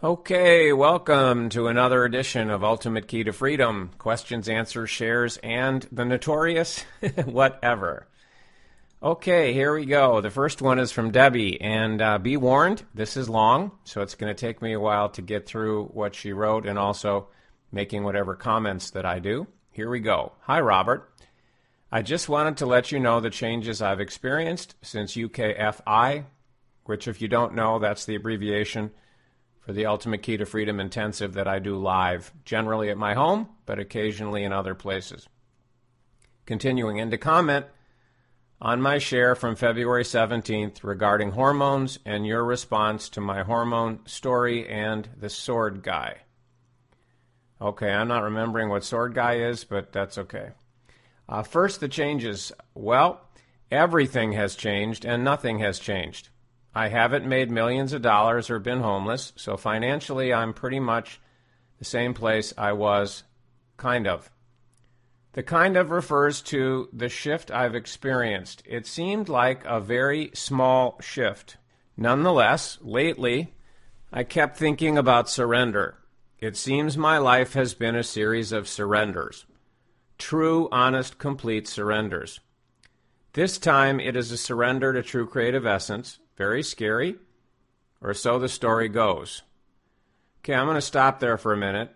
Okay, welcome to another edition of Ultimate Key to Freedom. Questions, answers, shares, and the notorious whatever. Okay, here we go. The first one is from Debbie, and be warned, this is long, so it's going to take me a while to get through what she wrote and also making whatever comments that I do. Here we go. Hi, Robert. I just wanted to let you know the changes I've experienced since UKFI, which if you don't know, that's the abbreviation for the Ultimate Key to Freedom Intensive that I do live, generally at my home, but occasionally in other places. Continuing, and to comment on my share from February 17th regarding hormones and your response to my hormone story and the sword guy. Okay, I'm not remembering what sword guy is, but that's okay. First, the changes. Well, everything has changed and nothing has changed. I haven't made millions of dollars or been homeless, so financially I'm pretty much the same place I was, kind of. The kind of refers to the shift I've experienced. It seemed like a very small shift. Nonetheless, lately, I kept thinking about surrender. It seems my life has been a series of surrenders. True, honest, complete surrenders. This time it is a surrender to true creative essence. Very scary, or so the story goes. Okay, I'm going to stop there for a minute.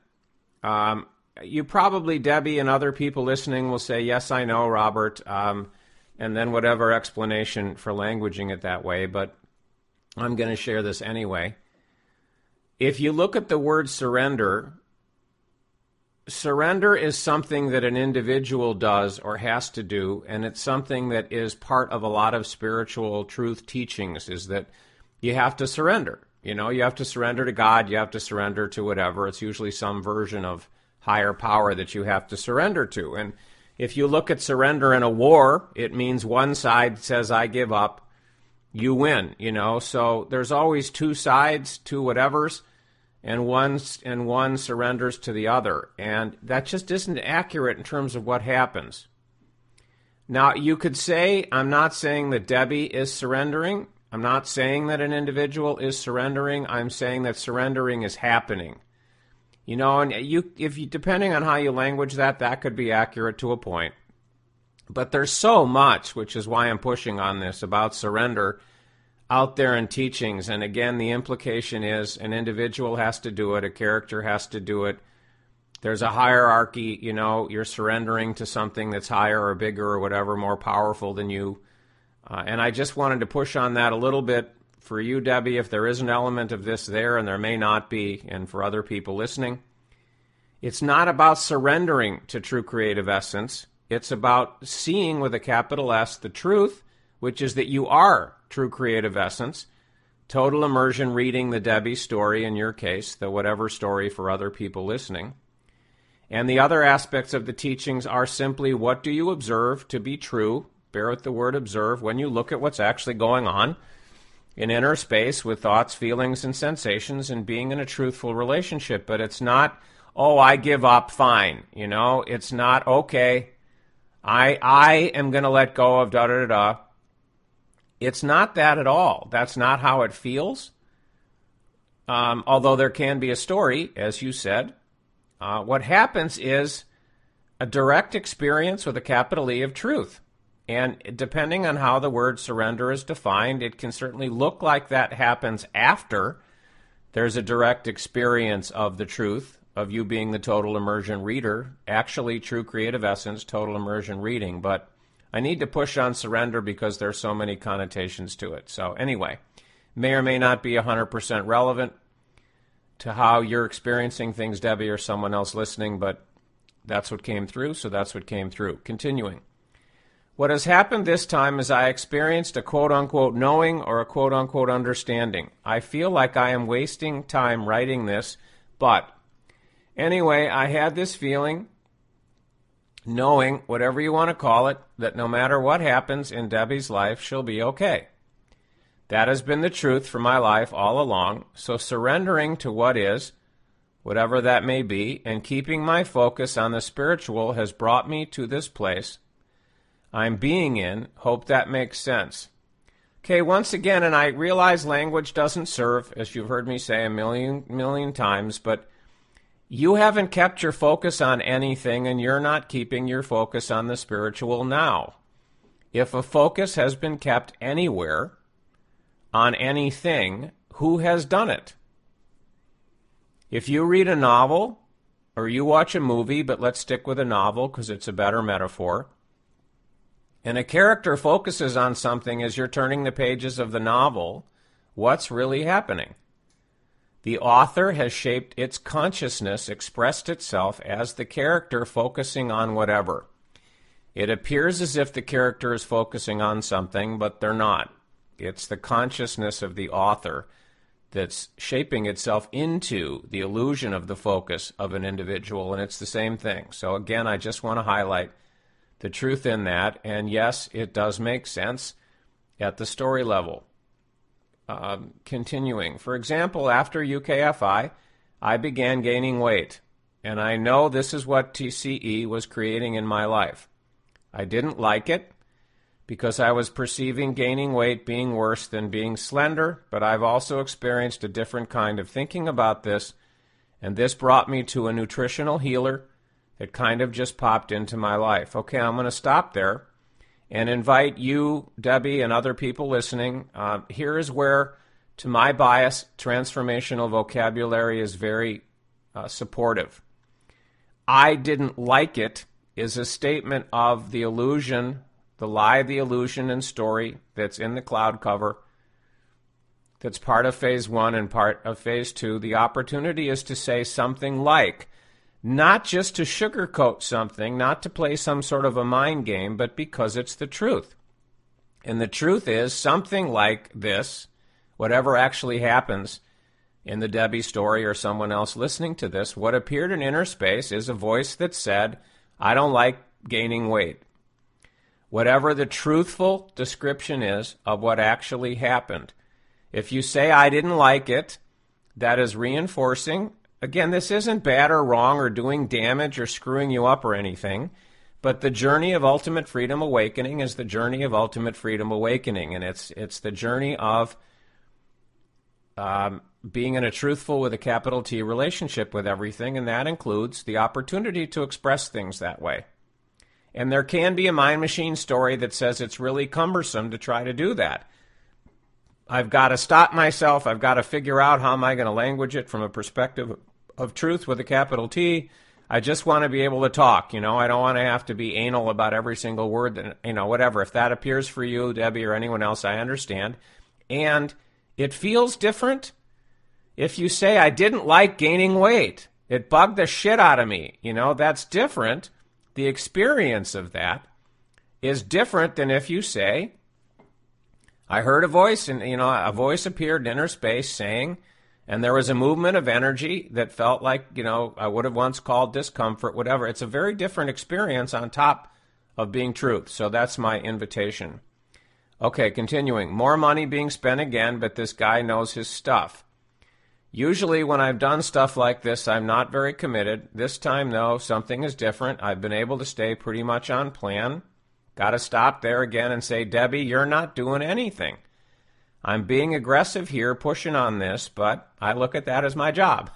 You probably, Debbie and other people listening, will say, yes, I know, Robert, and then whatever explanation for languaging it that way, but I'm going to share this anyway. If you look at the word surrender, surrender is something that an individual does or has to do, and it's something that is part of a lot of spiritual truth teachings, is that you have to surrender. You know, you have to surrender to God, you have to surrender to whatever. It's usually some version of higher power that you have to surrender to. And if you look at surrender in a war, it means one side says, I give up, you win, you know. So there's always two sides, two whatevers, and one surrenders to the other. And that just isn't accurate in terms of what happens. Now, you could say, I'm not saying that Debbie is surrendering. I'm not saying that an individual is surrendering. I'm saying that surrendering is happening. You know, and if you, depending on how you language that, that could be accurate to a point. But there's so much, which is why I'm pushing on this, about surrender out there in teachings. And again, the implication is an individual has to do it, a character has to do it. There's a hierarchy, you know, you're surrendering to something that's higher or bigger or whatever, more powerful than you. And I just wanted to push on that a little bit for you, Debbie, if there is an element of this there, and there may not be, and for other people listening. It's not about surrendering to true creative essence. It's about seeing with a capital S the truth, which is that you are true creative essence, total immersion, reading the Debbie story in your case, the whatever story for other people listening. And the other aspects of the teachings are simply, what do you observe to be true? Bear with the word observe when you look at what's actually going on in inner space with thoughts, feelings, and sensations, and being in a truthful relationship. But it's not, oh, I give up, fine. You know, it's not, okay, I am going to let go of da-da-da-da. It's not that at all. That's not how it feels. Although there can be a story, as you said. What happens is a direct experience with a capital E of truth. And depending on how the word surrender is defined, it can certainly look like that happens after there's a direct experience of the truth, of you being the total immersion reader, actually true creative essence, total immersion reading. But I need to push on surrender because there's so many connotations to it. So anyway, may or may not be 100% relevant to how you're experiencing things, Debbie, or someone else listening, but that's what came through, so that's what came through. Continuing. What has happened this time is I experienced a quote-unquote knowing or a quote-unquote understanding. I feel like I am wasting time writing this, but anyway, I had this feeling, knowing, whatever you want to call it, that no matter what happens in Debbie's life, she'll be okay. That has been the truth for my life all along, so surrendering to what is, whatever that may be, and keeping my focus on the spiritual has brought me to this place I'm being in. Hope that makes sense. Okay, once again, and I realize language doesn't serve, as you've heard me say a million times, but you haven't kept your focus on anything, and you're not keeping your focus on the spiritual now. If a focus has been kept anywhere on anything, who has done it? If you read a novel or you watch a movie, but let's stick with a novel because it's a better metaphor, and a character focuses on something as you're turning the pages of the novel, what's really happening? The author has shaped its consciousness, expressed itself as the character focusing on whatever. It appears as if the character is focusing on something, but they're not. It's the consciousness of the author that's shaping itself into the illusion of the focus of an individual, and it's the same thing. So again, I just want to highlight the truth in that, and yes, it does make sense at the story level. Continuing, for example, after UKFI, I began gaining weight, and I know this is what TCE was creating in my life. I didn't like it because I was perceiving gaining weight being worse than being slender, but I've also experienced a different kind of thinking about this, and this brought me to a nutritional healer that kind of just popped into my life. Okay, I'm going to stop there and invite you, Debbie, and other people listening. Here is where, to my bias, transformational vocabulary is very supportive. I didn't like it is a statement of the illusion, the lie, the illusion, and story that's in the cloud cover, that's part of phase 1 and part of phase 2. The opportunity is to say something like, not just to sugarcoat something, not to play some sort of a mind game, but because it's the truth. And the truth is something like this, whatever actually happens in the Debbie story or someone else listening to this, what appeared in inner space is a voice that said, I don't like gaining weight. Whatever the truthful description is of what actually happened. If you say, I didn't like it, that is reinforcing. Again, this isn't bad or wrong or doing damage or screwing you up or anything, but the journey of ultimate freedom awakening is the journey of ultimate freedom awakening, and it's the journey of being in a truthful with a capital T relationship with everything, and that includes the opportunity to express things that way. And there can be a mind machine story that says it's really cumbersome to try to do that. I've got to stop myself. I've got to figure out how am I going to language it from a perspective of truth with a capital T. I just want to be able to talk. I don't want to have to be anal about every single word that, whatever. If that appears for you, Debbie, or anyone else, I understand. And it feels different. If you say, I didn't like gaining weight, it bugged the shit out of me. That's different. The experience of that is different than if you say, I heard a voice, and a voice appeared in inner space saying, and there was a movement of energy that felt like, I would have once called discomfort, whatever. It's a very different experience on top of being truth. So that's my invitation. Okay, continuing. More money being spent again, but this guy knows his stuff. Usually when I've done stuff like this, I'm not very committed. This time, though, something is different. I've been able to stay pretty much on plan. Got to stop there again and say, Debbie, you're not doing anything. I'm being aggressive here, pushing on this, but I look at that as my job.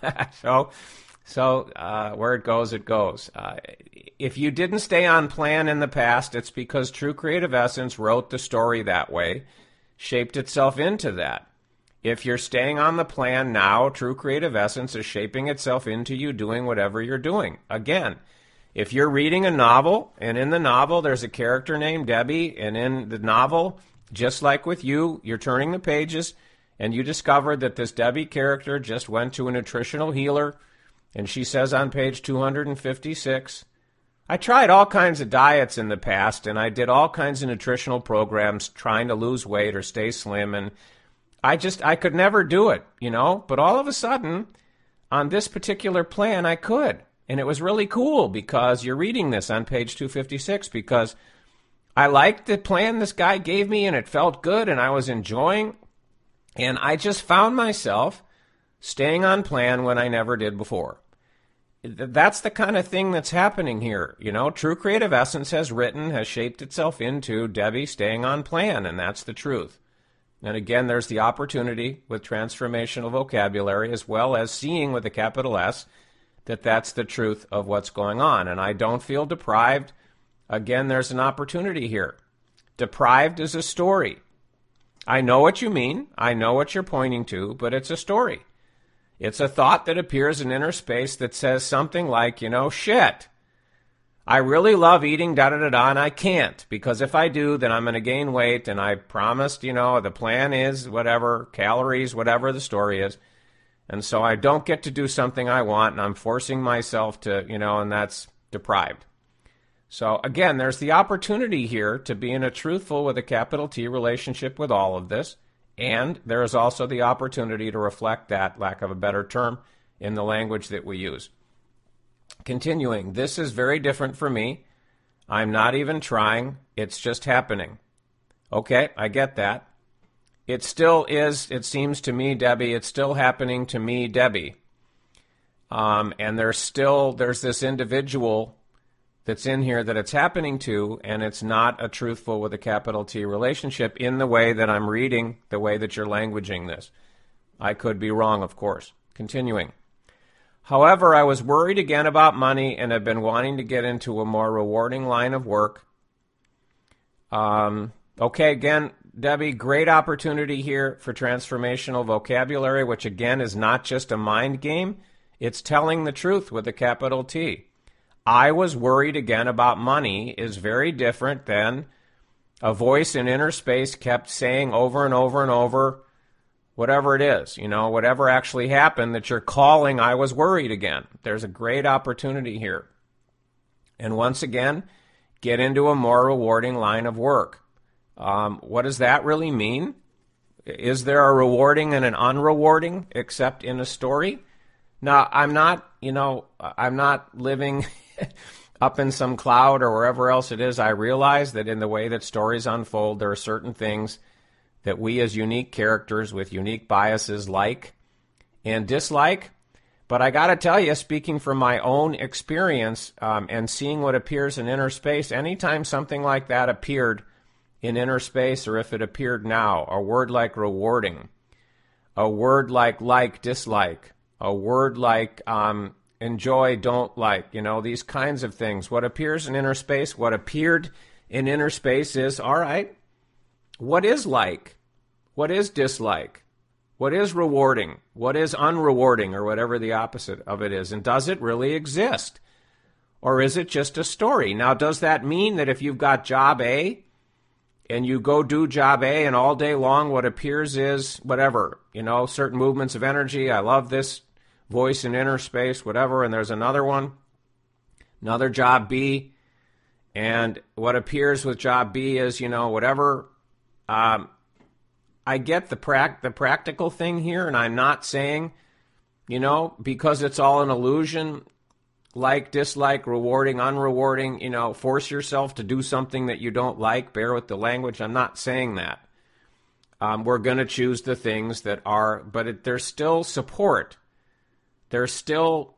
So where it goes, it goes. If you didn't stay on plan in the past, it's because True Creative Essence wrote the story that way, shaped itself into that. If you're staying on the plan now, True Creative Essence is shaping itself into you doing whatever you're doing. Again, if you're reading a novel, and in the novel there's a character named Debbie, and in the novel, just like with you, you're turning the pages, and you discover that this Debbie character just went to a nutritional healer, and she says on page 256, I tried all kinds of diets in the past, and I did all kinds of nutritional programs trying to lose weight or stay slim, and I could never do it, But all of a sudden, on this particular plan, I could. And it was really cool because you're reading this on page 256 because I liked the plan this guy gave me and it felt good and I was enjoying. And I just found myself staying on plan when I never did before. That's the kind of thing that's happening here. True Creative Essence has shaped itself into Debbie staying on plan, and that's the truth. And again, there's the opportunity with transformational vocabulary, as well as seeing with a capital S, that that's the truth of what's going on. And I don't feel deprived. Again, there's an opportunity here. Deprived is a story. I know what you mean. I know what you're pointing to, but it's a story. It's a thought that appears in inner space that says something like, shit, I really love eating da-da-da-da, and I can't, because if I do, then I'm going to gain weight, and I promised, the plan is whatever, calories, whatever the story is, and so I don't get to do something I want, and I'm forcing myself to, and that's deprived. So again, there's the opportunity here to be in a truthful with a capital T relationship with all of this, and there is also the opportunity to reflect that, lack of a better term, in the language that we use. Continuing, this is very different for me. I'm not even trying. It's just happening. Okay, I get that. It still is, it seems to me, Debbie, it's still happening to me, Debbie. And there's this individual that's in here that it's happening to, and it's not a truthful with a capital T relationship in the way that I'm reading, the way that you're languaging this. I could be wrong, of course. Continuing. However, I was worried again about money and have been wanting to get into a more rewarding line of work. Okay, again, Debbie, great opportunity here for transformational vocabulary, which again is not just a mind game. It's telling the truth with a capital T. I was worried again about money is very different than a voice in inner space kept saying over and over and over, whatever it is, whatever actually happened that you're calling, I was worried again. There's a great opportunity here. And once again, get into a more rewarding line of work. What does that really mean? Is there a rewarding and an unrewarding except in a story? Now, I'm not living up in some cloud or wherever else it is. I realize that in the way that stories unfold, there are certain things that we as unique characters with unique biases like and dislike. But I got to tell you, speaking from my own experience and seeing what appears in inner space, anytime something like that appeared in inner space, or if it appeared now, a word like rewarding, a word like, dislike, a word like enjoy, don't like, these kinds of things. What appears in inner space, what appeared in inner space is, all right, what is like? What is dislike? What is rewarding? What is unrewarding, or whatever the opposite of it is? And does it really exist? Or is it just a story? Now, does that mean that if you've got job A and you go do job A and all day long what appears is whatever, certain movements of energy, I love this voice in inner space, whatever, and there's another one, another job B, and what appears with job B is, whatever. I get the practical thing here, and I'm not saying, because it's all an illusion, like, dislike, rewarding, unrewarding, force yourself to do something that you don't like, bear with the language. I'm not saying that. We're going to choose the things that are, but there's still support. There's still,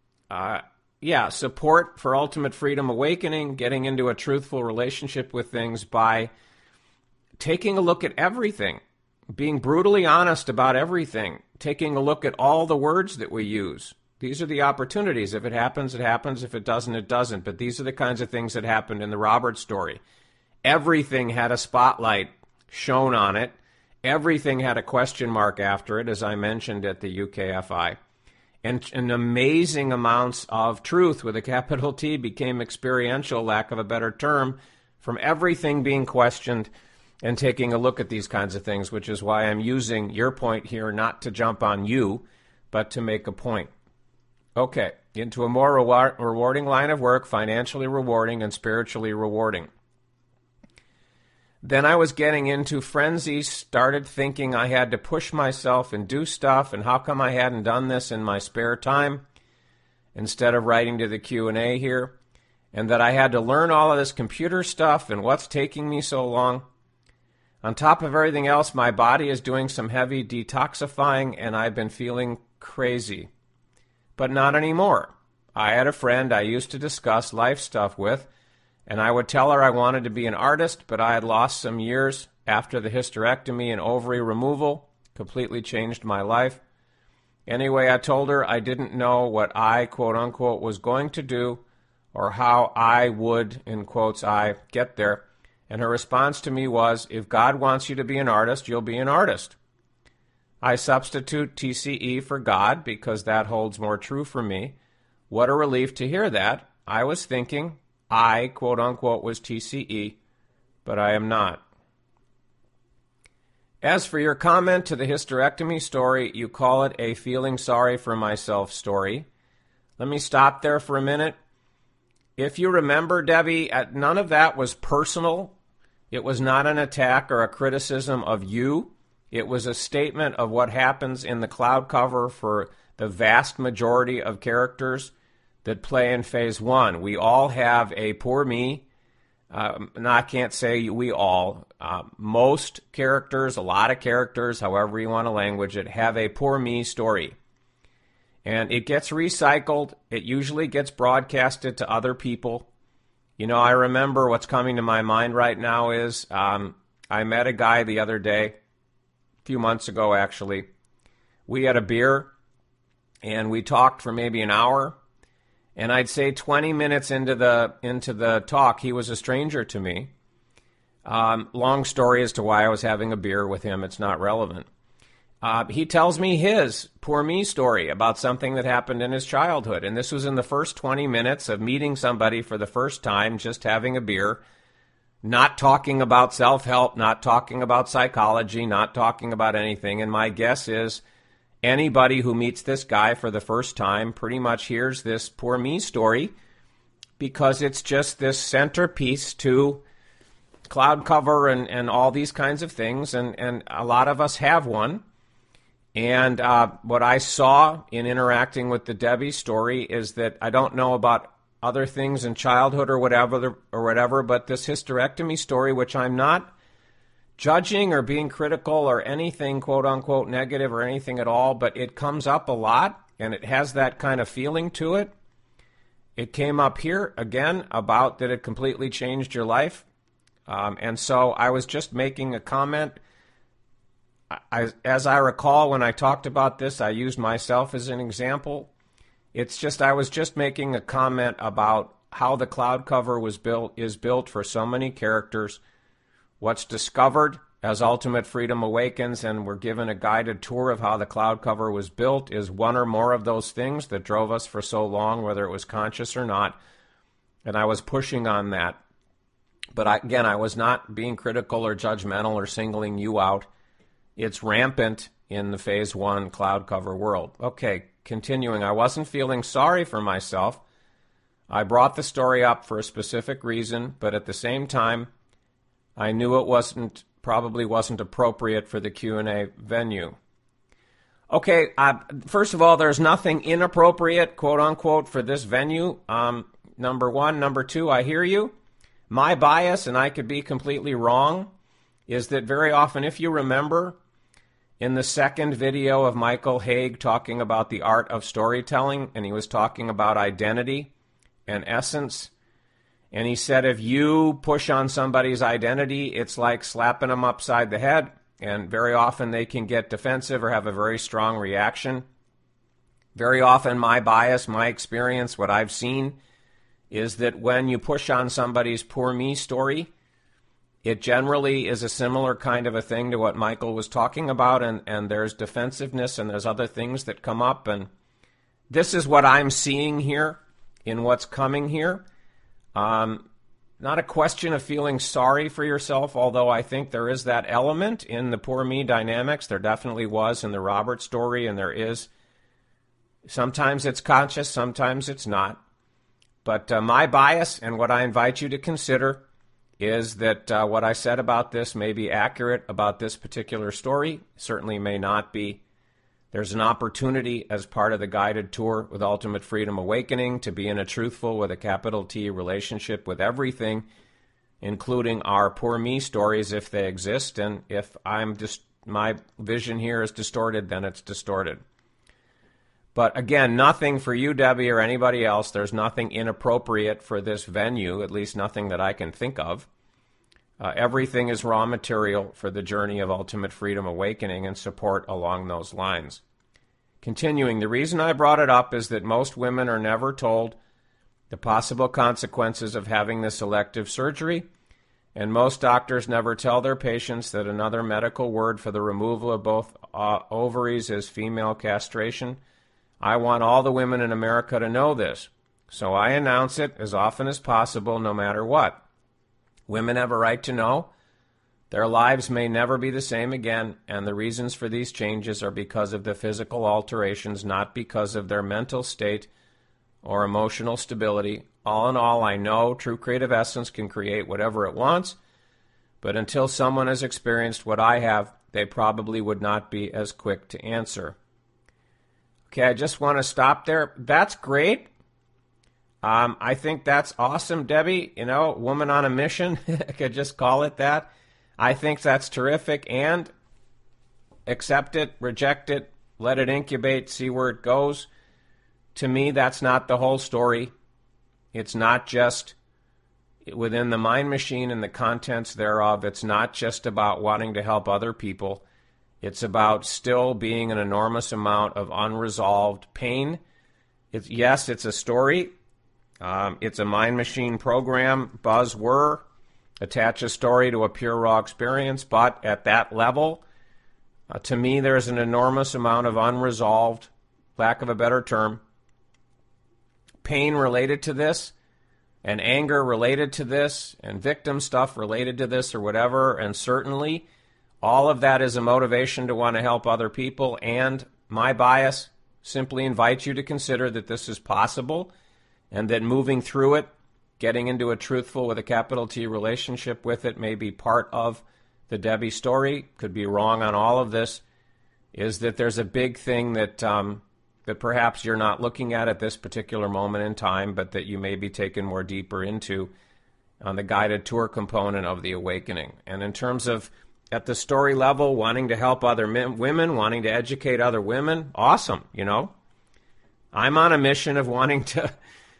support for ultimate freedom awakening, getting into a truthful relationship with things by taking a look at everything, being brutally honest about everything, taking a look at all the words that we use. These are the opportunities. If it happens, it happens. If it doesn't, it doesn't. But these are the kinds of things that happened in the Robert story. Everything had a spotlight shown on it. Everything had a question mark after it, as I mentioned at the UKFI. And amazing amounts of truth with a capital T became experiential, lack of a better term, from everything being questioned and taking a look at these kinds of things, which is why I'm using your point here not to jump on you, but to make a point. Okay, into a more rewarding line of work, financially rewarding and spiritually rewarding. Then I was getting into frenzy, started thinking I had to push myself and do stuff, and how come I hadn't done this in my spare time instead of writing to the Q&A here, and that I had to learn all of this computer stuff and what's taking me so long. On top of everything else, my body is doing some heavy detoxifying, and I've been feeling crazy. But not anymore. I had a friend I used to discuss life stuff with, and I would tell her I wanted to be an artist, but I had lost some years after the hysterectomy and ovary removal. Completely changed my life. Anyway, I told her I didn't know what I, quote unquote, was going to do or how I would, in quotes, I get there. And her response to me was, if God wants you to be an artist, you'll be an artist. I substitute TCE for God because that holds more true for me. What a relief to hear that. I was thinking I, quote unquote, was TCE, but I am not. As for your comment to the hysterectomy story, you call it a feeling sorry for myself story. Let me stop there for a minute. If you remember, Debbie, none of that was personal. It was not an attack or a criticism of you. It was a statement of what happens in the cloud cover for the vast majority of characters that play in Phase 1. We all have a poor me. I can't say we all. Most characters, a lot of characters, however you want to language it, have a poor me story. And it gets recycled. It usually gets broadcasted to other people. You know, I remember what's coming to my mind right now is I met a guy the other day, a few months ago actually. We had a beer and we talked for maybe an hour. And I'd say 20 minutes into the talk, he was a stranger to me. Long story as to why I was having a beer with him. It's not relevant. He tells me his poor me story about something that happened in his childhood. And this was in the first 20 minutes of meeting somebody for the first time, just having a beer, not talking about self-help, not talking about psychology, not talking about anything. And my guess is anybody who meets this guy for the first time pretty much hears this poor me story because it's just this centerpiece to cloud cover and all these kinds of things. And a lot of us have one. And what I saw in interacting with the Debbie story is that I don't know about other things in childhood or whatever, but this hysterectomy story, which I'm not judging or being critical or anything, quote unquote, negative or anything at all, but it comes up a lot and it has that kind of feeling to it. It came up here again about that it completely changed your life. And so I was just making a comment. As I recall, when I talked about this, I used myself as an example. It's just I was just making a comment about how the cloud cover is built for so many characters. What's discovered as Ultimate Freedom Awakens, and we're given a guided tour of how the cloud cover was built, is one or more of those things that drove us for so long, whether it was conscious or not. And I was pushing on that. But I was not being critical or judgmental or singling you out. It's rampant in the Phase 1 cloud cover world. Okay, continuing. I wasn't feeling sorry for myself. I brought the story up for a specific reason, but at the same time, I knew it probably wasn't appropriate for the Q&A venue. Okay, first of all, there's nothing inappropriate, quote unquote, for this venue. Number one. Number two, I hear you. My bias, and I could be completely wrong, is that very often, if you remember, in the second video of Michael Haig talking about the art of storytelling, and he was talking about identity and essence, and he said if you push on somebody's identity, it's like slapping them upside the head, and very often they can get defensive or have a very strong reaction. Very often my bias, my experience, what I've seen, is that when you push on somebody's poor me story, it generally is a similar kind of a thing to what Michael was talking about, and there's defensiveness and there's other things that come up. And this is what I'm seeing here in what's coming here. Not a question of feeling sorry for yourself, although I think there is that element in the poor me dynamics. There definitely was in the Robert story, and there is. Sometimes it's conscious, sometimes it's not. But my bias and what I invite you to consider is that what I said about this may be accurate about this particular story, certainly may not be. There's an opportunity as part of the guided tour with Ultimate Freedom Awakening to be in a truthful with a capital T relationship with everything, including our poor me stories if they exist. And if my vision here is distorted, then it's distorted. But again, nothing for you, Debbie, or anybody else. There's nothing inappropriate for this venue, at least nothing that I can think of. Everything is raw material for the journey of ultimate freedom awakening and support along those lines. Continuing, the reason I brought it up is that most women are never told the possible consequences of having this elective surgery, and most doctors never tell their patients that another medical word for the removal of both ovaries is female castration. I want all the women in America to know this, so I announce it as often as possible, no matter what. Women have a right to know. Their lives may never be the same again, and the reasons for these changes are because of the physical alterations, not because of their mental state or emotional stability. All in all, I know True Creative Essence can create whatever it wants, but until someone has experienced what I have, they probably would not be as quick to answer. Okay, I just want to stop there. That's great. I think that's awesome, Debbie. You know, woman on a mission, I could just call it that. I think that's terrific, and accept it, reject it, let it incubate, see where it goes. To me, that's not the whole story. It's not just within the mind machine and the contents thereof. It's not just about wanting to help other people. It's about still being an enormous amount of unresolved pain. Yes, it's a story. It's a mind machine program, buzzword. Attach a story to a pure raw experience, but at that level, to me, there's an enormous amount of unresolved, lack of a better term, pain related to this, and anger related to this, and victim stuff related to this or whatever, and certainly all of that is a motivation to want to help other people, and my bias simply invites you to consider that this is possible, and that moving through it, getting into a truthful with a capital T relationship with it may be part of the Debbie story, could be wrong on all of this, is that there's a big thing that that perhaps you're not looking at this particular moment in time, but that you may be taken more deeper into on the guided tour component of the awakening. And in terms of at the story level, wanting to help other women, wanting to educate other women, awesome, you know. I'm on a mission of wanting to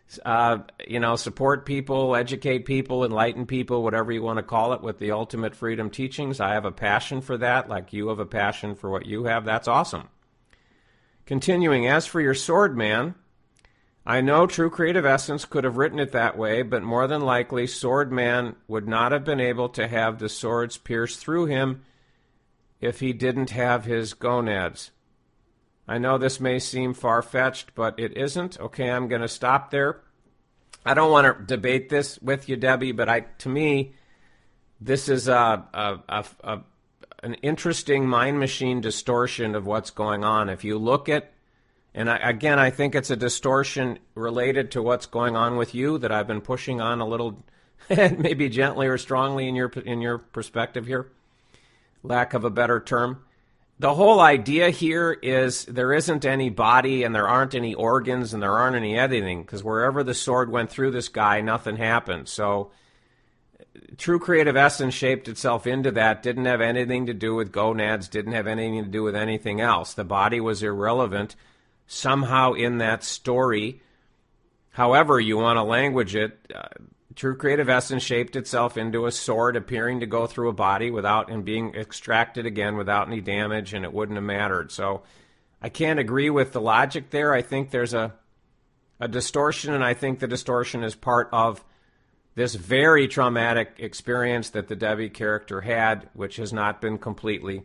support people, educate people, enlighten people, whatever you want to call it, with the ultimate freedom teachings. I have a passion for that, like you have a passion for what you have. That's awesome. Continuing, as for your sword man, I know True Creative Essence could have written it that way, but more than likely, Sword Man would not have been able to have the swords pierce through him if he didn't have his gonads. I know this may seem far-fetched, but it isn't. Okay, I'm going to stop there. I don't want to debate this with you, Debbie, but to me, this is an interesting mind machine distortion of what's going on. If you look at, and I think it's a distortion related to what's going on with you that I've been pushing on a little, maybe gently or strongly in your perspective here, lack of a better term. The whole idea here is there isn't any body and there aren't any organs and there aren't any anything, because wherever the sword went through this guy, nothing happened. So True Creative Essence shaped itself into that, didn't have anything to do with gonads, didn't have anything to do with anything else. The body was irrelevant somehow in that story. However you want to language it, True Creative Essence shaped itself into a sword appearing to go through a body without and being extracted again without any damage, and it wouldn't have mattered. So I can't agree with the logic there. I think there's a distortion, and I think the distortion is part of this very traumatic experience that the Debbie character had, which has not been completely,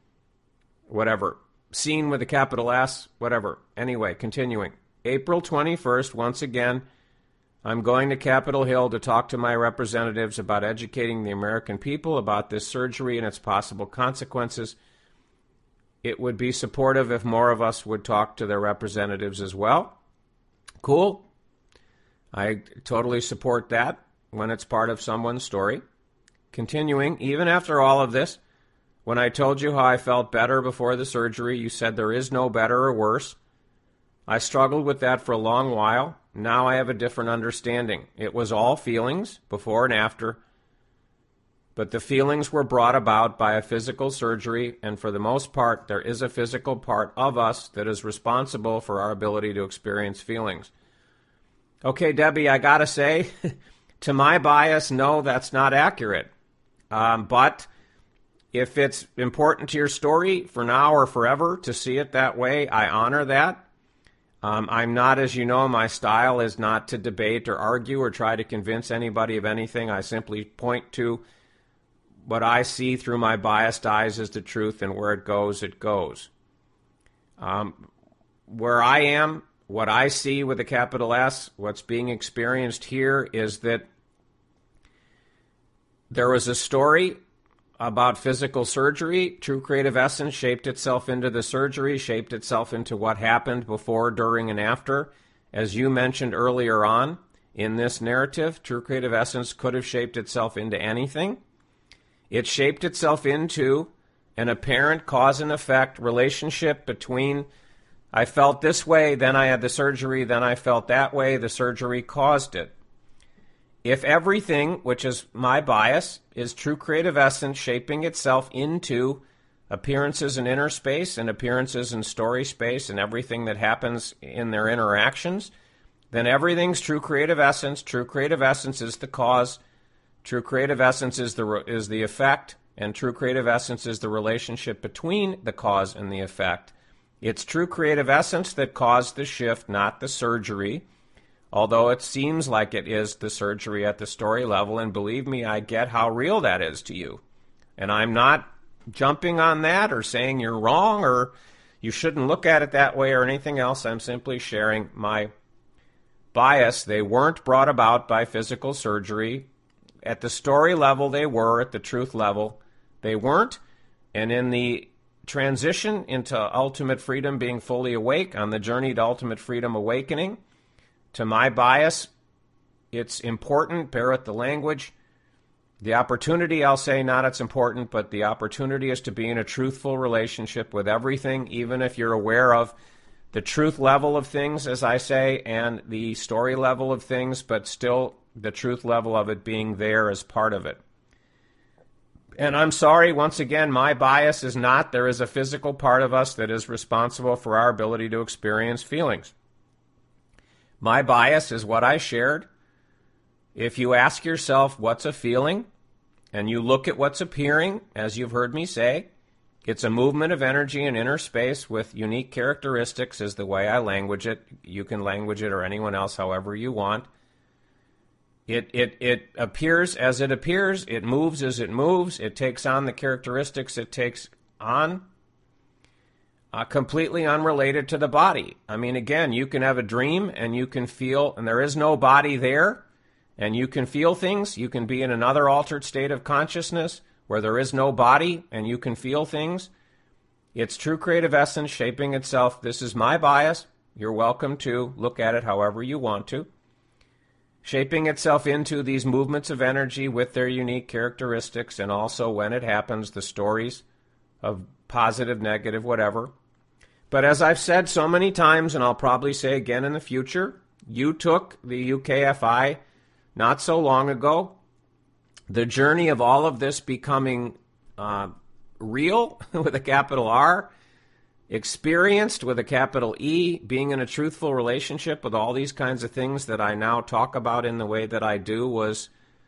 seen with a capital S, whatever. Anyway, continuing. April 21st, once again, I'm going to Capitol Hill to talk to my representatives about educating the American people about this surgery and its possible consequences. It would be supportive if more of us would talk to their representatives as well. Cool. I totally support that when it's part of someone's story. Continuing, even after all of this, when I told you how I felt better before the surgery, you said there is no better or worse. I struggled with that for a long while. Now I have a different understanding. It was all feelings, before and after, but the feelings were brought about by a physical surgery, and for the most part, there is a physical part of us that is responsible for our ability to experience feelings. Okay, Debbie, I gotta say, to my bias, no, that's not accurate. But if it's important to your story for now or forever to see it that way, I honor that. I'm not, as you know, my style is not to debate or argue or try to convince anybody of anything. I simply point to what I see through my biased eyes as the truth, and where it goes, it goes. Where I am, what I see with a capital S, what's being experienced here is that there was a story about physical surgery. True Creative Essence shaped itself into the surgery, shaped itself into what happened before, during, and after. As you mentioned earlier on in this narrative, True Creative Essence could have shaped itself into anything. It shaped itself into an apparent cause and effect relationship between I felt this way, then I had the surgery, then I felt that way, the surgery caused it. If everything, which is my bias, is True Creative Essence shaping itself into appearances in inner space and appearances in story space and everything that happens in their interactions, then everything's True Creative Essence. True Creative Essence is the cause. True Creative Essence is the effect, and True Creative Essence is the relationship between the cause and the effect. It's True Creative Essence that caused the shift, not the surgery. Although it seems like it is the surgery at the story level, and believe me, I get how real that is to you. And I'm not jumping on that or saying you're wrong or you shouldn't look at it that way or anything else. I'm simply sharing my bias. They weren't brought about by physical surgery. At the story level, they were. At the truth level, they weren't. And in the transition into ultimate freedom, being fully awake, on the journey to ultimate freedom awakening, to my bias, it's important, parrot the language. The opportunity, I'll say not it's important, but the opportunity is to be in a truthful relationship with everything, even if you're aware of the truth level of things, as I say, and the story level of things, but still the truth level of it being there as part of it. And I'm sorry, once again, my bias is not there is a physical part of us that is responsible for our ability to experience feelings. My bias is what I shared. If you ask yourself what's a feeling, and you look at what's appearing, as you've heard me say, it's a movement of energy in inner space with unique characteristics is the way I language it. You can language it or anyone else however you want. It appears as it appears. It moves as it moves. It takes on the characteristics it takes on. Completely unrelated to the body. I mean, again, you can have a dream and you can feel, and there is no body there, and you can feel things. You can be in another altered state of consciousness where there is no body and you can feel things. It's True Creative Essence shaping itself. This is my bias. You're welcome to look at it however you want to. Shaping itself into these movements of energy with their unique characteristics, and also when it happens, the stories of positive, negative, whatever. But as I've said so many times, and I'll probably say again in the future, you took the UKFI not so long ago. The journey of all of this becoming real with a capital R, experienced with a capital E, being in a truthful relationship with all these kinds of things that I now talk about in the way that I do was,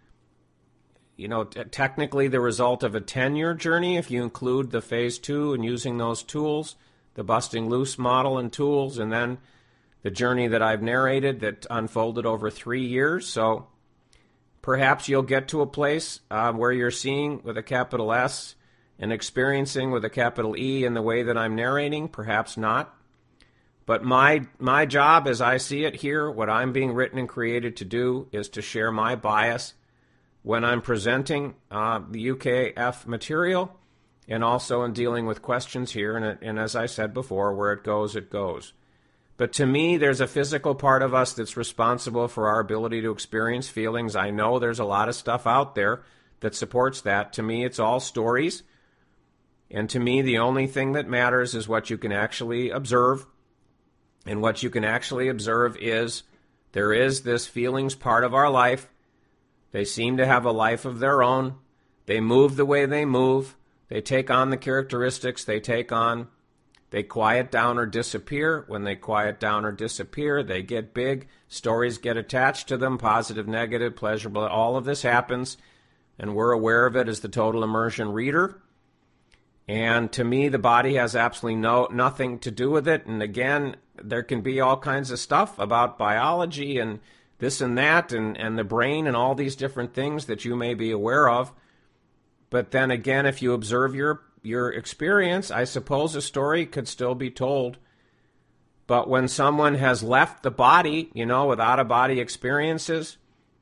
technically the result of a 10-year journey if you include the phase 2 and using those tools, the busting loose model and tools, and then the journey that I've narrated that unfolded over 3 years. So perhaps you'll get to a place where you're seeing with a capital S and experiencing with a capital E in the way that I'm narrating, perhaps not. But my job as I see it here, what I'm being written and created to do is to share my bias when I'm presenting the UKF material, and also in dealing with questions here, and as I said before, where it goes, it goes. But to me, there's a physical part of us that's responsible for our ability to experience feelings. I know there's a lot of stuff out there that supports that. To me, it's all stories. And to me, the only thing that matters is what you can actually observe. And what you can actually observe is there is this feelings part of our life. They seem to have a life of their own. They move the way they move. They take on the characteristics they take on. They quiet down or disappear. When they quiet down or disappear, they get big. Stories get attached to them, positive, negative, pleasurable. All of this happens. and we're aware of it as the total immersion reader. And to me, the body has absolutely nothing to do with it. And again, there can be all kinds of stuff about biology and this and that and the brain and all these different things that you may be aware of. But then again, if you observe your experience, I suppose a story could still be told. But when someone has left the body, with out-of-body experiences,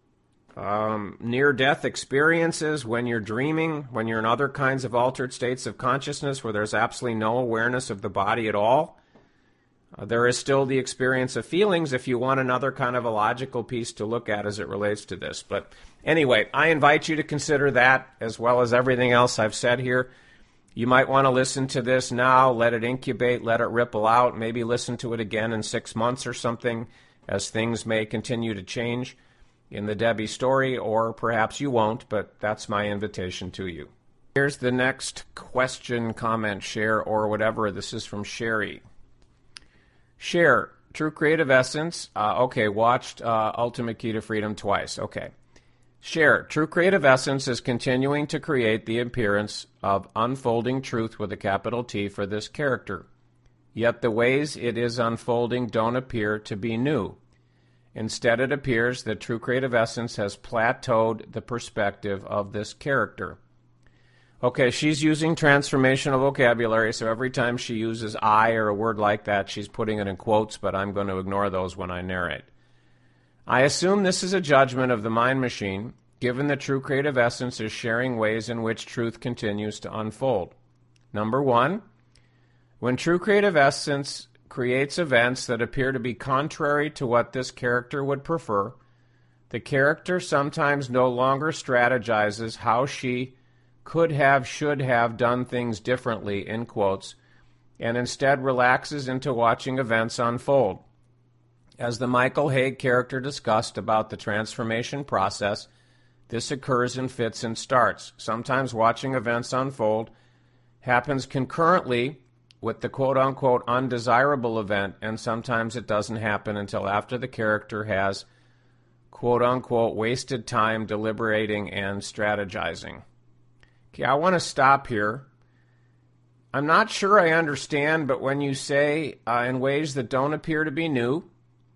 near-death experiences, when you're dreaming, when you're in other kinds of altered states of consciousness where there's absolutely no awareness of the body at all, there is still the experience of feelings if you want another kind of a logical piece to look at as it relates to this. But anyway, I invite you to consider that as well as everything else I've said here. You might want to listen to this now, let it incubate, let it ripple out, maybe listen to it again in 6 months or something as things may continue to change in the Debbie story, or perhaps you won't, but that's my invitation to you. Here's the next question, comment, share, or whatever. This is from Sherry. Share, True Creative Essence. Watched Ultimate Key to Freedom twice. Okay. Share, True Creative Essence is continuing to create the appearance of unfolding truth with a capital T for this character. Yet the ways it is unfolding don't appear to be new. Instead, it appears that True Creative Essence has plateaued the perspective of this character. Okay, she's using transformational vocabulary, so every time she uses I or a word like that, she's putting it in quotes, but I'm going to ignore those when I narrate. I assume this is a judgment of the mind machine, given that True Creative Essence is sharing ways in which truth continues to unfold. Number one, when True Creative Essence creates events that appear to be contrary to what this character would prefer, the character sometimes no longer strategizes how she could have, should have done things differently, in quotes, and instead relaxes into watching events unfold. As the Michael Haig character discussed about the transformation process, this occurs in fits and starts. Sometimes watching events unfold happens concurrently with the quote-unquote undesirable event, and sometimes it doesn't happen until after the character has quote-unquote wasted time deliberating and strategizing. Okay, I want to stop here. I'm not sure I understand, but when you say in ways that don't appear to be new,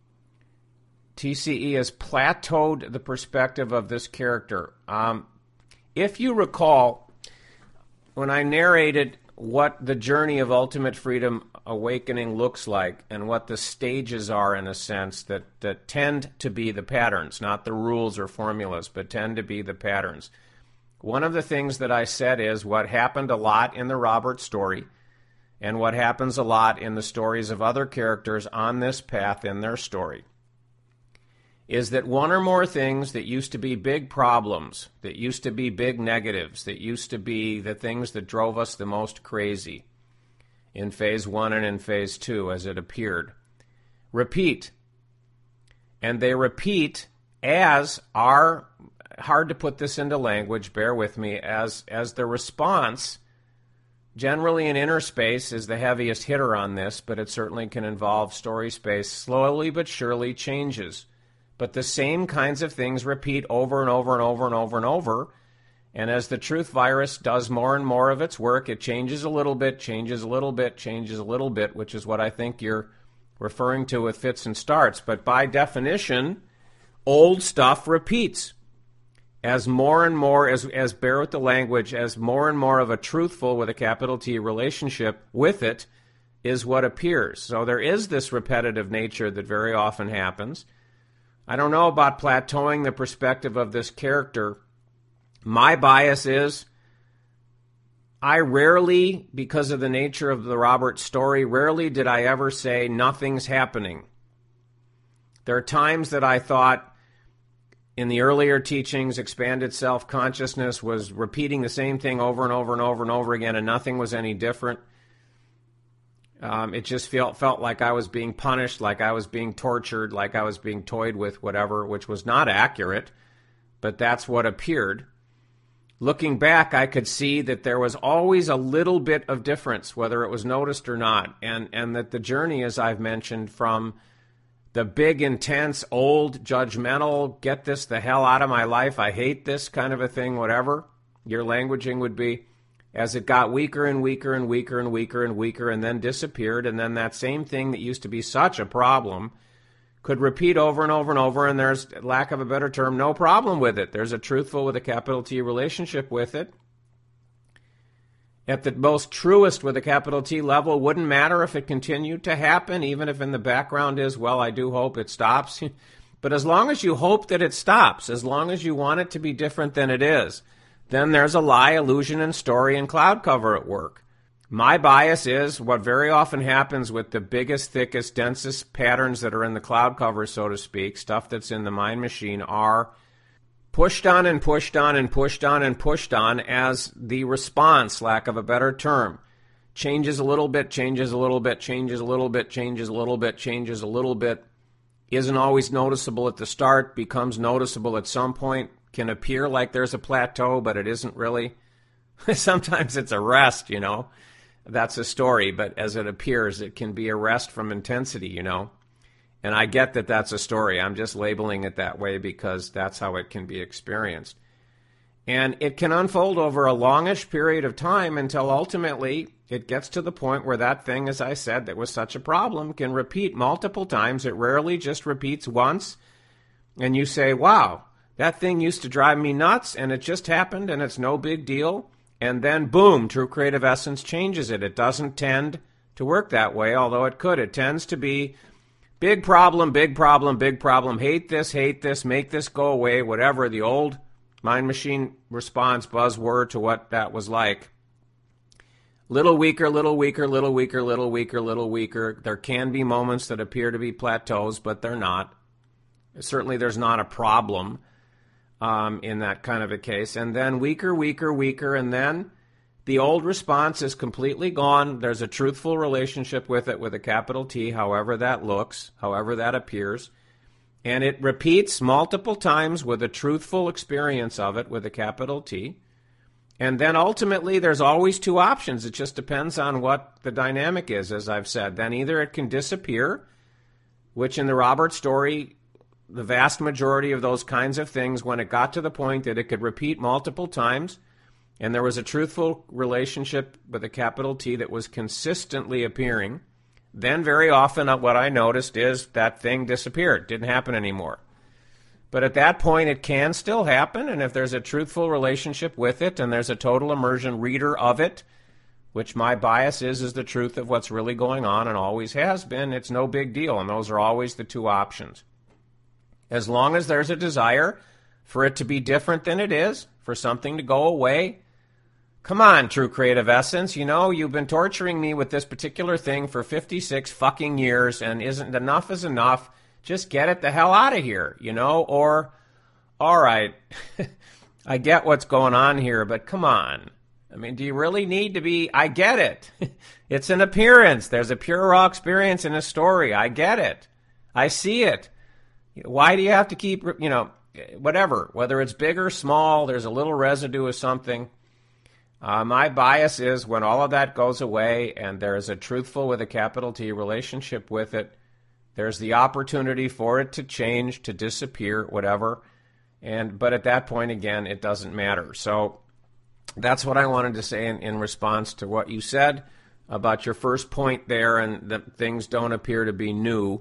TCE has plateaued the perspective of this character. If you recall, when I narrated what the journey of ultimate freedom awakening looks like and what the stages are, in a sense, that tend to be the patterns, not the rules or formulas, but tend to be the patterns. One of the things that I said is what happened a lot in the Robert story and what happens a lot in the stories of other characters on this path in their story is that one or more things that used to be big problems, that used to be big negatives, that used to be the things that drove us the most crazy in Phase 1 and in Phase 2 as it appeared, repeat. And they repeat as are, hard to put this into language, bear with me, as the response, generally in inner space is the heaviest hitter on this, but it certainly can involve story space, slowly but surely changes. But the same kinds of things repeat over and over and over and over and over. And as the truth virus does more and more of its work, it changes a little bit, changes a little bit, changes a little bit, which is what I think you're referring to with fits and starts. But by definition, old stuff repeats. As more and more, as bear with the language, as more and more of a truthful with a capital T relationship with it is what appears. So there is this repetitive nature that very often happens. I don't know about plateauing the perspective of this character. My bias is I rarely, because of the nature of the Robert story, rarely did I ever say nothing's happening. There are times that I thought in the earlier teachings, expanded self-consciousness was repeating the same thing over and over and over and over again, and nothing was any different. It just felt like I was being punished, like I was being tortured, like I was being toyed with, whatever, which was not accurate, but that's what appeared. Looking back, I could see that there was always a little bit of difference, whether it was noticed or not, and that the journey, as I've mentioned, from the big, intense, old, judgmental, get this the hell out of my life, I hate this kind of a thing, whatever your languaging would be, as it got weaker and weaker and weaker and weaker and weaker and then disappeared, and then that same thing that used to be such a problem could repeat over and over and over, and there's, lack of a better term, no problem with it. There's a truthful with a capital T relationship with it. At the most truest with a capital T level, wouldn't matter if it continued to happen, even if in the background is, well, I do hope it stops. But as long as you hope that it stops, as long as you want it to be different than it is, then there's a lie, illusion, and story and cloud cover at work. My bias is what very often happens with the biggest, thickest, densest patterns that are in the cloud cover, so to speak, stuff that's in the mind machine, are pushed on and pushed on and pushed on and pushed on as the response, lack of a better term, changes a little bit, changes a little bit, changes a little bit, changes a little bit, changes a little bit, isn't always noticeable at the start, becomes noticeable at some point, can appear like there's a plateau, but it isn't really. Sometimes it's a rest, That's a story, but as it appears, it can be a rest from intensity, And I get that that's a story. I'm just labeling it that way because that's how it can be experienced. And it can unfold over a longish period of time until ultimately it gets to the point where that thing, as I said, that was such a problem can repeat multiple times. It rarely just repeats once. And you say, wow, that thing used to drive me nuts and it just happened and it's no big deal. And then, boom, True Creative Essence changes it. It doesn't tend to work that way, although it could. It tends to be big problem, big problem, big problem, hate this, make this go away, whatever, the old mind machine response buzzword to what that was like. Little weaker, little weaker, little weaker, little weaker, little weaker. There can be moments that appear to be plateaus, but they're not. Certainly there's not a problem in that kind of a case. And then weaker, weaker, weaker, and then the old response is completely gone. There's a truthful relationship with it with a capital T, however that looks, however that appears. And it repeats multiple times with a truthful experience of it with a capital T. And then ultimately there's always two options. It just depends on what the dynamic is, as I've said. Then either it can disappear, which in the Robert story, the vast majority of those kinds of things, when it got to the point that it could repeat multiple times, and there was a truthful relationship with a capital T that was consistently appearing, then very often what I noticed is that thing disappeared, didn't happen anymore. But at that point, it can still happen, and if there's a truthful relationship with it, and there's a total immersion reader of it, which my bias is the truth of what's really going on and always has been, it's no big deal, and those are always the two options. As long as there's a desire for it to be different than it is, for something to go away. Come on, True Creative Essence, you've been torturing me with this particular thing for 56 fucking years, and isn't enough is enough. Just get it the hell out of here, or, all right, I get what's going on here, but come on. I mean, do you really need to be, I get it. It's an appearance. There's a pure raw experience in a story. I get it. I see it. Why do you have to keep, whatever, whether it's big or small, there's a little residue of something. My bias is when all of that goes away and there is a truthful with a capital T relationship with it, there's the opportunity for it to change, to disappear, whatever. But at that point, again, it doesn't matter. So that's what I wanted to say in response to what you said about your first point there, and that things don't appear to be new.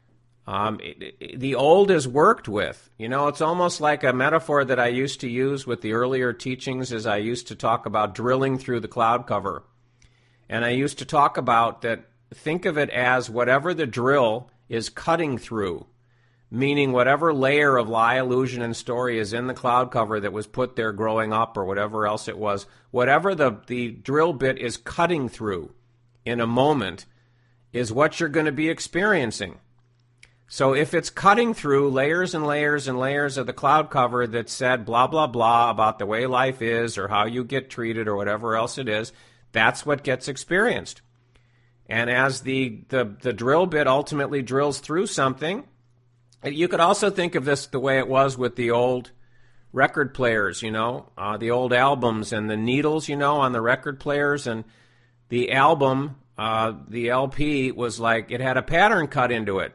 The old is worked with. It's almost like a metaphor that I used to use with the earlier teachings, as I used to talk about drilling through the cloud cover. And I used to talk about that, think of it as whatever the drill is cutting through, meaning whatever layer of lie, illusion, and story is in the cloud cover that was put there growing up or whatever else it was, whatever the drill bit is cutting through in a moment is what you're going to be experiencing. So if it's cutting through layers and layers and layers of the cloud cover that said blah, blah, blah about the way life is or how you get treated or whatever else it is, that's what gets experienced. And as the drill bit ultimately drills through something, you could also think of this the way it was with the old record players, the old albums and the needles, on the record players. And the album, the LP was like, it had a pattern cut into it.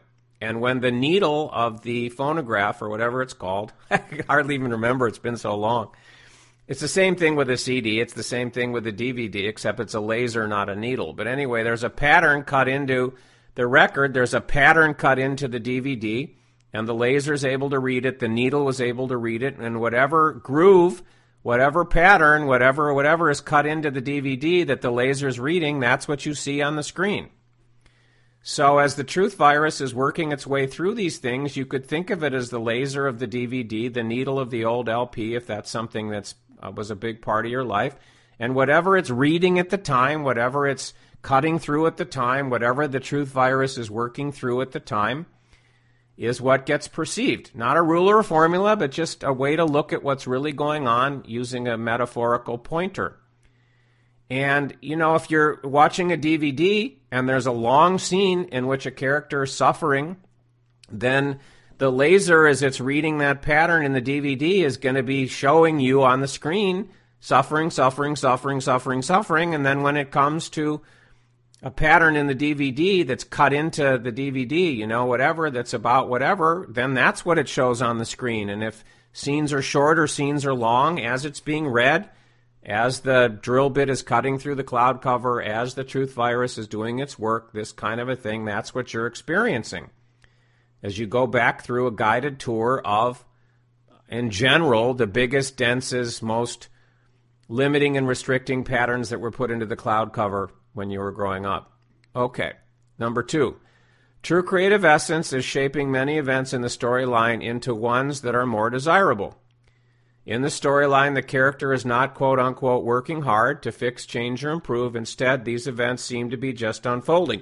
And when the needle of the phonograph, or whatever it's called, I hardly even remember, it's been so long. It's the same thing with a CD. It's the same thing with a DVD, except it's a laser, not a needle. But anyway, there's a pattern cut into the record. There's a pattern cut into the DVD, and the laser's able to read it. The needle was able to read it, and whatever groove, whatever pattern, whatever is cut into the DVD that the laser's reading, that's what you see on the screen. So as the truth virus is working its way through these things, you could think of it as the laser of the DVD, the needle of the old LP, if that's something that's was a big part of your life. And whatever it's reading at the time, whatever it's cutting through at the time, whatever the truth virus is working through at the time, is what gets perceived. Not a rule or a formula, but just a way to look at what's really going on using a metaphorical pointer. And, you know, if you're watching a DVD and there's a long scene in which a character is suffering, then the laser, as it's reading that pattern in the DVD, is going to be showing you on the screen suffering, suffering, suffering, suffering, suffering. And then when it comes to a pattern in the DVD that's cut into the DVD, you know, whatever, that's about whatever, then that's what it shows on the screen. And if scenes are short or scenes are long, as it's being read, as the drill bit is cutting through the cloud cover, as the truth virus is doing its work, this kind of a thing, that's what you're experiencing. As you go back through a guided tour of, in general, the biggest, densest, most limiting and restricting patterns that were put into the cloud cover when you were growing up. Okay, number 2. True creative essence is shaping many events in the storyline into ones that are more desirable. In the storyline, the character is not, quote-unquote, working hard to fix, change, or improve. Instead, these events seem to be just unfolding.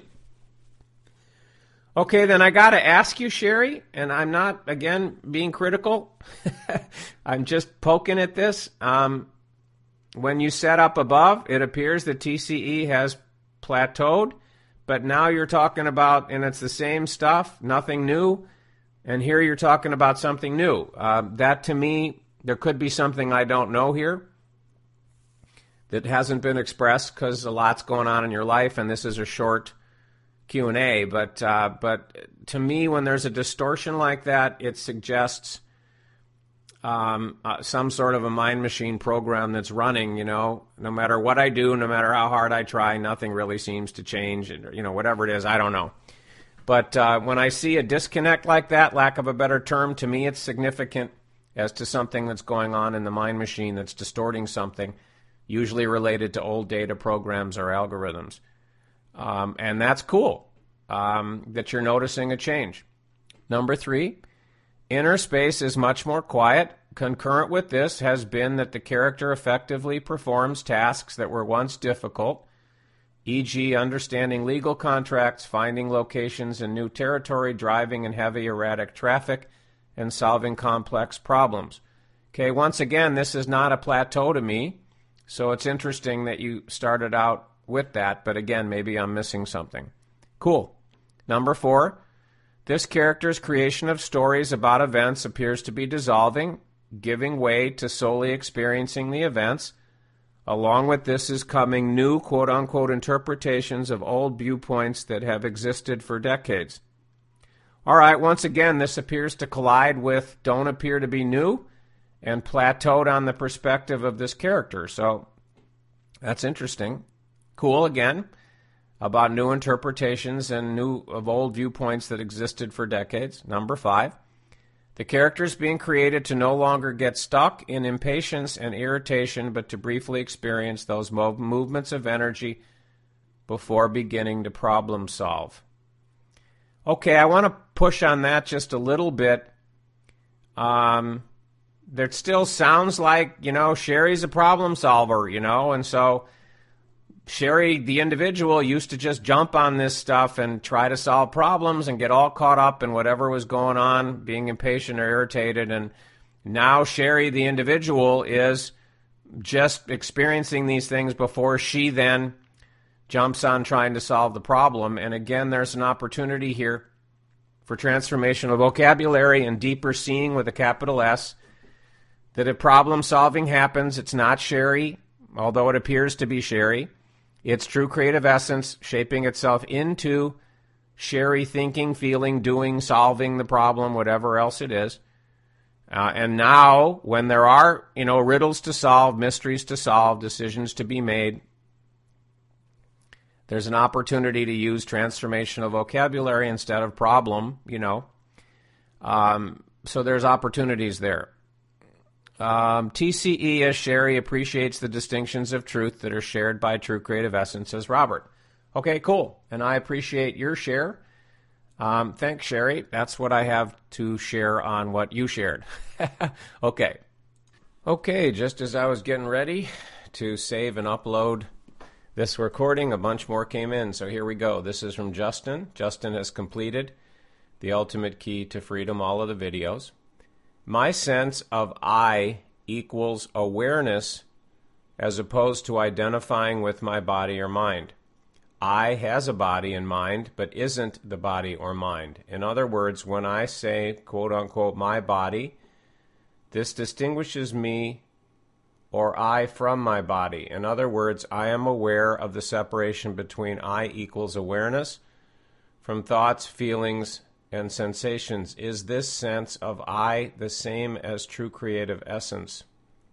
Okay, then I got to ask you, Sherry, and I'm not, again, being critical. I'm just poking at this. When you set up above, it appears that TCE has plateaued, but now you're talking about, and it's the same stuff, nothing new, and here you're talking about something new. That, to me, there could be something I don't know here that hasn't been expressed because a lot's going on in your life, and this is a short Q&A, but to me, when there's a distortion like that, it suggests some sort of a mind machine program that's running, you know, no matter what I do, no matter how hard I try, nothing really seems to change, and, you know, whatever it is, I don't know. But when I see a disconnect like that, lack of a better term, to me it's significant as to something that's going on in the mind machine that's distorting something, usually related to old data programs or algorithms. And that's cool that you're noticing a change. Number 3, inner space is much more quiet. Concurrent with this has been that the character effectively performs tasks that were once difficult, e.g. understanding legal contracts, finding locations in new territory, driving in heavy erratic traffic, and solving complex problems. Okay, once again, this is not a plateau to me, so it's interesting that you started out with that, but again, maybe I'm missing something. Cool. Number 4, this character's creation of stories about events appears to be dissolving, giving way to solely experiencing the events. Along with this is coming new quote-unquote interpretations of old viewpoints that have existed for decades. All right, once again, this appears to collide with don't appear to be new and plateaued on the perspective of this character. So that's interesting. Cool, again, about new interpretations and new of old viewpoints that existed for decades. Number 5, the character is being created to no longer get stuck in impatience and irritation, but to briefly experience those movements of energy before beginning to problem solve. Okay, I want to push on that just a little bit. There still sounds like, you know, Sherry's a problem solver, you know, and so Sherry, the individual, used to just jump on this stuff and try to solve problems and get all caught up in whatever was going on, being impatient or irritated. And now Sherry, the individual, is just experiencing these things before she then jumps on trying to solve the problem. And again, there's an opportunity here for transformational vocabulary and deeper seeing with a capital S, that if problem solving happens, it's not Sherry, although it appears to be Sherry. It's true creative essence shaping itself into Sherry thinking, feeling, doing, solving the problem, whatever else it is. And now, when there are, riddles to solve, mysteries to solve, decisions to be made, there's an opportunity to use transformational vocabulary instead of problem, So there's opportunities there. TCE as Sherry appreciates the distinctions of truth that are shared by True Creative Essence, says Robert. Okay, cool. And I appreciate your share. Thanks, Sherry. That's what I have to share on what you shared. Okay. Okay, just as I was getting ready to save and upload this recording, a bunch more came in. So here we go. This is from Justin. Justin has completed The Ultimate Key to Freedom, all of the videos. My sense of I equals awareness as opposed to identifying with my body or mind. I has a body and mind, but isn't the body or mind. In other words, when I say, quote unquote, my body, this distinguishes me or I from my body. In other words, I am aware of the separation between I equals awareness from thoughts, feelings, and sensations. Is this sense of I the same as true creative essence?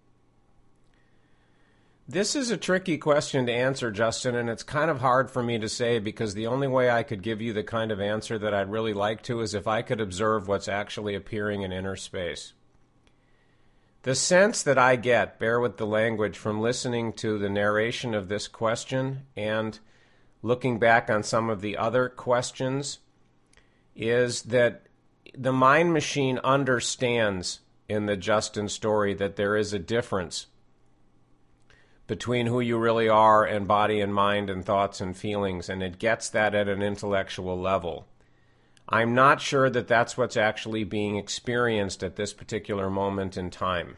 This is a tricky question to answer, Justin, and it's kind of hard for me to say because the only way I could give you the kind of answer that I'd really like to is if I could observe what's actually appearing in inner space. The sense that I get, bear with the language, from listening to the narration of this question and looking back on some of the other questions is that the mind machine understands in the Justin story that there is a difference between who you really are and body and mind and thoughts and feelings, and it gets that at an intellectual level. I'm not sure that that's what's actually being experienced at this particular moment in time.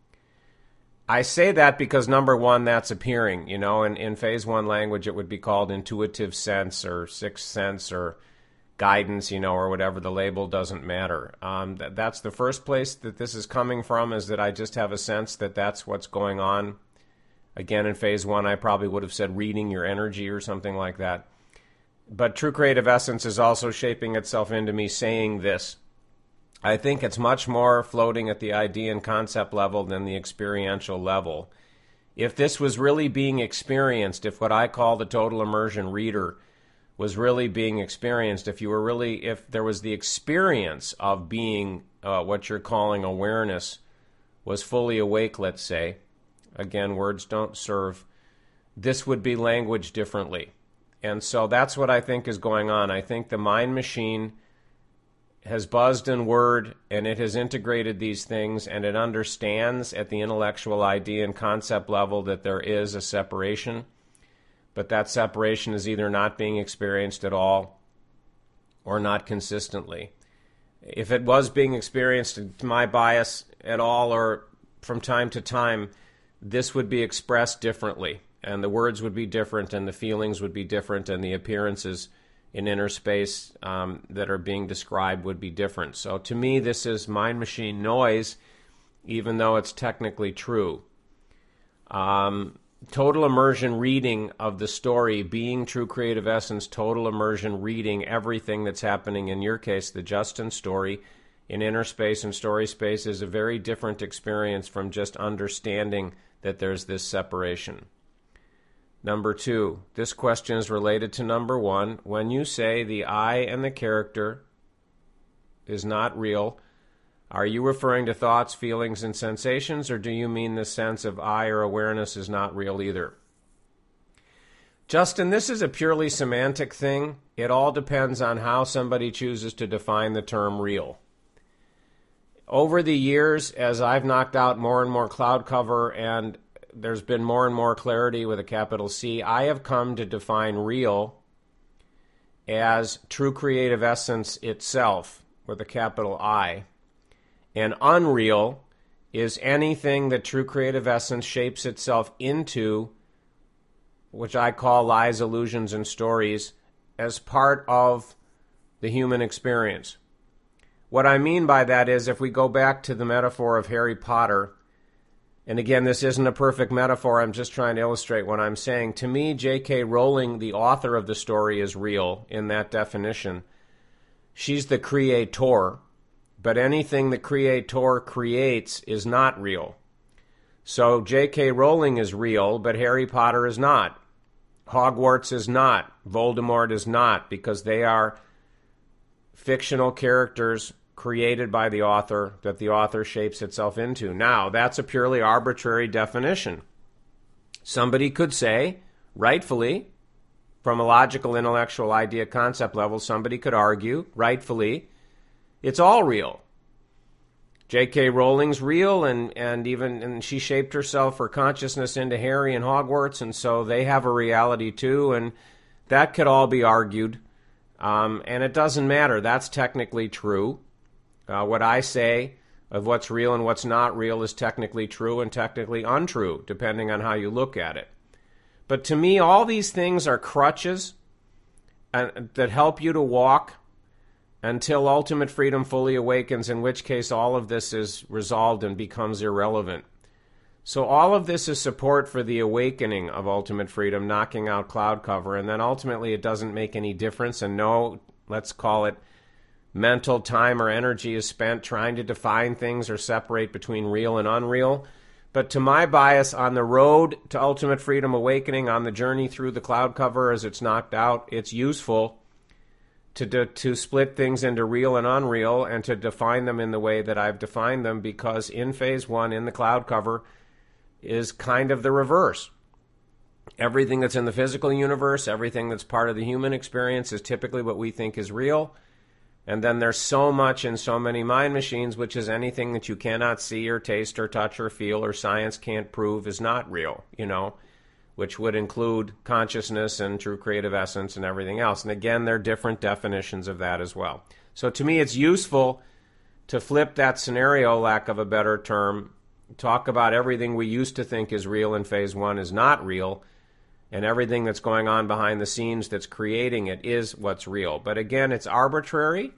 I say that because, number one, that's appearing. In phase one language, it would be called intuitive sense or sixth sense or guidance, or whatever the label, doesn't matter. That's the first place that this is coming from, is that I just have a sense that that's what's going on. Again, in phase one, I probably would have said reading your energy or something like that. But True Creative Essence is also shaping itself into me saying this. I think it's much more floating at the idea and concept level than the experiential level. If this was really being experienced, if what I call the total immersion reader was really being experienced, if there was the experience of being what you're calling awareness was fully awake, let's say, again, words don't serve, this would be language differently. And so that's what I think is going on. I think the mind machine has buzzed in word, and it has integrated these things, and it understands at the intellectual idea and concept level that there is a separation, but that separation is either not being experienced at all or not consistently. If it was being experienced, to my bias, at all or from time to time, this would be expressed differently, and the words would be different, and the feelings would be different, and the appearances in inner space that are being described would be different. So to me, this is mind machine noise, even though it's technically true. Total immersion reading of the story, being True Creative Essence, total immersion reading everything that's happening, in your case, the Justin story, in inner space and story space, is a very different experience from just understanding that there's this separation. Number two, this question is related to number one. When you say the I and the character is not real, are you referring to thoughts, feelings, and sensations, or do you mean the sense of I or awareness is not real either? Justin, this is a purely semantic thing. It all depends on how somebody chooses to define the term real. Over the years, as I've knocked out more and more cloud cover and there's been more and more clarity with a capital C, I have come to define real as True Creative Essence itself with a capital I. And unreal is anything that True Creative Essence shapes itself into, which I call lies, illusions, and stories, as part of the human experience. What I mean by that is, if we go back to the metaphor of Harry Potter, And again, this isn't a perfect metaphor. I'm just trying to illustrate what I'm saying. To me, J.K. Rowling, the author of the story, is real in that definition. She's the creator, but anything the creator creates is not real. So J.K. Rowling is real, but Harry Potter is not. Hogwarts is not. Voldemort is not, because they are fictional characters created by the author that the author shapes itself into. Now, that's a purely arbitrary definition. Somebody could say, rightfully, from a logical, intellectual idea concept level, somebody could argue, rightfully, it's all real. J.K. Rowling's real, and she shaped herself, her consciousness, into Harry and Hogwarts, and so they have a reality too, and that could all be argued. And it doesn't matter. That's technically true. What I say of what's real and what's not real is technically true and technically untrue, depending on how you look at it. But to me, all these things are crutches that help you to walk until ultimate freedom fully awakens, in which case all of this is resolved and becomes irrelevant. So all of this is support for the awakening of ultimate freedom, knocking out cloud cover, and then ultimately it doesn't make any difference, and no, let's call it, mental time or energy is spent trying to define things or separate between real and unreal. But to my bias, on the road to ultimate freedom awakening, on the journey through the cloud cover as it's knocked out, it's useful to split things into real and unreal and to define them in the way that I've defined them, because in phase one, in the cloud cover, is kind of the reverse. Everything that's in the physical universe, everything that's part of the human experience is typically what we think is real. And then there's so much in so many mind machines, which is anything that you cannot see or taste or touch or feel or science can't prove is not real, which would include consciousness and true creative essence and everything else. And again, there are different definitions of that as well. So to me, it's useful to flip that scenario, lack of a better term, talk about everything we used to think is real in phase one is not real, and everything that's going on behind the scenes that's creating it is what's real. But again, it's arbitrary.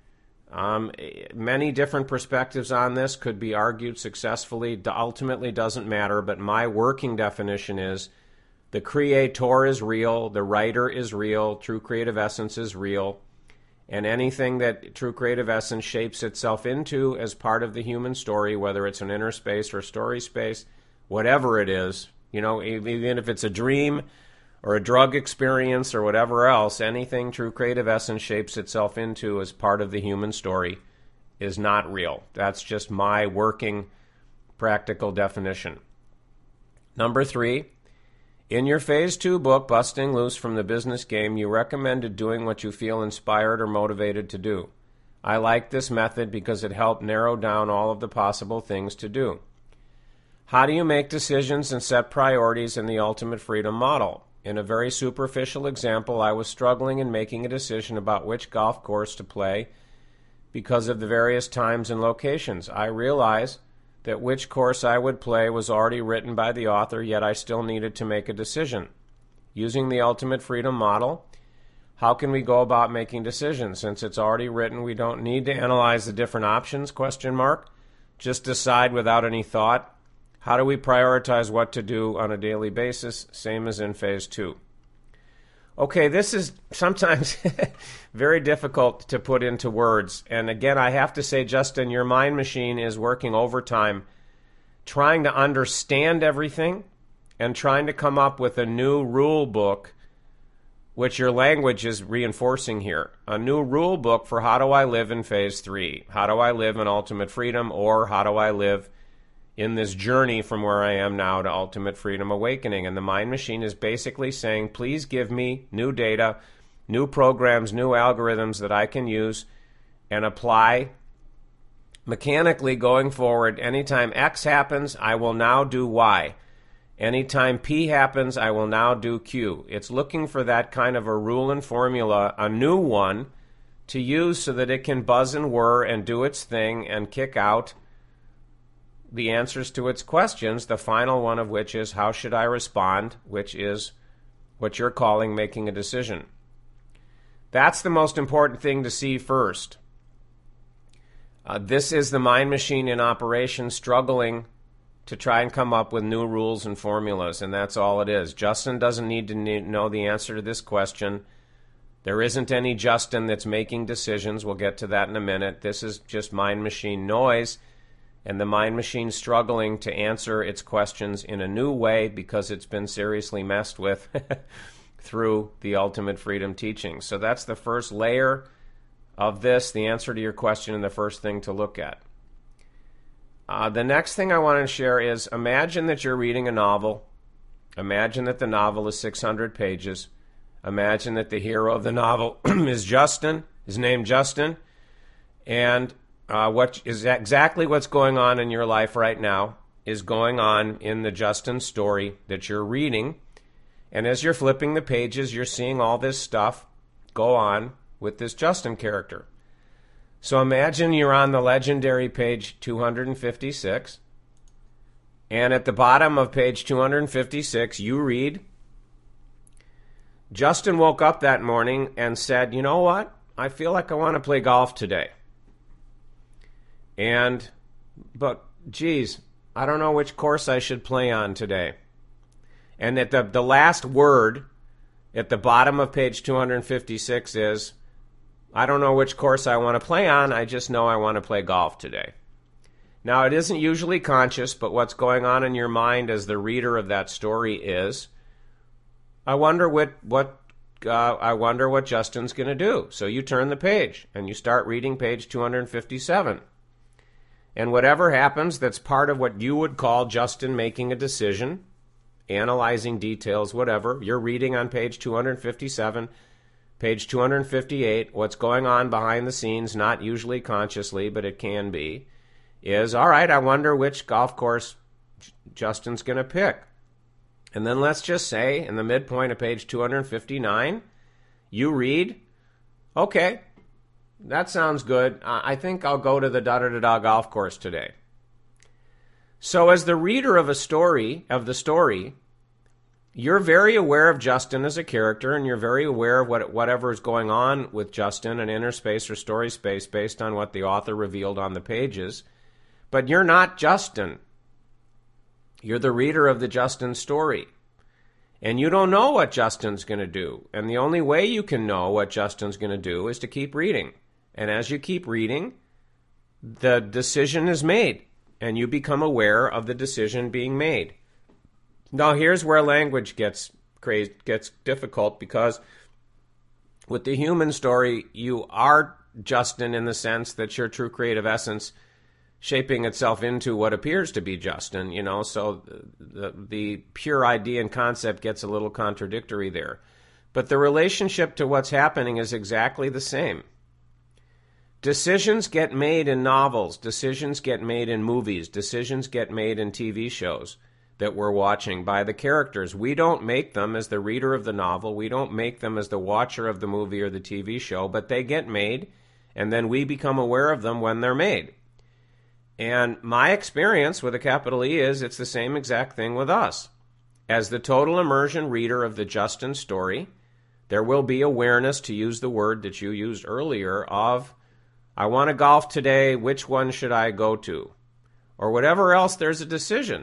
Many different perspectives on this could be argued successfully. Ultimately doesn't matter, but my working definition is the creator is real, the writer is real, true creative essence is real, and anything that true creative essence shapes itself into as part of the human story, whether it's an inner space or story space, whatever it is, even if it's a dream or a drug experience or whatever else, anything true creative essence shapes itself into as part of the human story is not real. That's just my working practical definition. Number 3, in your Phase 2 book, Busting Loose from the Business Game, you recommended doing what you feel inspired or motivated to do. I like this method because it helped narrow down all of the possible things to do. How do you make decisions and set priorities in the ultimate freedom model? In a very superficial example, I was struggling in making a decision about which golf course to play because of the various times and locations. I realized that which course I would play was already written by the author, yet I still needed to make a decision. Using the ultimate freedom model, how can we go about making decisions? Since it's already written, we don't need to analyze the different options, ? Just decide without any thought. How do we prioritize what to do on a daily basis? Same as in Phase 2. Okay, this is sometimes very difficult to put into words. And again, I have to say, Justin, your mind machine is working overtime, trying to understand everything and trying to come up with a new rule book, which your language is reinforcing here. A new rule book for how do I live in Phase 3? How do I live in ultimate freedom, or how do I live in this journey from where I am now to ultimate freedom awakening? And the mind machine is basically saying, please give me new data, new programs, new algorithms that I can use and apply mechanically going forward. Anytime X happens, I will now do Y. Anytime P happens, I will now do Q. It's looking for that kind of a rule and formula, a new one, to use so that it can buzz and whir and do its thing and kick out the answers to its questions, the final one of which is, how should I respond, which is what you're calling making a decision. That's the most important thing to see first. This is the mind machine in operation, struggling to try and come up with new rules and formulas, and that's all it is. Justin doesn't need to know the answer to this question. There isn't any Justin that's making decisions. We'll get to that in a minute. This is just mind machine noise, and the mind machine struggling to answer its questions in a new way because it's been seriously messed with through the Ultimate Freedom teaching. So that's the first layer of this, the answer to your question, and the first thing to look at. The next thing I want to share is, imagine that you're reading a novel. Imagine that the novel is 600 pages. Imagine that the hero of the novel is Justin, is named Justin, and what is exactly what's going on in your life right now is going on in the Justin story that you're reading. And as you're flipping the pages, you're seeing all this stuff go on with this Justin character. So imagine you're on the legendary page 256, and at the bottom of page 256, you read, Justin woke up that morning and said, you know what? I feel like I want to play golf today. But geez, I don't know which course I should play on today. And at the last word at the bottom of page 256 is, I don't know which course I want to play on, I just know I want to play golf today. Now, it isn't usually conscious, but what's going on in your mind as the reader of that story is, I wonder what Justin's going to do. So you turn the page and you start reading page 257. And whatever happens that's part of what you would call Justin making a decision, analyzing details, whatever, you're reading on page 257, page 258, what's going on behind the scenes, not usually consciously, but it can be, is, all right, I wonder which golf course Justin's going to pick. And then let's just say, in the midpoint of page 259, you read, okay, that sounds good. I think I'll go to the da-da-da-da golf course today. So as the reader of the story, you're very aware of Justin as a character, and you're very aware of whatever is going on with Justin in inner space or story space based on what the author revealed on the pages. But you're not Justin. You're the reader of the Justin story. And you don't know what Justin's going to do. And the only way you can know what Justin's going to do is to keep reading. And as you keep reading, the decision is made, and you become aware of the decision being made. Now, here's where language gets difficult, because with the human story, you are Justin in the sense that your true creative essence shaping itself into what appears to be Justin, so the pure idea and concept gets a little contradictory there. But the relationship to what's happening is exactly the same. Decisions get made in novels, decisions get made in movies, decisions get made in TV shows that we're watching by the characters. We don't make them as the reader of the novel. We don't make them as the watcher of the movie or the TV show, but they get made, and then we become aware of them when they're made. And my experience with a capital E is it's the same exact thing with us. As the total immersion reader of the Justin story, there will be awareness, to use the word that you used earlier, of, I want to golf today, which one should I go to? Or whatever else, there's a decision.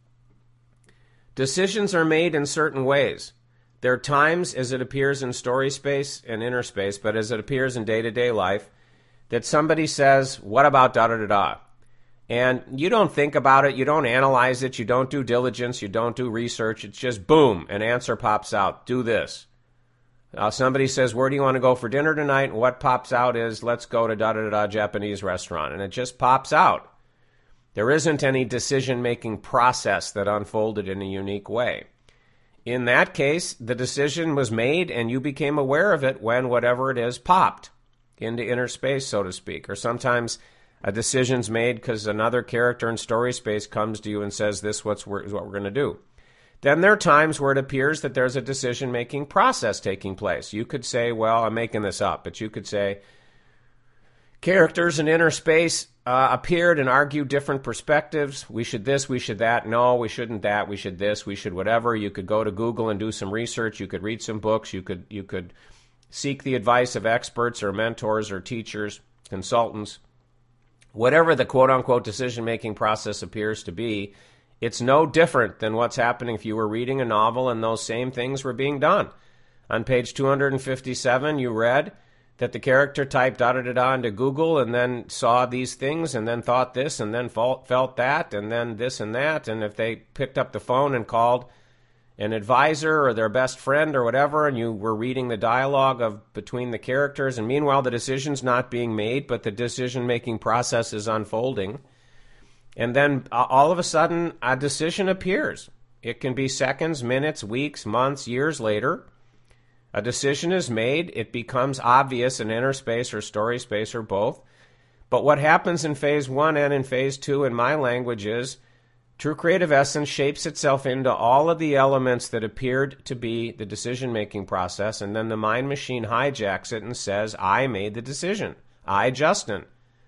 Decisions are made in certain ways. There are times, as it appears in story space and inner space, but as it appears in day-to-day life, that somebody says, what about da-da-da-da? And you don't think about it, you don't analyze it, you don't do diligence, you don't do research. It's just boom, an answer pops out. Do this. Somebody says, where do you want to go for dinner tonight? And what pops out is, let's go to da-da-da-da Japanese restaurant. And it just pops out. There isn't any decision-making process that unfolded in a unique way. In that case, the decision was made and you became aware of it when whatever it is popped into inner space, so to speak. Or sometimes a decision's made because another character in story space comes to you and says, this is what we're going to do. Then there are times where it appears that there's a decision-making process taking place. You could say, well, I'm making this up, but you could say, characters in inner space appeared and argued different perspectives. We should this, we should that. No, we shouldn't that. We should this, we should whatever. You could go to Google and do some research. You could read some books. You could seek the advice of experts or mentors or teachers, consultants. Whatever the quote-unquote decision-making process appears to be, It's no different than what's happening if you were reading a novel and those same things were being done. On page 257, you read that the character typed da-da-da-da into Google and then saw these things and then thought this and then felt that and then this and that. And if they picked up the phone and called an advisor or their best friend or whatever, and you were reading the dialogue between the characters, and meanwhile the decision's not being made, but the decision-making process is unfolding. And then all of a sudden, a decision appears. It can be seconds, minutes, weeks, months, years later. A decision is made. It becomes obvious in inner space or story space or both. But what happens in phase 1 and in phase 2 in my language is true creative essence shapes itself into all of the elements that appeared to be the decision-making process, and then the mind machine hijacks it and says, I made the decision. I, Justin.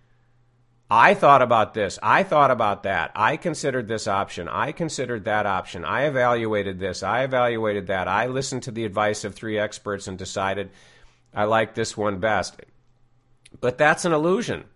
I thought about this. I thought about that. I considered this option. I considered that option. I evaluated this. I evaluated that. I listened to the advice of 3 experts and decided I like this one best. But that's an illusion.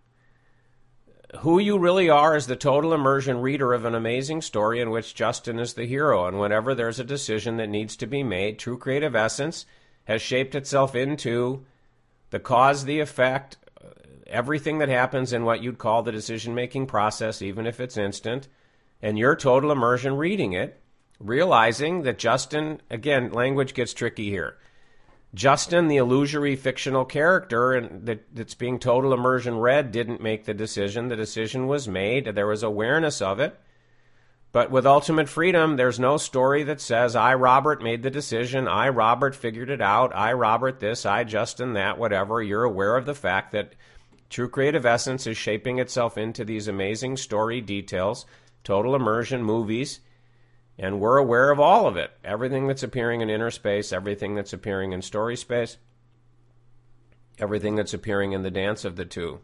Who you really are is the total immersion reader of an amazing story in which Justin is the hero. And whenever there's a decision that needs to be made, true creative essence has shaped itself into the cause, the effect, everything that happens in what you'd call the decision-making process, even if it's instant, and your total immersion reading it, realizing that Justin, again, language gets tricky here. Justin, the illusory fictional character and that's being total immersion read, didn't make the decision. The decision was made. There was awareness of it. But with ultimate freedom, there's no story that says, I, Robert, made the decision. I, Robert, figured it out. I, Robert, this. I, Justin, that, whatever. You're aware of the fact that true creative essence is shaping itself into these amazing story details, total immersion movies, and we're aware of all of it. Everything that's appearing in inner space, everything that's appearing in story space, everything that's appearing in the dance of the two.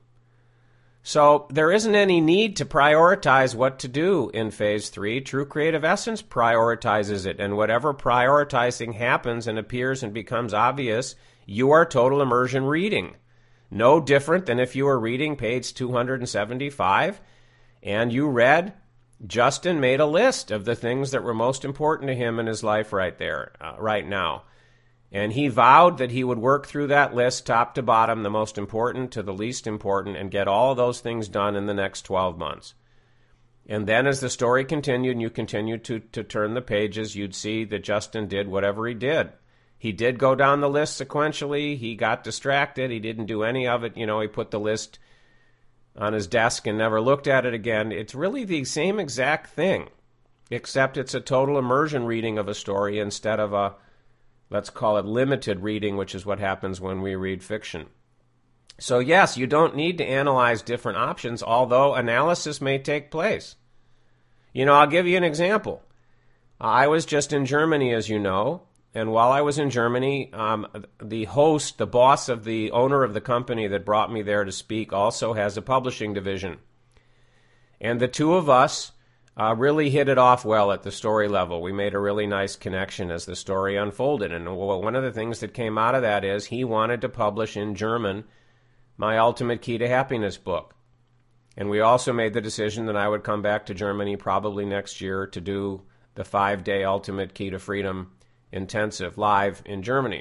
So there isn't any need to prioritize what to do in phase 3. True creative essence prioritizes it, and whatever prioritizing happens and appears and becomes obvious, you are total immersion reading. No different than if you were reading page 275 and you read, Justin made a list of the things that were most important to him in his life right there, right now. And he vowed that he would work through that list top to bottom, the most important to the least important, and get all of those things done in the next 12 months. And then as the story continued and you continued to turn the pages, you'd see that Justin did whatever he did. He did go down the list sequentially. He got distracted. He didn't do any of it. You know, he put the list on his desk and never looked at it again. It's really the same exact thing, except it's a total immersion reading of a story instead of a, let's call it limited reading, which is what happens when we read fiction. So yes, you don't need to analyze different options, although analysis may take place. You know, I'll give you an example. I was just in Germany, as you know. And while I was in Germany, the host, the boss of the owner of the company that brought me there to speak also has a publishing division. And the two of us really hit it off well at the story level. We made a really nice connection as the story unfolded. And one of the things that came out of that is he wanted to publish in German my Ultimate Key to Happiness book. And we also made the decision that I would come back to Germany probably next year to do the 5-day Ultimate Key to Freedom intensive live in Germany.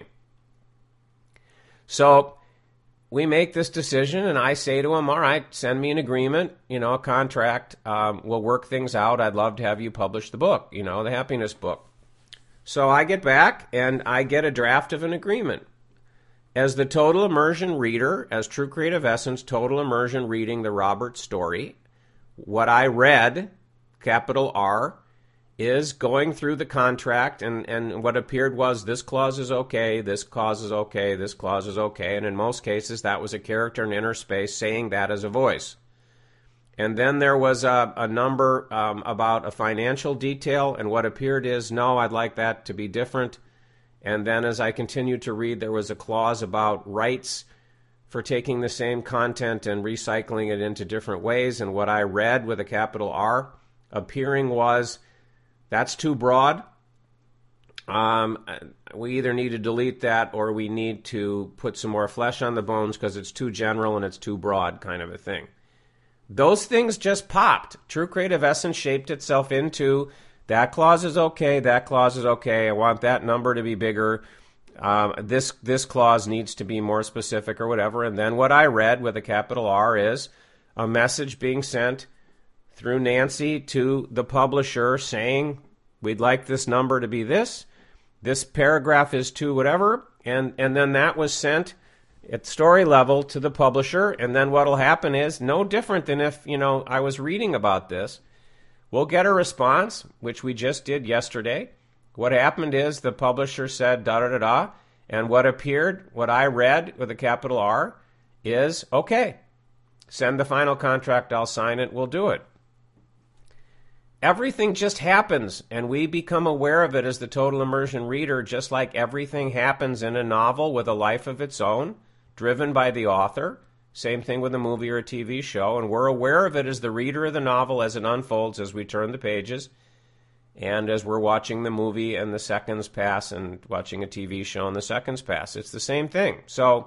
So we make this decision, and I say to him, all right, send me an agreement, a contract. We'll work things out. I'd love to have you publish the book, the happiness book. So I get back, and I get a draft of an agreement. As the total immersion reader, as True Creative Essence, total immersion reading the Robert story, what I read, capital R, is going through the contract, and what appeared was this clause is okay, this clause is okay, this clause is okay, and in most cases that was a character in inner space saying that as a voice. And then there was a number about a financial detail, and what appeared is, no, I'd like that to be different. And then as I continued to read, there was a clause about rights for taking the same content and recycling it into different ways, and what I read with a capital R appearing was, that's too broad. We either need to delete that or we need to put some more flesh on the bones because it's too general and it's too broad kind of a thing. Those things just popped. True creative essence shaped itself into that clause is okay, that clause is okay, I want that number to be bigger, this clause needs to be more specific or whatever. And then what I read with a capital R is a message being sent through Nancy to the publisher saying, we'd like this number to be this paragraph is to whatever, and then that was sent at story level to the publisher. And then what'll happen is no different than if, I was reading about this. We'll get a response, which we just did yesterday. What happened is the publisher said da-da-da-da, and what appeared, what I read with a capital R, is okay. Send the final contract, I'll sign it, we'll do it. Everything just happens, and we become aware of it as the total immersion reader, just like everything happens in a novel with a life of its own, driven by the author. Same thing with a movie or a TV show, and we're aware of it as the reader of the novel as it unfolds, as we turn the pages, and as we're watching the movie and the seconds pass, and watching a TV show and the seconds pass. It's the same thing. So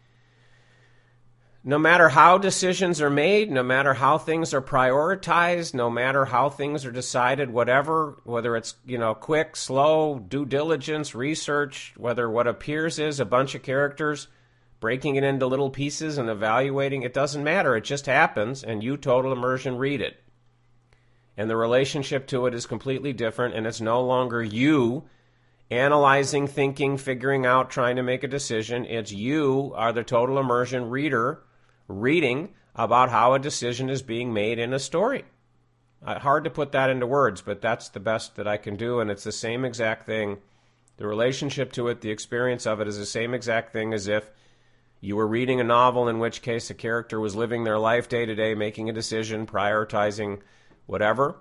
no matter how decisions are made, no matter how things are prioritized, no matter how things are decided, whatever, whether it's, quick, slow, due diligence, research, whether what appears is a bunch of characters breaking it into little pieces and evaluating, it doesn't matter. It just happens, and you, total immersion, read it. And the relationship to it is completely different, and it's no longer you analyzing, thinking, figuring out, trying to make a decision. It's you are the total immersion reader reading about how a decision is being made in a story. Hard to put that into words, but that's the best that I can do, and it's the same exact thing. The relationship to it, the experience of it is the same exact thing as if you were reading a novel, in which case a character was living their life day to day, making a decision, prioritizing whatever.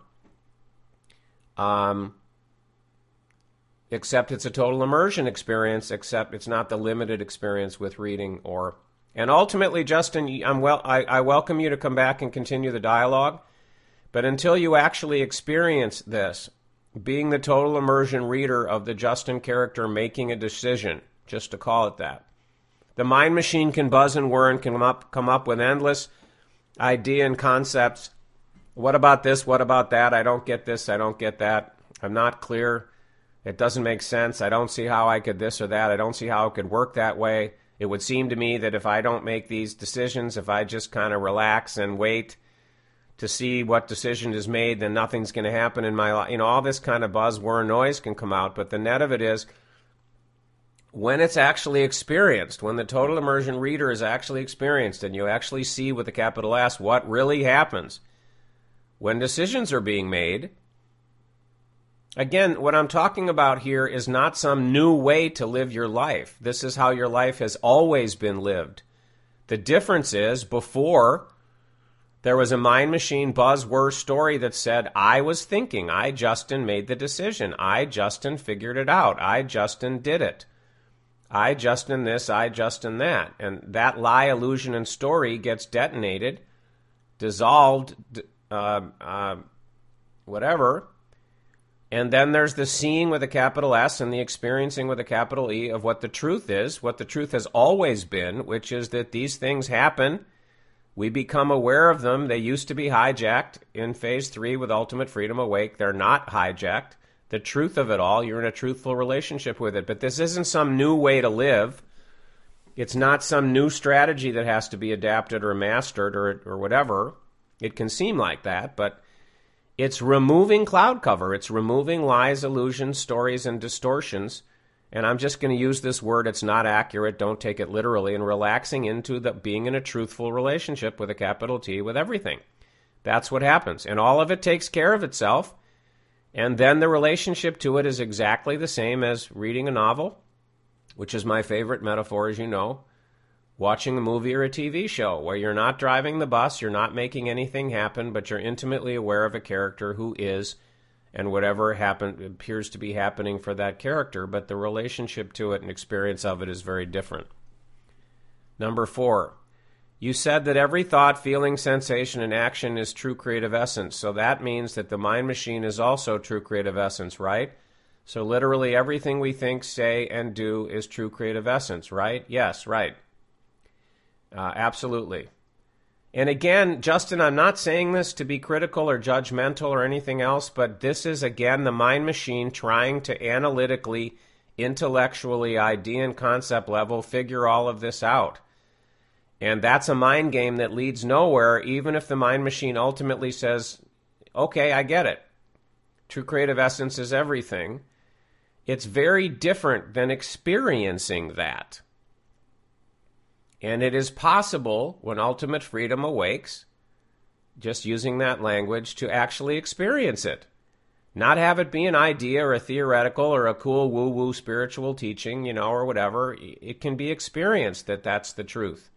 Except it's a total immersion experience, except it's not the limited experience with reading or... And ultimately, Justin, I welcome you to come back and continue the dialogue. But until you actually experience this, being the total immersion reader of the Justin character making a decision, just to call it that, the mind machine can buzz and whir and can come up with endless idea and concepts. What about this? What about that? I don't get this. I don't get that. I'm not clear. It doesn't make sense. I don't see how I could this or that. I don't see how it could work that way. It would seem to me that if I don't make these decisions, if I just kind of relax and wait to see what decision is made, then nothing's going to happen in my life. All this kind of buzz, whir, noise can come out. But the net of it is, when it's actually experienced, when the total immersion reader is actually experienced, and you actually see with a capital S what really happens when decisions are being made. Again, what I'm talking about here is not some new way to live your life. This is how your life has always been lived. The difference is, before, there was a mind machine buzz whir story that said, I was thinking, I, Justin, made the decision. I, Justin, figured it out. I, Justin, did it. I, Justin, this, I, Justin, that. And that lie, illusion, and story gets detonated, dissolved, whatever. And then there's the seeing with a capital S and the experiencing with a capital E of what the truth is, what the truth has always been, which is that these things happen. We become aware of them. They used to be hijacked in Phase 3 with Ultimate Freedom Awake. They're not hijacked. The truth of it all, you're in a truthful relationship with it. But this isn't some new way to live. It's not some new strategy that has to be adapted or mastered or whatever. It can seem like that, but it's removing cloud cover. It's removing lies, illusions, stories, and distortions. And I'm just going to use this word. It's not accurate. Don't take it literally. And relaxing into being in a truthful relationship with a capital T with everything. That's what happens. And all of it takes care of itself. And then the relationship to it is exactly the same as reading a novel, which is my favorite metaphor, as you know. Watching a movie or a TV show where you're not driving the bus, you're not making anything happen, but you're intimately aware of a character who is, and whatever appears to be happening for that character, but the relationship to it and experience of it is very different. Number 4, you said that every thought, feeling, sensation, and action is true creative essence, so that means that the mind machine is also true creative essence, right? So literally everything we think, say, and do is true creative essence, right? Yes, right. Absolutely. And again, Justin, I'm not saying this to be critical or judgmental or anything else, but this is, again, the mind machine trying to analytically, intellectually, idea and concept level, figure all of this out. And that's a mind game that leads nowhere, even if the mind machine ultimately says, okay, I get it. True creative essence is everything. It's very different than experiencing that. And it is possible, when ultimate freedom awakes, just using that language, to actually experience it. Not have it be an idea or a theoretical or a cool woo-woo spiritual teaching, or whatever. It can be experienced that that's the truth.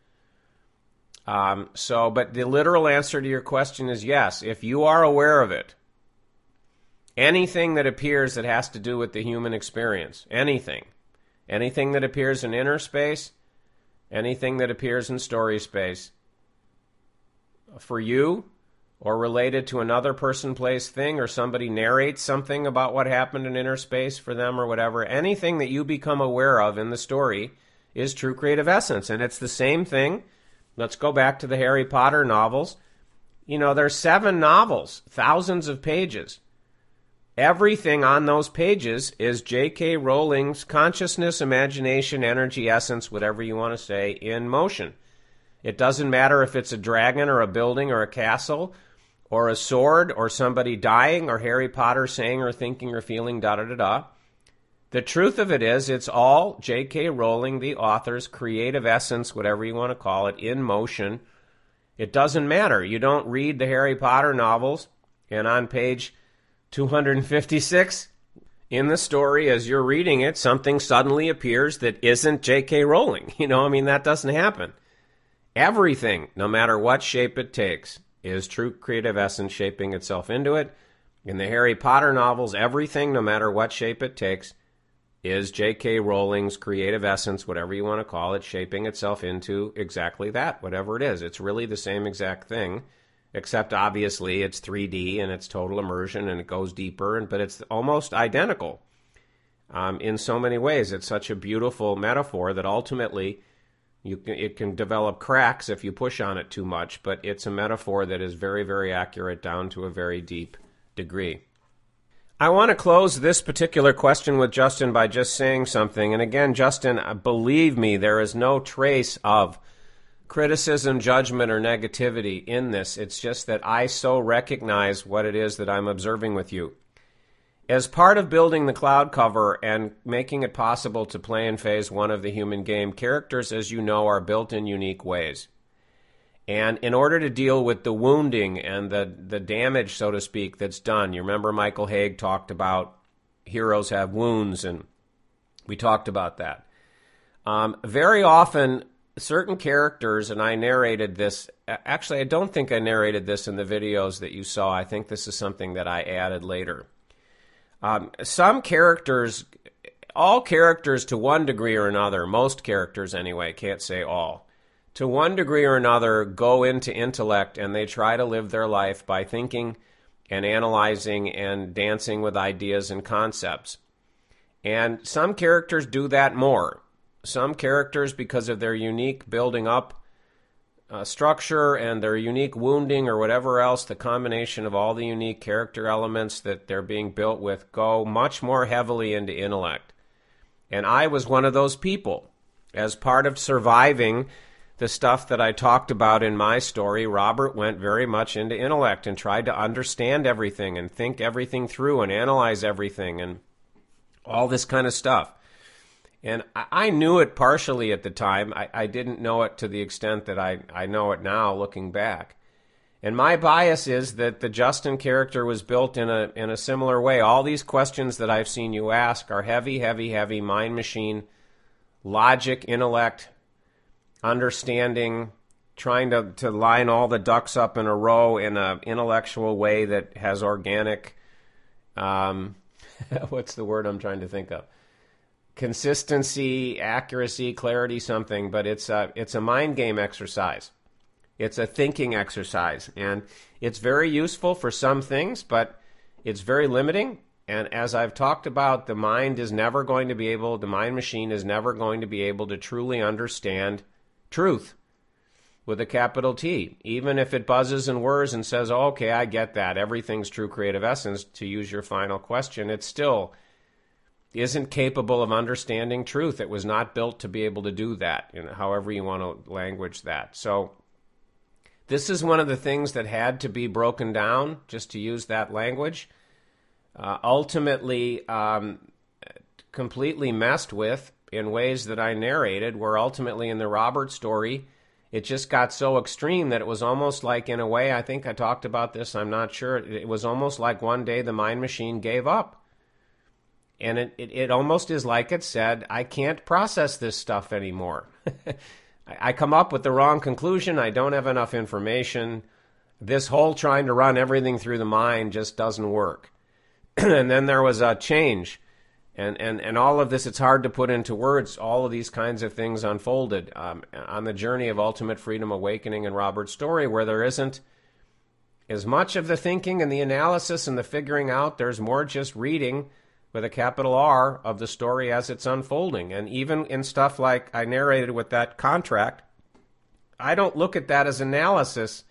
But the literal answer to your question is yes. If you are aware of it, anything that appears that has to do with the human experience, anything that appears in inner space, anything that appears in story space, for you, or related to another person, place, thing, or somebody narrates something about what happened in inner space for them or whatever, anything that you become aware of in the story is true creative essence. And it's the same thing. Let's go back to the Harry Potter novels. There's 7 novels, thousands of pages. Everything on those pages is J.K. Rowling's consciousness, imagination, energy, essence, whatever you want to say, in motion. It doesn't matter if it's a dragon or a building or a castle or a sword or somebody dying or Harry Potter saying or thinking or feeling da-da-da-da. The truth of it is, it's all J.K. Rowling, the author's creative essence, whatever you want to call it, in motion. It doesn't matter. You don't read the Harry Potter novels, and on page 256 in the story, as you're reading it, something suddenly appears that isn't J.K. Rowling. That doesn't happen. Everything, no matter what shape it takes, is true creative essence shaping itself into it. In the Harry Potter novels, everything, no matter what shape it takes, is J.K. Rowling's creative essence, whatever you want to call it, shaping itself into exactly that, whatever it is. It's really the same exact thing, except obviously it's 3D and it's total immersion and it goes deeper, but it's almost identical in so many ways. It's such a beautiful metaphor that ultimately it can develop cracks if you push on it too much, but it's a metaphor that is very, very accurate down to a very deep degree. I want to close this particular question with Justin by just saying something. And again, Justin, believe me, there is no trace of criticism, judgment, or negativity in this. It's just that I so recognize what it is that I'm observing with you. As part of building the cloud cover and making it possible to play in phase 1 of the human game, characters, as you know, are built in unique ways. And in order to deal with the wounding and the damage, so to speak, that's done, you remember Michael Haig talked about heroes have wounds, and we talked about that. Very often, certain characters, and I narrated this, actually I don't think I narrated this in the videos that you saw. I think this is something that I added later. Some characters, all characters to one degree or another, most characters anyway, can't say all, to one degree or another go into intellect and they try to live their life by thinking and analyzing and dancing with ideas and concepts. And some characters do that more. Some characters, because of their unique building up structure and their unique wounding or whatever else, the combination of all the unique character elements that they're being built with, go much more heavily into intellect. And I was one of those people. As part of surviving the stuff that I talked about in my story, Robert went very much into intellect and tried to understand everything and think everything through and analyze everything and all this kind of stuff. And I knew it partially at the time. I didn't know it to the extent that I know it now, looking back. And my bias is that the Justin character was built in a similar way. All these questions that I've seen you ask are heavy, heavy, heavy mind machine, logic, intellect, understanding, trying to line all the ducks up in a row in an intellectual way that has organic, what's the word I'm trying to think of? Consistency, accuracy, clarity, something, but it's a mind game exercise. It's a thinking exercise, and it's very useful for some things, but it's very limiting. And as I've talked about, the mind machine is never going to be able to truly understand truth. with a capital T. Even if it buzzes and whirs and says, oh, okay, I get that, everything's true creative essence, to use your final question, it still isn't capable of understanding truth. It was not built to be able to do that, however you want to language that. So this is one of the things that had to be broken down, just to use that language. Ultimately, completely messed with in ways that I narrated, where ultimately in the Robert story, it just got so extreme that it was almost like, in a way, I think I talked about this, I'm not sure, it was almost like one day the mind machine gave up. And it almost is like it said, I can't process this stuff anymore. I come up with the wrong conclusion, I don't have enough information, this whole trying to run everything through the mind just doesn't work. And then there was a change. And all of this, it's hard to put into words. All of these kinds of things unfolded on the journey of ultimate freedom awakening in Robert's story, where there isn't as much of the thinking and the analysis and the figuring out. There's more just reading with a capital R of the story as it's unfolding. And even in stuff like I narrated with that contract, I don't look at that as analysis.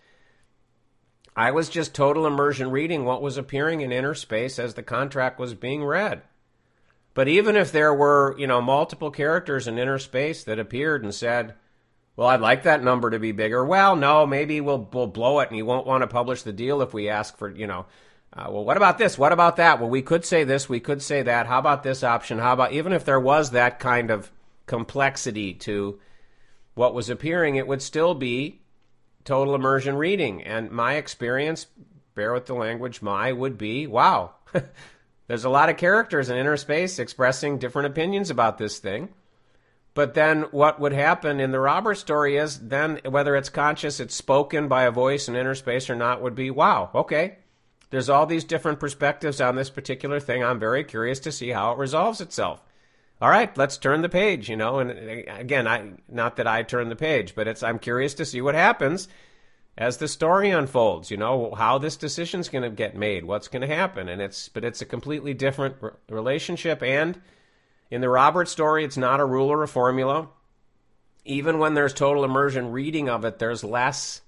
I was just total immersion reading what was appearing in inner space as the contract was being read. But even if there were, multiple characters in inner space that appeared and said, well, I'd like that number to be bigger. Well, no, maybe we'll blow it and you won't want to publish the deal if we ask for, well, what about this? What about that? Well, we could say this, we could say that. How about this option? How about, even if there was that kind of complexity to what was appearing, it would still be total immersion reading. And my experience, bear with the language, would be, wow, there's a lot of characters in inner space expressing different opinions about this thing. But then what would happen in the Robert story is then, whether it's conscious, it's spoken by a voice in inner space or not, would be, wow, okay, there's all these different perspectives on this particular thing. I'm very curious to see how it resolves itself. All right, let's turn the page, And again, not that I turn the page, but I'm curious to see what happens as the story unfolds, how this decision's going to get made, what's going to happen. But it's a completely different relationship. And in the Robert story, it's not a rule or a formula. Even when there's total immersion reading of it, there's less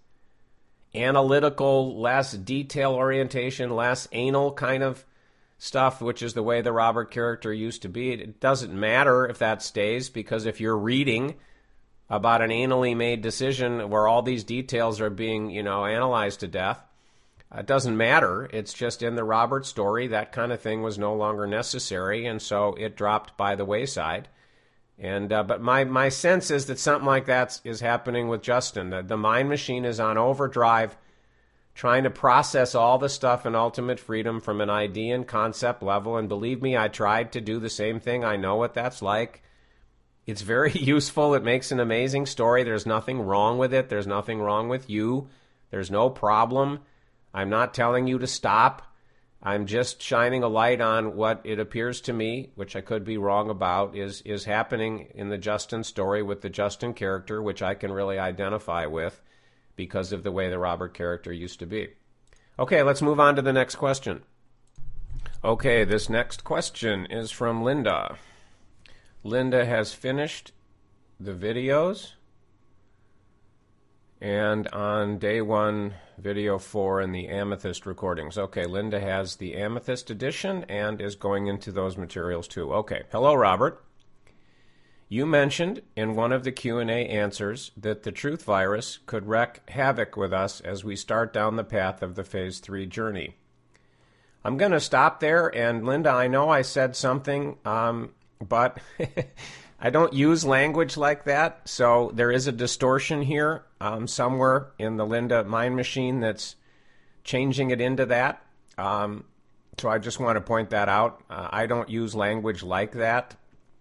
analytical, less detail orientation, less anal kind of stuff, which is the way the Robert character used to be. It doesn't matter if that stays, because if you're reading about an anally made decision where all these details are being, analyzed to death, it doesn't matter. It's just in the Robert story, that kind of thing was no longer necessary, and so it dropped by the wayside. And but my sense is that something like that is happening with Justin. The mind machine is on overdrive, trying to process all the stuff in ultimate freedom from an idea and concept level. And believe me, I tried to do the same thing. I know what that's like. It's very useful. It makes an amazing story. There's nothing wrong with it. There's nothing wrong with you. There's no problem. I'm not telling you to stop. I'm just shining a light on what it appears to me, which I could be wrong about, is happening in the Justin story with the Justin character, which I can really identify with because of the way the Robert character used to be. Okay, let's move on to the next question. Okay, this next question is from Linda. Linda has finished the videos, and on day 1, video 4 in the Amethyst recordings. Okay, Linda has the Amethyst edition and is going into those materials too. Okay, hello, Robert. You mentioned in one of the Q&A answers that the truth virus could wreak havoc with us as we start down the path of the Phase 3 journey. I'm going to stop there, and Linda, I know I said something, but I don't use language like that, so there is a distortion here somewhere in the Linda mind machine that's changing it into that. So I just want to point that out. I don't use language like that.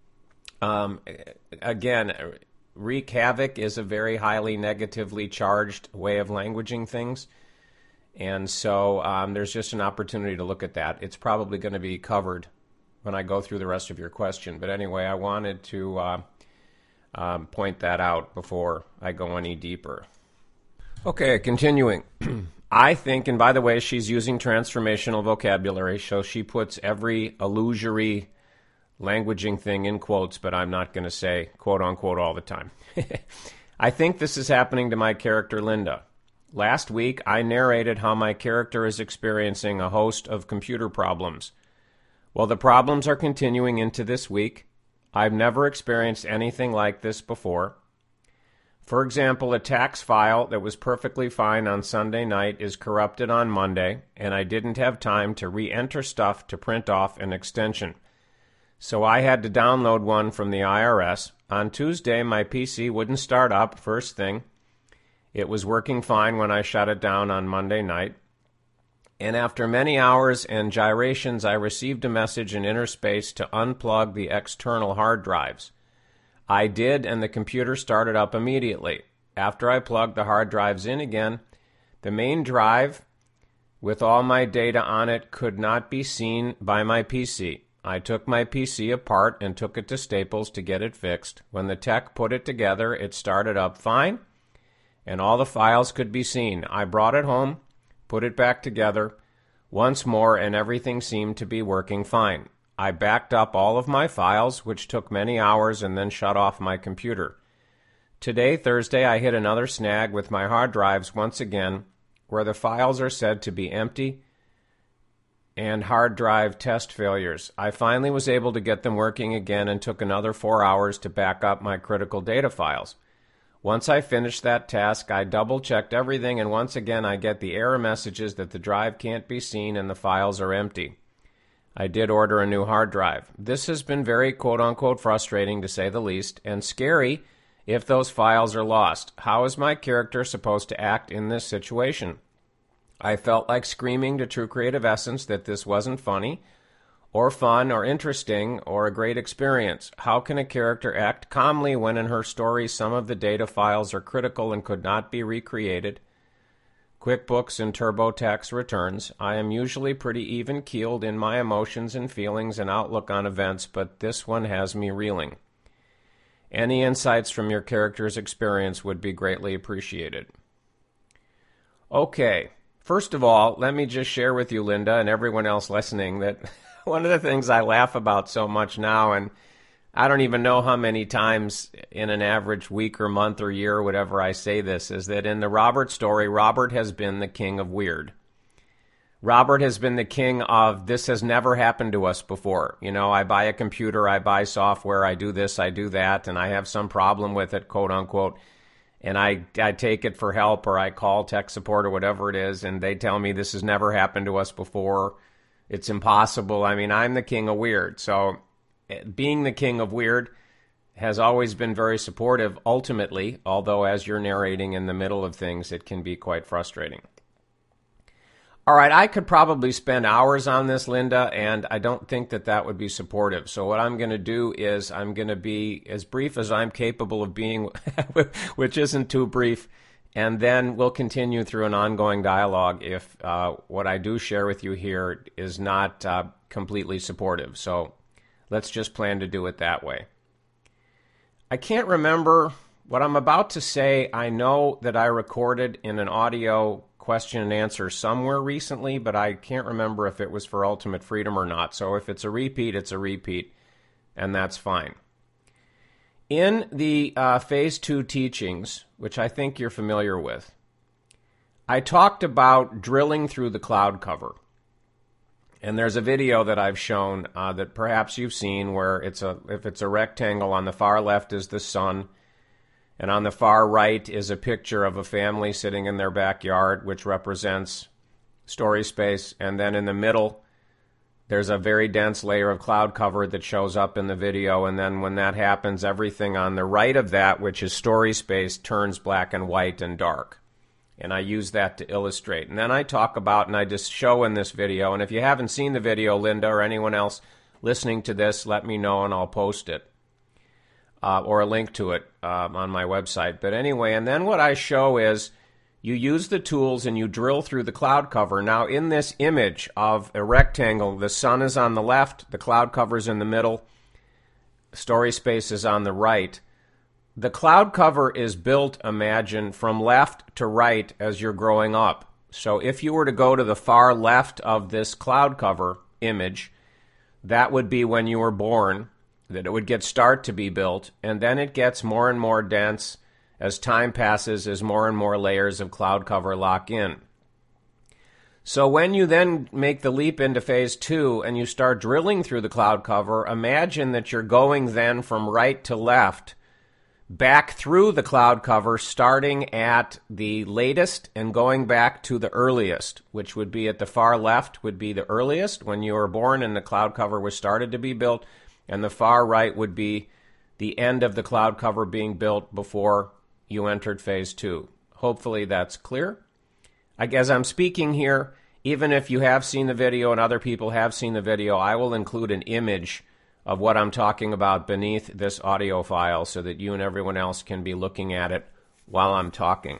Again, wreak havoc is a very highly negatively charged way of languaging things. And so there's just an opportunity to look at that. It's probably going to be covered when I go through the rest of your question. But anyway, I wanted to point that out before I go any deeper. Okay, continuing. I think, and by the way, she's using transformational vocabulary, so she puts every illusory languaging thing in quotes, but I'm not going to say quote unquote all the time. I think this is happening to my character Linda. Last week, I narrated how my character is experiencing a host of computer problems. Well, the problems are continuing into this week. I've never experienced anything like this before. For example, a tax file that was perfectly fine on Sunday night is corrupted on Monday, and I didn't have time to re-enter stuff to print off an extension. So I had to download one from the IRS. On Tuesday, my PC wouldn't start up first thing. It was working fine when I shut it down on Monday night. And after many hours and gyrations, I received a message in Interspace to unplug the external hard drives. I did, and the computer started up immediately. After I plugged the hard drives in again, the main drive with all my data on it could not be seen by my PC. I took my PC apart and took it to Staples to get it fixed. When the tech put it together, it started up fine, and all the files could be seen. I brought it home, put it back together once more, and everything seemed to be working fine. I backed up all of my files, which took many hours, and then shut off my computer. Today, Thursday, I hit another snag with my hard drives once again, where the files are said to be empty and hard drive test failures. I finally was able to get them working again and took another 4 hours to back up my critical data files. Once I finished that task, I double-checked everything, and once again I get the error messages that the drive can't be seen and the files are empty. I did order a new hard drive. This has been very quote-unquote frustrating, to say the least, and scary if those files are lost. How is my character supposed to act in this situation? I felt like screaming to True Creative Essence that this wasn't funny, or fun, or interesting, or a great experience. How can a character act calmly when in her story some of the data files are critical and could not be recreated? QuickBooks and TurboTax returns. I am usually pretty even-keeled in my emotions and feelings and outlook on events, but this one has me reeling. Any insights from your character's experience would be greatly appreciated. Okay, first of all, let me just share with you, Linda, and everyone else listening, that one of the things I laugh about so much now, and I don't even know how many times in an average week or month or year or whatever I say this, is that in the Robert story, Robert has been the king of weird. Robert has been the king of, this has never happened to us before. You know, I buy a computer, I buy software, I do this, I do that, and I have some problem with it, quote unquote, and I take it for help, or I call tech support or whatever it is, and they tell me this has never happened to us before. It's impossible. I mean, I'm the king of weird. So being the king of weird has always been very supportive, ultimately, although as you're narrating in the middle of things, it can be quite frustrating. All right, I could probably spend hours on this, Linda, and I don't think that that would be supportive. So what I'm going to do is I'm going to be as brief as I'm capable of being, which isn't too brief, and then we'll continue through an ongoing dialogue if what I do share with you here is not completely supportive. So let's just plan to do it that way. I can't remember what I'm about to say. I know that I recorded in an audio question and answer somewhere recently, but I can't remember if it was for Ultimate Freedom or not. So if it's a repeat, it's a repeat, and that's fine. In the Phase 2 teachings, which I think you're familiar with, I talked about drilling through the cloud cover. And there's a video that I've shown that perhaps you've seen where if it's a rectangle, on the far left is the sun, and on the far right is a picture of a family sitting in their backyard, which represents story space. And then in the middle, there's a very dense layer of cloud cover that shows up in the video. And then when that happens, everything on the right of that, which is story space, turns black and white and dark. And I use that to illustrate. And then I talk about, and I just show in this video, and if you haven't seen the video, Linda, or anyone else listening to this, let me know and I'll post it. Or a link to it on my website. But anyway, and then what I show is you use the tools and you drill through the cloud cover. Now, in this image of a rectangle, the sun is on the left, the cloud cover is in the middle, story space is on the right. The cloud cover is built, imagine, from left to right as you're growing up. So if you were to go to the far left of this cloud cover image, that would be when you were born, that it would start to be built, and then it gets more and more dense as time passes, as more and more layers of cloud cover lock in. So when you then make the leap into phase 2 and you start drilling through the cloud cover, imagine that you're going then from right to left, back through the cloud cover, starting at the latest and going back to the earliest, which would be at the far left would be the earliest, when you were born and the cloud cover was started to be built, and the far right would be the end of the cloud cover being built before you entered phase 2. Hopefully that's clear. As I'm speaking here, even if you have seen the video and other people have seen the video, I will include an image of what I'm talking about beneath this audio file so that you and everyone else can be looking at it while I'm talking.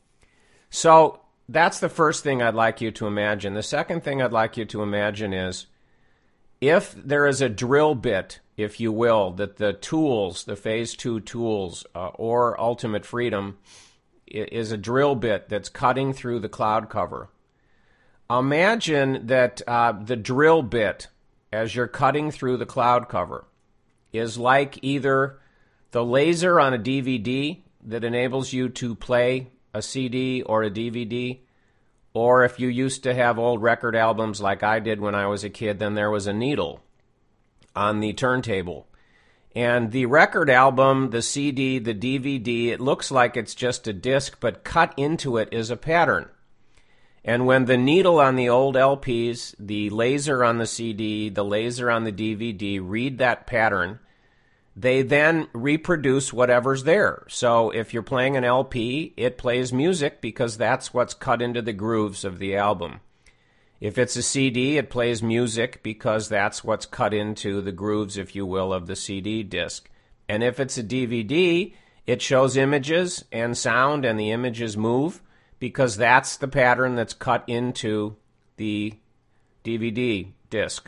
So that's the first thing I'd like you to imagine. The second thing I'd like you to imagine is if there is a drill bit, if you will, that the tools, the phase 2 tools, or Ultimate Freedom is a drill bit that's cutting through the cloud cover. Imagine that the drill bit, as you're cutting through the cloud cover, is like either the laser on a DVD that enables you to play a CD or a DVD, or if you used to have old record albums like I did when I was a kid, then there was a needle on the turntable. And the record album, the CD, the DVD, it looks like it's just a disc, but cut into it is a pattern. And when the needle on the old LPs, the laser on the CD, the laser on the DVD read that pattern, they then reproduce whatever's there. So if you're playing an LP, it plays music because that's what's cut into the grooves of the album. If it's a CD, it plays music because that's what's cut into the grooves, if you will, of the CD disc. And if it's a DVD, it shows images and sound, and the images move because that's the pattern that's cut into the DVD disc.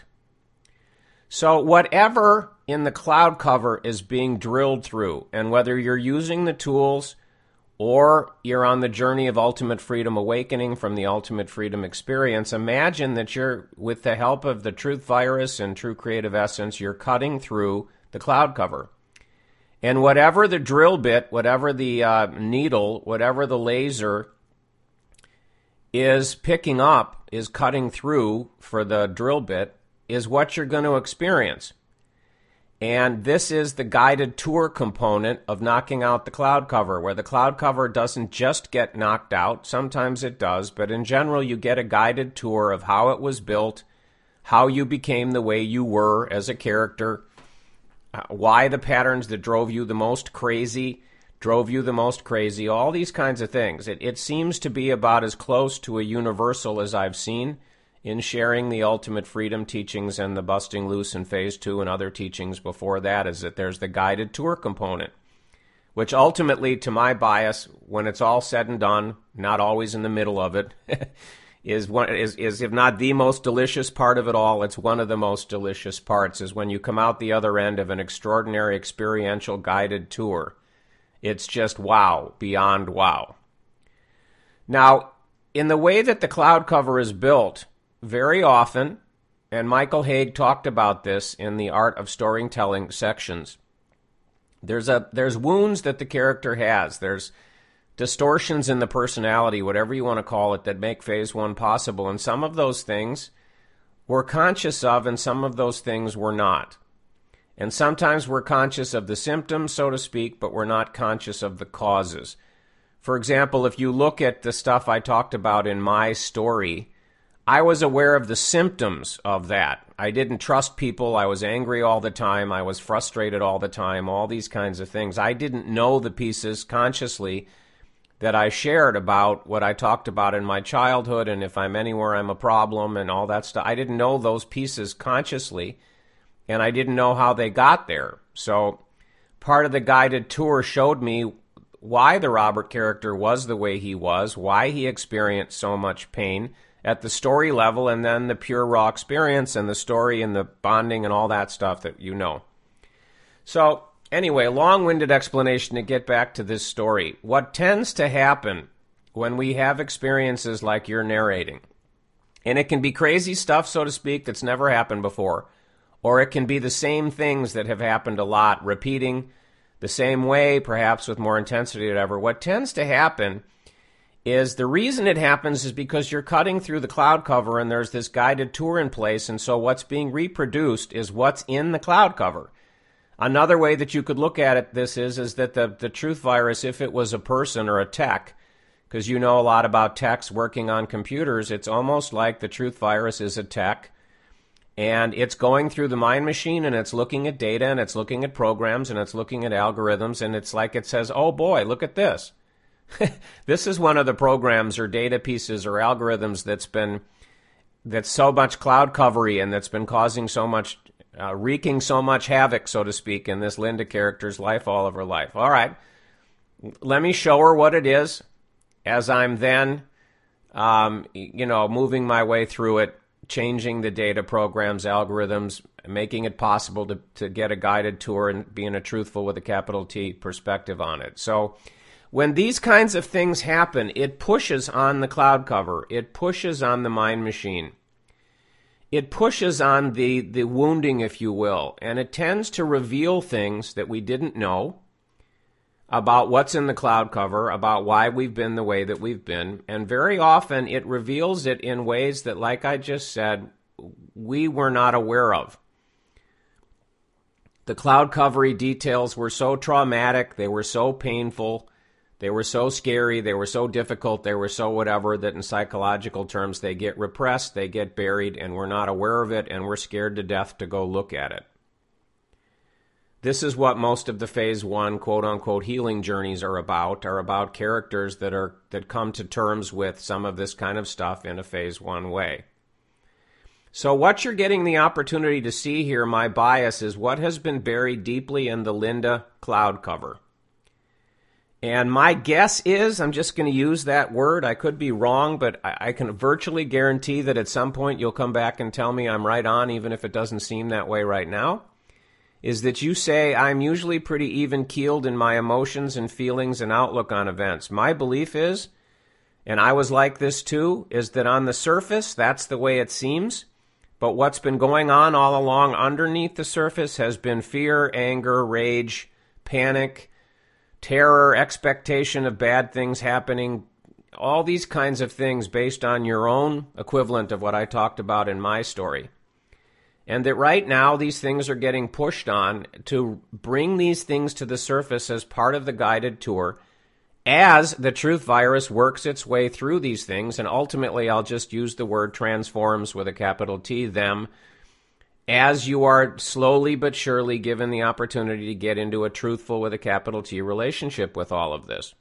So whatever in the cloud cover is being drilled through, and whether you're using the tools or you're on the journey of Ultimate Freedom Awakening from the Ultimate Freedom Experience, imagine that you're, with the help of the Truth Virus and True Creative Essence, you're cutting through the cloud cover. And whatever the drill bit, whatever the needle, whatever the laser is picking up, is cutting through for the drill bit, is what you're going to experience. And this is the guided tour component of knocking out the cloud cover, where the cloud cover doesn't just get knocked out. Sometimes it does, but in general, you get a guided tour of how it was built, how you became the way you were as a character, why the patterns that drove you the most crazy, all these kinds of things. It seems to be about as close to a universal as I've seen in sharing the Ultimate Freedom teachings and the Busting Loose in Phase 2 and other teachings before that, is that there's the guided tour component, which ultimately, to my bias, when it's all said and done, not always in the middle of it, is if not the most delicious part of it all, it's one of the most delicious parts, is when you come out the other end of an extraordinary experiential guided tour. It's just wow, beyond wow. Now, in the way that the cloud cover is built, very often, and Michael Haig talked about this in the Art of Storytelling sections, there's wounds that the character has. There's distortions in the personality, whatever you want to call it, that make Phase 1 possible. And some of those things we're conscious of, and some of those things we're not. And sometimes we're conscious of the symptoms, so to speak, but we're not conscious of the causes. For example, if you look at the stuff I talked about in my story, I was aware of the symptoms of that. I didn't trust people. I was angry all the time. I was frustrated all the time, all these kinds of things. I didn't know the pieces consciously that I shared about what I talked about in my childhood, and if I'm anywhere, I'm a problem, and all that stuff. I didn't know those pieces consciously, and I didn't know how they got there. So part of the guided tour showed me why the Robert character was the way he was, why he experienced so much pain at the story level, and then the pure raw experience and the story and the bonding and all that stuff that you know. So anyway, long-winded explanation to get back to this story. What tends to happen when we have experiences like you're narrating, and it can be crazy stuff, so to speak, that's never happened before, or it can be the same things that have happened a lot, repeating the same way, perhaps with more intensity or whatever. What tends to happen is the reason it happens is because you're cutting through the cloud cover and there's this guided tour in place, and so what's being reproduced is what's in the cloud cover. Another way that you could look at it, this is that the truth virus, if it was a person or a tech, because you know a lot about techs working on computers, it's almost like the truth virus is a tech, and it's going through the mind machine, and it's looking at data, and it's looking at programs, and it's looking at algorithms, and it's like it says, oh boy, look at this. This is one of the programs or data pieces or algorithms that's so much cloud covery and that's been causing so much, wreaking so much havoc, so to speak, in this Linda character's life all of her life. All right, let me show her what it is as I'm then, moving my way through it, changing the data programs, algorithms, making it possible to get a guided tour and being a truthful with a capital T perspective on it. So when these kinds of things happen, it pushes on the cloud cover. It pushes on the mind machine. It pushes on the wounding, if you will, and it tends to reveal things that we didn't know about what's in the cloud cover, about why we've been the way that we've been, and very often it reveals it in ways that, like I just said, we were not aware of. The cloud covery details were so traumatic, they were so painful, they were so scary, they were so difficult, they were so whatever, that in psychological terms they get repressed, they get buried, and we're not aware of it, and we're scared to death to go look at it. This is what most of the phase 1 quote-unquote healing journeys are about characters that come to terms with some of this kind of stuff in a phase 1 way. So what you're getting the opportunity to see here, my bias, is what has been buried deeply in the Linda cloud cover. And my guess is, I'm just going to use that word, I could be wrong, but I can virtually guarantee that at some point you'll come back and tell me I'm right on, even if it doesn't seem that way right now, is that you say I'm usually pretty even-keeled in my emotions and feelings and outlook on events. My belief is, and I was like this too, is that on the surface, that's the way it seems, but what's been going on all along underneath the surface has been fear, anger, rage, panic, terror, expectation of bad things happening, all these kinds of things based on your own equivalent of what I talked about in my story. And that right now these things are getting pushed on to bring these things to the surface as part of the guided tour as the truth virus works its way through these things. And ultimately, I'll just use the word transforms with a capital T, them, as you are slowly but surely given the opportunity to get into a truthful with a capital T relationship with all of this.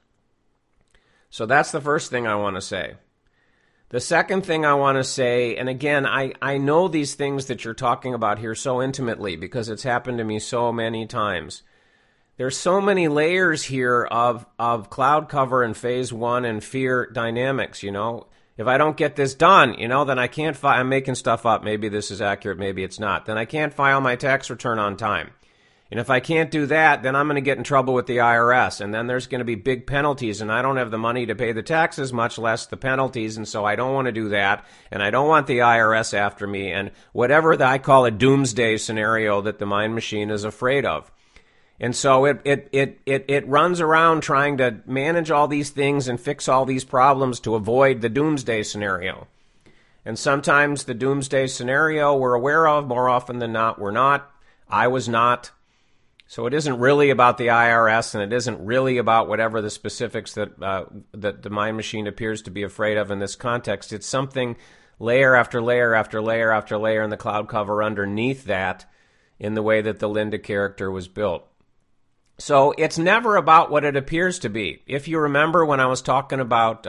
So that's the first thing I want to say. The second thing I want to say, and again, I know these things that you're talking about here so intimately because it's happened to me so many times. There's so many layers here of cloud cover and phase 1 and fear dynamics, you know. If I don't get this done, then I can't file. I'm making stuff up. Maybe this is accurate. Maybe it's not. Then I can't file my tax return on time. And if I can't do that, then I'm going to get in trouble with the IRS. And then there's going to be big penalties. And I don't have the money to pay the taxes, much less the penalties. And so I don't want to do that. And I don't want the IRS after me. And whatever I call a doomsday scenario that the mind machine is afraid of. And so it runs around trying to manage all these things and fix all these problems to avoid the doomsday scenario. And sometimes the doomsday scenario we're aware of, more often than not, we're not. I was not. So it isn't really about the IRS, and it isn't really about whatever the specifics that the mind machine appears to be afraid of in this context. It's something layer after layer after layer after layer in the cloud cover underneath that in the way that the Linda character was built. So it's never about what it appears to be. If you remember when I was talking about,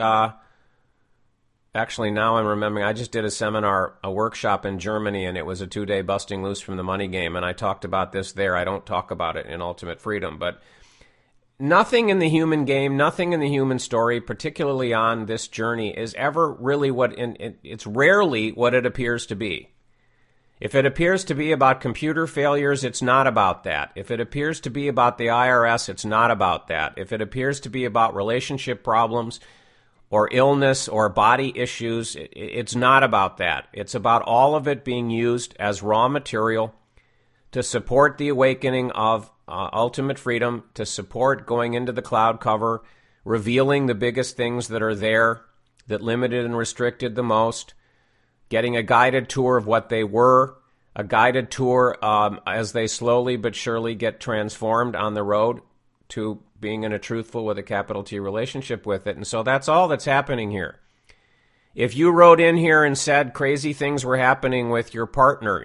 actually now I'm remembering, I just did a seminar, a workshop in Germany, and it was a 2-day busting loose from the money game, and I talked about this there. I don't talk about it in Ultimate Freedom, but nothing in the human game, nothing in the human story, particularly on this journey, is ever really it's rarely what it appears to be. If it appears to be about computer failures, it's not about that. If it appears to be about the IRS, it's not about that. If it appears to be about relationship problems or illness or body issues, it's not about that. It's about all of it being used as raw material to support the awakening of ultimate freedom to support going into the cloud cover, revealing the biggest things that are there that limited and restricted the most, getting a guided tour of what they were, a guided tour as they slowly but surely get transformed on the road to being in a truthful with a capital T relationship with it. And so that's all that's happening here. If you wrote in here and said crazy things were happening with your partner,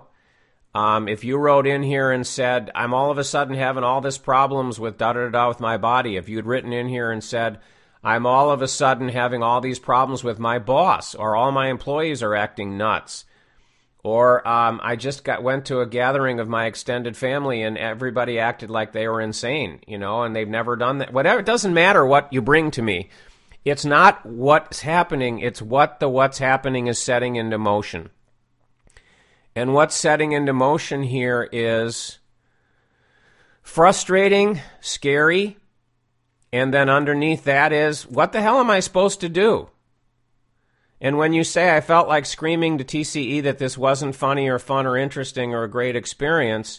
if you wrote in here and said, I'm all of a sudden having all this problems with da-da-da-da with my body, if you'd written in here and said, I'm all of a sudden having all these problems with my boss, or all my employees are acting nuts, or I just went to a gathering of my extended family and everybody acted like they were insane, and they've never done that. Whatever, it doesn't matter what you bring to me. It's not what's happening, it's what the what's happening is setting into motion. And what's setting into motion here is frustrating, scary, and then underneath that is, what the hell am I supposed to do? And when you say I felt like screaming to TCE that this wasn't funny or fun or interesting or a great experience,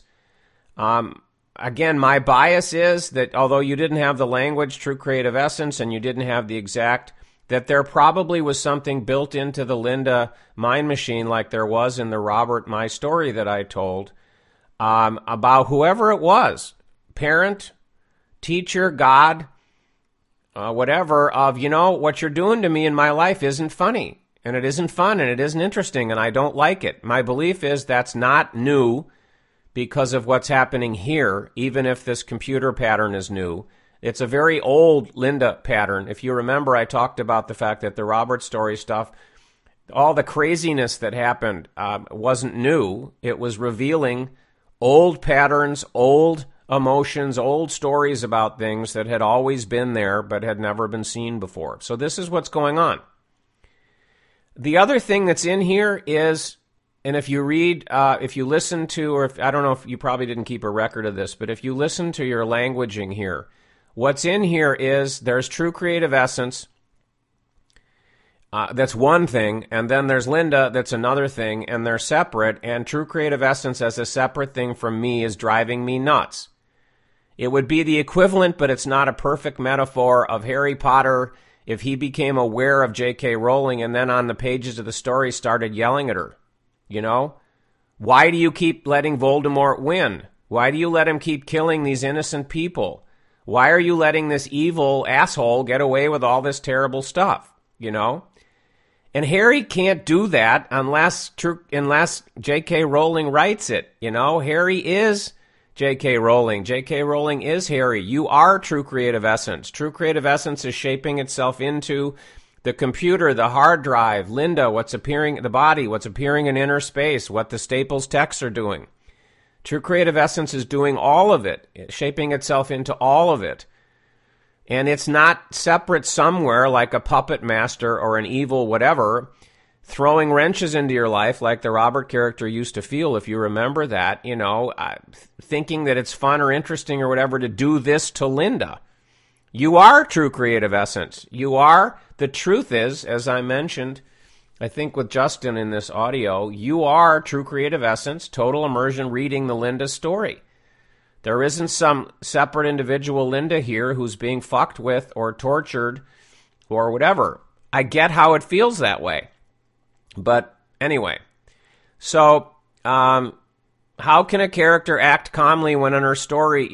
again, my bias is that although you didn't have the language, true creative essence, and you didn't have the exact, that there probably was something built into the Linda mind machine like there was in the Robert My Story that I told about whoever it was, parent, teacher, God, whatever, of, what you're doing to me in my life isn't funny, and it isn't fun, and it isn't interesting, and I don't like it. My belief is that's not new because of what's happening here, even if this computer pattern is new. It's a very old Linda pattern. If you remember, I talked about the fact that the Robert Story stuff, all the craziness that happened wasn't new. It was revealing old patterns, old emotions, old stories about things that had always been there but had never been seen before. So this is what's going on. The other thing that's in here is, and if you read, if you listen to, or if, I don't know if you probably didn't keep a record of this, but if you listen to your languaging here, what's in here is there's true creative essence. That's one thing, and then there's Linda, that's another thing, and they're separate, and true creative essence as a separate thing from me is driving me nuts. It would be the equivalent, but it's not a perfect metaphor, of Harry Potter if he became aware of J.K. Rowling and then on the pages of the story started yelling at her. Why do you keep letting Voldemort win? Why do you let him keep killing these innocent people? Why are you letting this evil asshole get away with all this terrible stuff? And Harry can't do that unless J.K. Rowling writes it. Harry is J.K. Rowling. J.K. Rowling is Harry. You are true creative essence. True creative essence is shaping itself into the computer, the hard drive, Linda, what's appearing, the body, what's appearing in inner space, what the Staples texts are doing. True creative essence is doing all of it, shaping itself into all of it. And it's not separate somewhere like a puppet master or an evil whatever, throwing wrenches into your life like the Robert character used to feel, if you remember that, thinking that it's fun or interesting or whatever to do this to Linda. You are true creative essence. You are. The truth is, as I mentioned, I think with Justin in this audio, you are true creative essence, total immersion reading the Linda story. There isn't some separate individual Linda here who's being fucked with or tortured or whatever. I get how it feels that way. But anyway, so how can a character act calmly when in her story,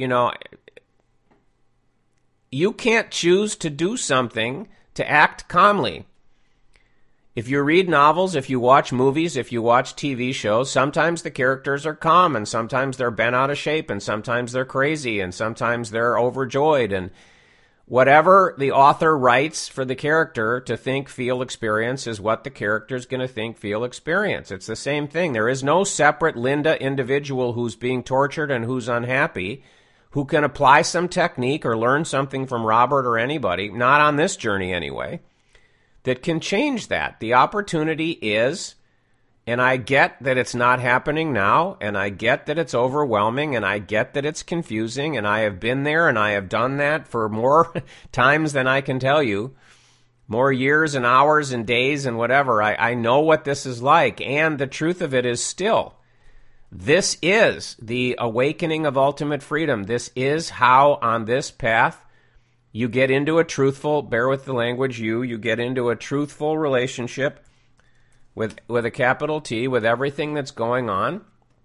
you can't choose to do something to act calmly. If you read novels, if you watch movies, if you watch TV shows, sometimes the characters are calm and sometimes they're bent out of shape and sometimes they're crazy and sometimes they're overjoyed, and whatever the author writes for the character to think, feel, experience is what the character's going to think, feel, experience. It's the same thing. There is no separate Linda individual who's being tortured and who's unhappy who can apply some technique or learn something from Robert or anybody, not on this journey anyway, that can change that. The opportunity is, and I get that it's not happening now, and I get that it's overwhelming, and I get that it's confusing, and I have been there, and I have done that for more times than I can tell you, more years and hours and days and whatever. I know what this is like, and the truth of it is still, This is the awakening of ultimate freedom. This is how, on this path, you get into a truthful, bear with the language, you get into a truthful relationship with a capital T, with everything that's going on.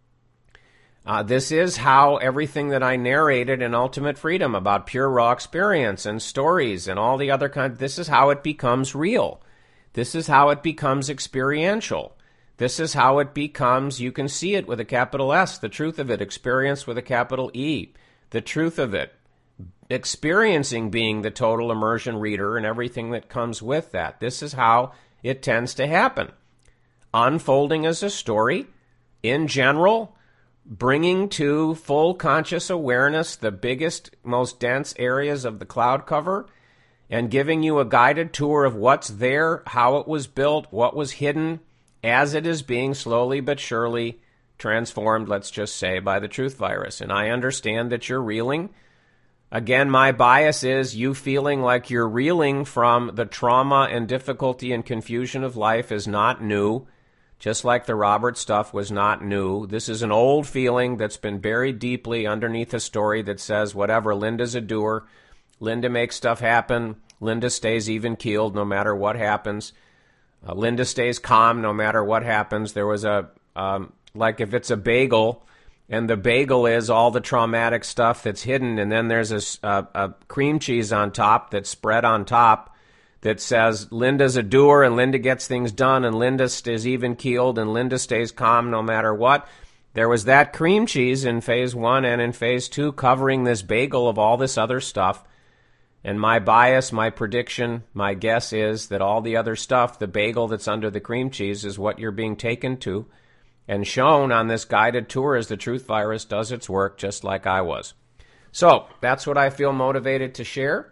This is how everything that I narrated in Ultimate Freedom about pure raw experience and stories and all the other kinds, this is how it becomes real. This is how it becomes experiential. This is how it becomes, you can see it with a capital S, the truth of it, experience with a capital E, the truth of it, experiencing being the total immersion reader and everything that comes with that. This is how it tends to happen. Unfolding as a story, in general, bringing to full conscious awareness the biggest, most dense areas of the cloud cover, and giving you a guided tour of what's there, how it was built, what was hidden, as it is being slowly but surely transformed, let's just say, by the truth virus. And I understand that you're reeling. Again, my bias is you feeling like you're reeling from the trauma and difficulty and confusion of life is not new, just like the Robert stuff was not new. This is an old feeling that's been buried deeply underneath a story that says, whatever, Linda's a doer, Linda makes stuff happen, Linda stays even-keeled no matter what happens, Linda stays calm no matter what happens. There was like if it's a bagel, and the bagel is all the traumatic stuff that's hidden, and then there's a cream cheese on top that's spread on top that says Linda's a doer, and Linda gets things done, and Linda stays even-keeled, and Linda stays calm no matter what. There was that cream cheese in Phase 1 and in Phase 2 covering this bagel of all this other stuff. And my bias, my prediction, my guess is that all the other stuff, the bagel that's under the cream cheese, is what you're being taken to and shown on this guided tour as the truth virus does its work, just like I was. So that's what I feel motivated to share.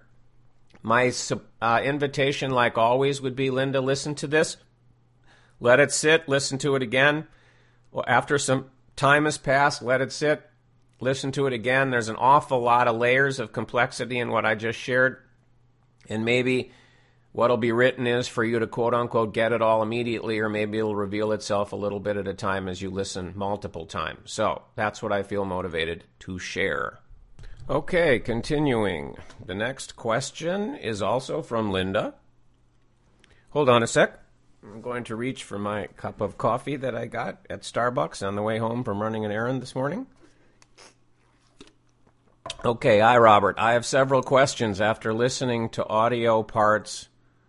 My invitation, like always, would be, Linda, listen to this. Let it sit. Listen to it again. Well, after some time has passed, let it sit. Listen to it again. There's an awful lot of layers of complexity in what I just shared. And maybe what'll be written is for you to quote-unquote get it all immediately, or maybe it'll reveal itself a little bit at a time as you listen multiple times. So that's what I feel motivated to share. Okay, continuing. The next question is also from Linda. Hold on a sec. I'm going to reach for my cup of coffee that I got at Starbucks on the way home from running an errand this morning. Okay, hi, Robert. I have several questions after listening to audio parts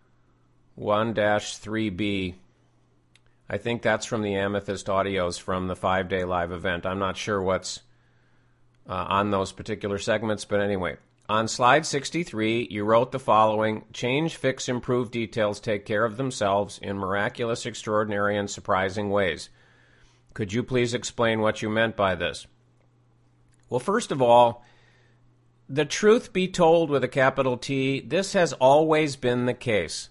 1-3B. I think that's from the Amethyst audios from the 5-day live event. I'm not sure what's on those particular segments, but anyway. On slide 63, you wrote the following: change, fix, improve details take care of themselves in miraculous, extraordinary, and surprising ways. Could you please explain what you meant by this? Well, first of all, the truth be told with a capital T, this has always been the case.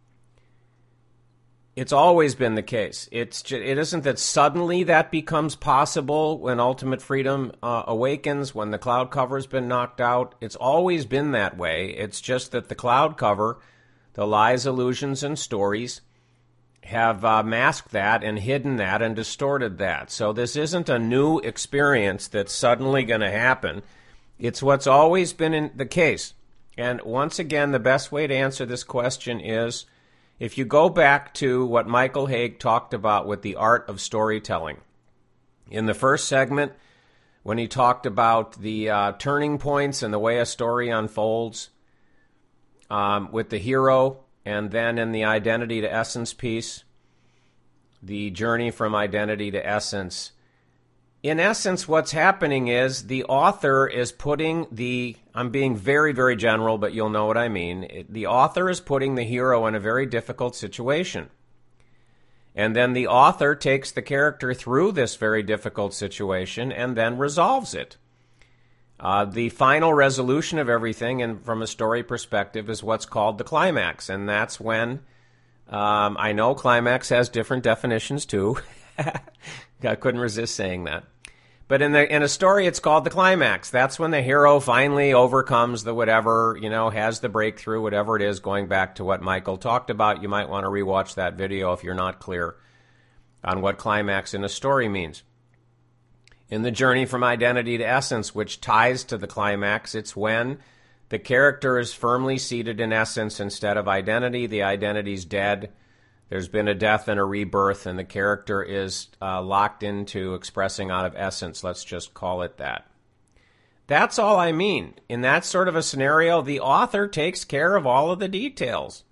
It's always been the case. It isn't that suddenly that becomes possible when ultimate freedom awakens, when the cloud cover's been knocked out. It's always been that way. It's just that the cloud cover, the lies, illusions, and stories have masked that and hidden that and distorted that. So this isn't a new experience that's suddenly going to happen. It's what's always been in the case. And once again, the best way to answer this question is if you go back to what Michael Haig talked about with the art of storytelling. In the first segment, when he talked about the turning points and the way a story unfolds with the hero, and then in the identity to essence piece, the journey from identity to essence. In essence, what's happening is the author is putting I'm being very, very general, but you'll know what I mean. The author is putting the hero in a very difficult situation. And then the author takes the character through this very difficult situation and then resolves it. The final resolution of everything, and from a story perspective, is what's called the climax. And that's when, I know climax has different definitions too. I couldn't resist saying that. But in a story, it's called the climax. That's when the hero finally overcomes the whatever, has the breakthrough, whatever it is, going back to what Michael talked about. You might want to rewatch that video if you're not clear on what climax in a story means. in the journey from identity to essence, which ties to the climax. It's when the character is firmly seated in essence instead of identity. The identity's dead. There's been a death and a rebirth, and the character is locked into expressing out of essence. Let's just call it that. That's all I mean. In that sort of a scenario, the author takes care of all of the details.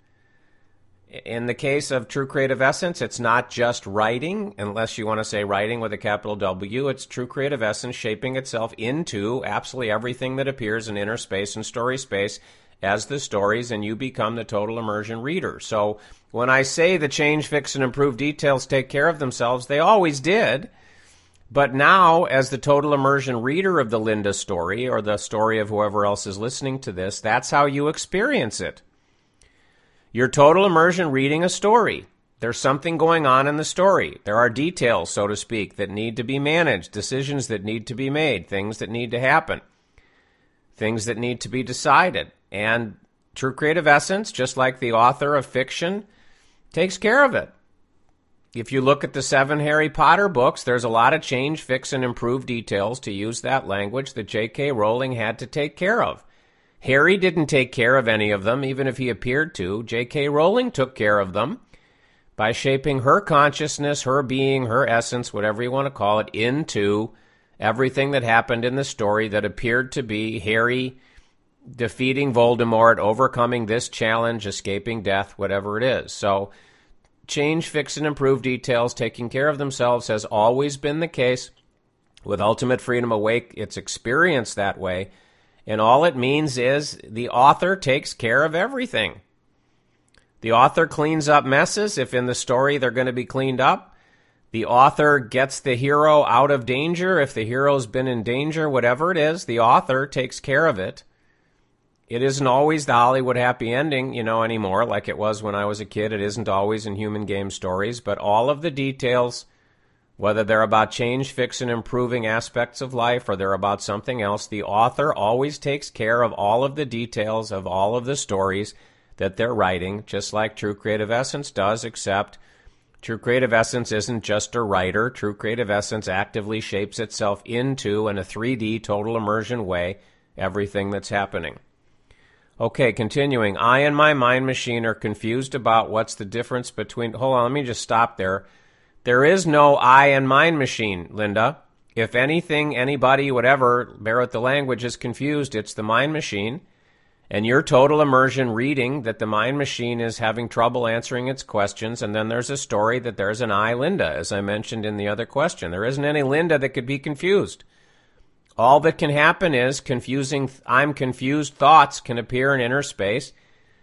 In the case of True Creative Essence, it's not just writing, unless you want to say writing with a capital W. It's True Creative Essence shaping itself into absolutely everything that appears in inner space and story space as the stories, and you become the total immersion reader. So when I say the change, fix, and improve details take care of themselves, they always did. But now, as the total immersion reader of the Linda story, or the story of whoever else is listening to this, that's how you experience it. You're total immersion reading a story. There's something going on in the story. There are details, so to speak, that need to be managed, decisions that need to be made, things that need to happen, things that need to be decided. And True Creative Essence, just like the author of fiction, takes care of it. If you look at the 7 Harry Potter books, there's a lot of change, fix, and improve details, to use that language, that J.K. Rowling had to take care of. Harry didn't take care of any of them, even if he appeared to. J.K. Rowling took care of them by shaping her consciousness, her being, her essence, whatever you want to call it, into everything that happened in the story that appeared to be Harry defeating Voldemort, overcoming this challenge, escaping death, whatever it is. So change, fix, and improve details taking care of themselves has always been the case. With Ultimate Freedom Awake, it's experienced that way. And all it means is the author takes care of everything. The author cleans up messes if in the story they're going to be cleaned up. The author gets the hero out of danger if the hero's been in danger, whatever it is, the author takes care of it. It isn't always the Hollywood happy ending, anymore, like it was when I was a kid. It isn't always in human game stories, but all of the details, whether they're about change, fix, and improving aspects of life, or they're about something else, the author always takes care of all of the details of all of the stories that they're writing, just like True Creative Essence does, except True Creative Essence isn't just a writer. True Creative Essence actively shapes itself into, in a 3D total immersion way, everything that's happening. Okay, continuing. I and my mind machine are confused about what's the difference between... Hold on, let me just stop there. There is no I and mind machine, Linda. If anything, anybody, whatever, bear with the language, is confused, it's the mind machine. And your total immersion reading that the mind machine is having trouble answering its questions, and then there's a story that there's an I, Linda, as I mentioned in the other question. There isn't any Linda that could be confused. All that can happen is I'm confused thoughts can appear in inner space,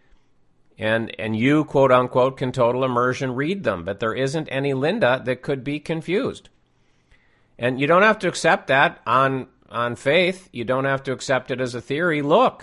and you, quote unquote, can total immersion read them, but there isn't any Linda that could be confused. And you don't have to accept that on faith. You don't have to accept it as a theory. Look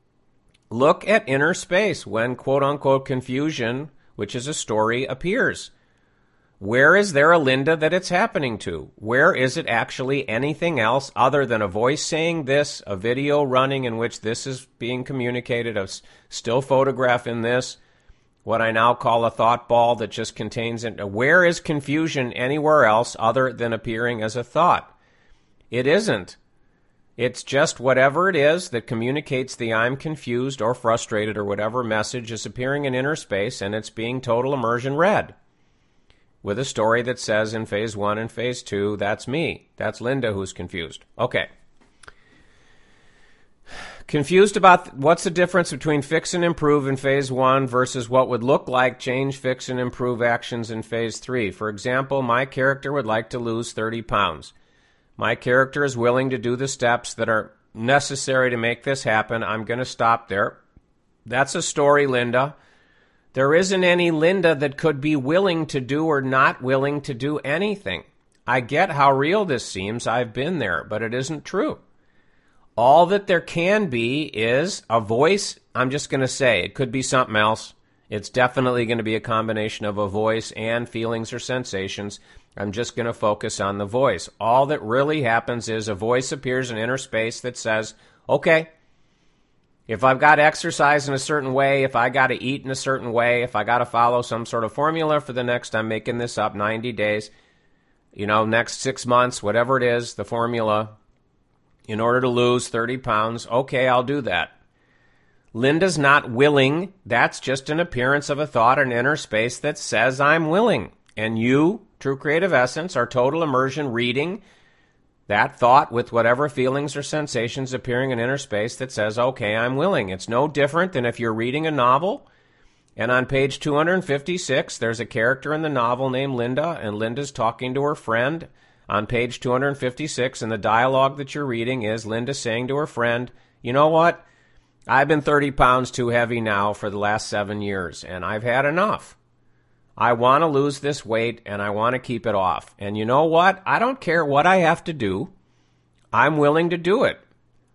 at inner space when, quote unquote, confusion, which is a story, appears. Where is there a Linda that it's happening to? Where is it actually anything else other than a voice saying this, a video running in which this is being communicated, a still photograph in this, what I now call a thought ball that just contains it? Where is confusion anywhere else other than appearing as a thought? It isn't. It's just whatever it is that communicates the I'm confused or frustrated or whatever message is appearing in inner space, and it's being total immersion read. With a story that says in phase 1 and phase 2, that's me. That's Linda who's confused. Okay. Confused about what's the difference between fix and improve in phase 1 versus what would look like change, fix, and improve actions in phase 3. For example, my character would like to lose 30 pounds. My character is willing to do the steps that are necessary to make this happen. I'm going to stop there. That's a story, Linda. There isn't any Linda that could be willing to do or not willing to do anything. I get how real this seems. I've been there, but it isn't true. All that there can be is a voice. I'm just going to say it could be something else. It's definitely going to be a combination of a voice and feelings or sensations. I'm just going to focus on the voice. All that really happens is a voice appears in inner space that says, okay, if I've got to exercise in a certain way, if I got to eat in a certain way, if I got to follow some sort of formula for the next, I'm making this up, 90 days, next 6 months, whatever it is, the formula, in order to lose 30 pounds, okay, I'll do that. Linda's not willing. That's just an appearance of a thought in inner space that says I'm willing. And you, True Creative Essence, are total immersion reading that thought with whatever feelings or sensations appearing in inner space that says, okay, I'm willing. It's no different than if you're reading a novel, and on page 256, there's a character in the novel named Linda, and Linda's talking to her friend on page 256, and the dialogue that you're reading is Linda saying to her friend, you know what? I've been 30 pounds too heavy now for the last 7 years, and I've had enough. I want to lose this weight, and I want to keep it off. And you know what? I don't care what I have to do. I'm willing to do it.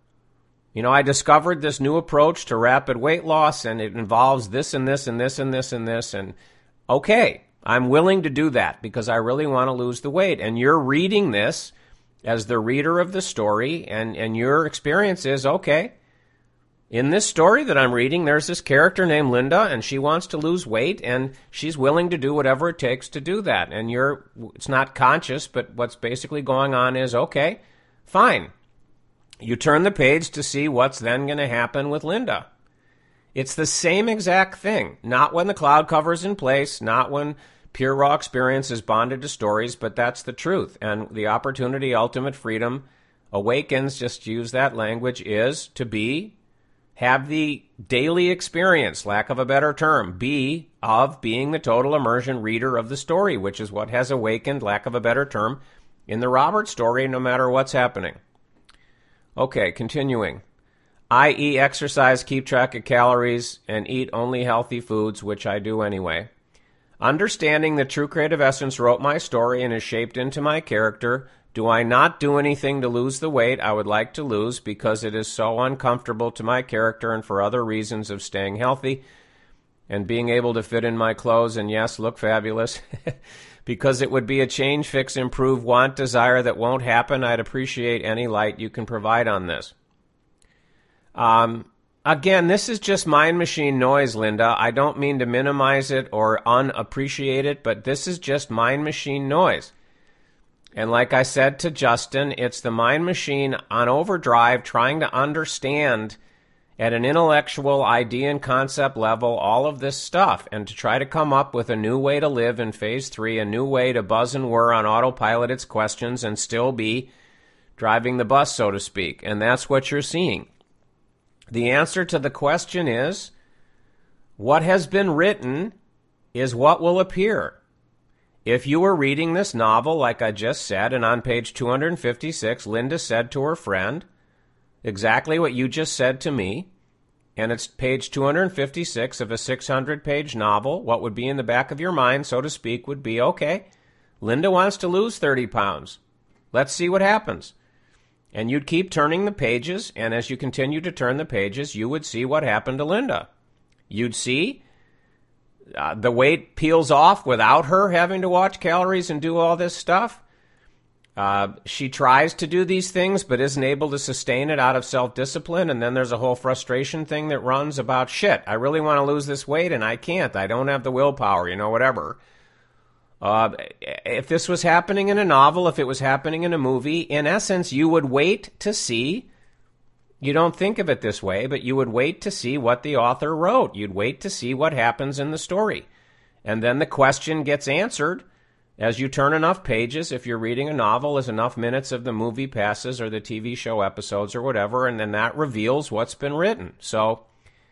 I discovered this new approach to rapid weight loss, and it involves this and this and this and this and this. And okay, I'm willing to do that because I really want to lose the weight. And you're reading this as the reader of the story, and your experience is, okay, in this story that I'm reading, there's this character named Linda, and she wants to lose weight, and she's willing to do whatever it takes to do that. And it's not conscious, but what's basically going on is, okay, fine. You turn the page to see what's then going to happen with Linda. It's the same exact thing. Not when the cloud cover's in place, not when pure raw experience is bonded to stories, but that's the truth. And the opportunity, ultimate freedom, awakens, just use that language, is to have the daily experience, lack of a better term, of being the total immersion reader of the story, which is what has awakened, lack of a better term, in the Robert story, no matter what's happening. Okay, continuing. I.e. exercise, keep track of calories, and eat only healthy foods, which I do anyway. Understanding that True Creative Essence wrote my story and is shaped into my character, do I not do anything to lose the weight I would like to lose because it is so uncomfortable to my character and for other reasons of staying healthy and being able to fit in my clothes and, yes, look fabulous? Because it would be a change, fix, improve, want, desire that won't happen. I'd appreciate any light you can provide on this. Again, this is just mind machine noise, Linda. I don't mean to minimize it or unappreciate it, but this is just mind machine noise. And like I said to Justin, it's the mind machine on overdrive trying to understand at an intellectual idea and concept level all of this stuff and to try to come up with a new way to live in phase 3, a new way to buzz and whir on autopilot its questions and still be driving the bus, so to speak. And that's what you're seeing. The answer to the question is, what has been written is what will appear. If you were reading this novel, like I just said, and on page 256, Linda said to her friend exactly what you just said to me, and it's page 256 of a 600-page novel, what would be in the back of your mind, so to speak, would be, okay, Linda wants to lose 30 pounds. Let's see what happens. And you'd keep turning the pages, and as you continue to turn the pages, you would see what happened to Linda. You'd see the weight peels off without her having to watch calories and do all this stuff. She tries to do these things but isn't able to sustain it out of self-discipline, and then there's a whole frustration thing that runs about, shit, I really want to lose this weight and I can't. I don't have the willpower, whatever. If this was happening in a novel, if it was happening in a movie, in essence, you would wait to see. You don't think of it this way, but you would wait to see what the author wrote. You'd wait to see what happens in the story. And then the question gets answered as you turn enough pages. If you're reading a novel, as enough minutes of the movie passes or the TV show episodes or whatever, and then that reveals what's been written. So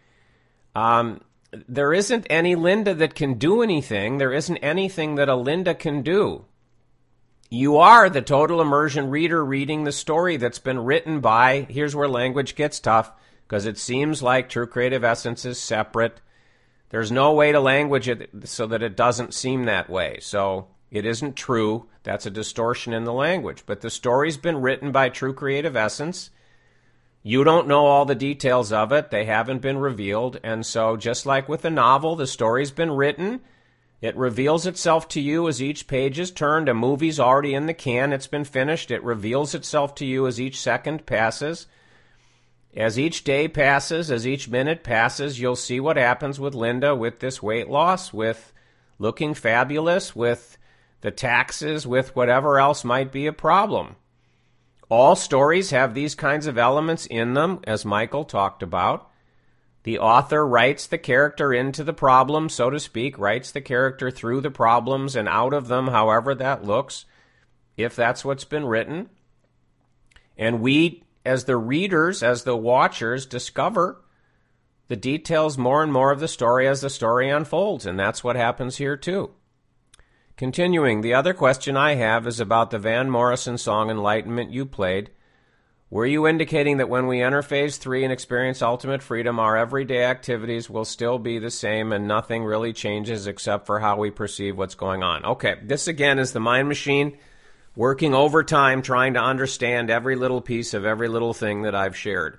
there isn't any Linda that can do anything. There isn't anything that a Linda can do. You are the total immersion reader reading the story that's been written by, here's where language gets tough, because it seems like True Creative Essence is separate. There's no way to language it so that it doesn't seem that way. So it isn't true. That's a distortion in the language. But the story's been written by True Creative Essence. You don't know all the details of it. They haven't been revealed. And so just like with a novel, the story's been written. It reveals itself to you as each page is turned. A movie's already in the can. It's been finished. It reveals itself to you as each second passes. As each day passes, as each minute passes, you'll see what happens with Linda, with this weight loss, with looking fabulous, with the taxes with whatever else might be a problem. All stories have these kinds of elements in them, as Michael talked about. The author writes the character into the problem, so to speak, writes the character through the problems and out of them, however that looks, if that's what's been written. And we, as the readers, as the watchers, discover the details more and more of the story as the story unfolds, and that's what happens here too. Continuing, the other question I have is about the Van Morrison song Enlightenment you played. Were you indicating that when we enter Phase 3 and experience ultimate freedom, our everyday activities will still be the same and nothing really changes except for how we perceive what's going on? Okay, this again is the mind machine working overtime trying to understand every little piece of every little thing that I've shared.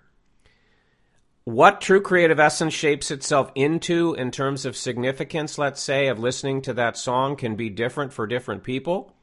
What true creative essence shapes itself into in terms of significance, let's say, of listening to that song can be different for different people.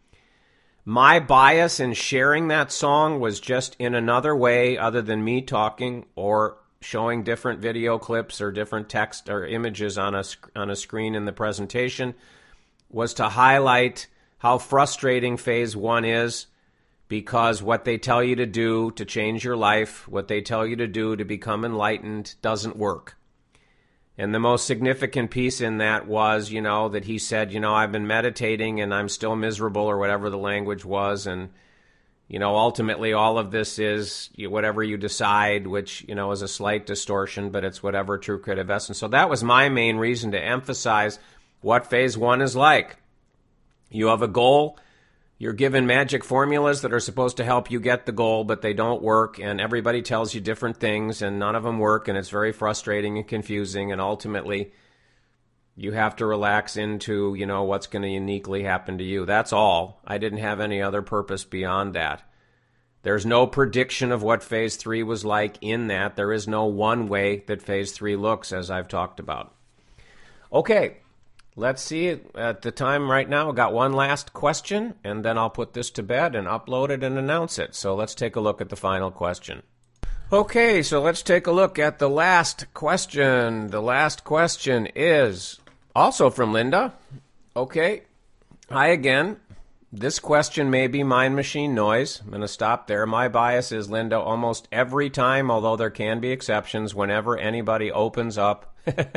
My bias in sharing that song was just in another way other than me talking or showing different video clips or different text or images on a screen in the presentation, was to highlight how frustrating Phase 1 is, because what they tell you to do to change your life, what they tell you to do to become enlightened, doesn't work. And the most significant piece in that was, that he said, I've been meditating and I'm still miserable, or whatever the language was. And, ultimately all of this is whatever you decide, which, is a slight distortion, but it's whatever true creative essence. So that was my main reason to emphasize what Phase 1 is like. You have a goal. You're given magic formulas that are supposed to help you get the goal, but they don't work, and everybody tells you different things, and none of them work, and it's very frustrating and confusing, and ultimately you have to relax into, what's going to uniquely happen to you. That's all. I didn't have any other purpose beyond that. There's no prediction of what Phase 3 was like in that. There is no one way that Phase 3 looks, as I've talked about. Okay. Let's see, at the time right now, I've got one last question, and then I'll put this to bed and upload it and announce it. So let's take a look at the final question. Okay, so let's take a look at the last question. The last question is also from Linda. Okay, hi again. This question may be mind machine noise. I'm going to stop there. My bias is, Linda, almost every time, although there can be exceptions, whenever anybody opens up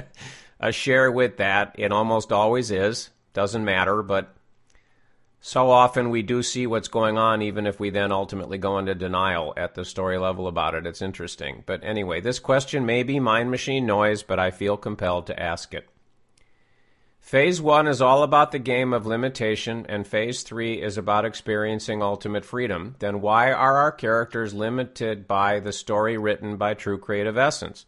a share with that, it almost always is. Doesn't matter, but so often we do see what's going on, even if we then ultimately go into denial at the story level about it. It's interesting. But anyway, this question may be mind machine noise, but I feel compelled to ask it. Phase 1 is all about the game of limitation, and Phase 3 is about experiencing ultimate freedom. Then why are our characters limited by the story written by True Creative Essence?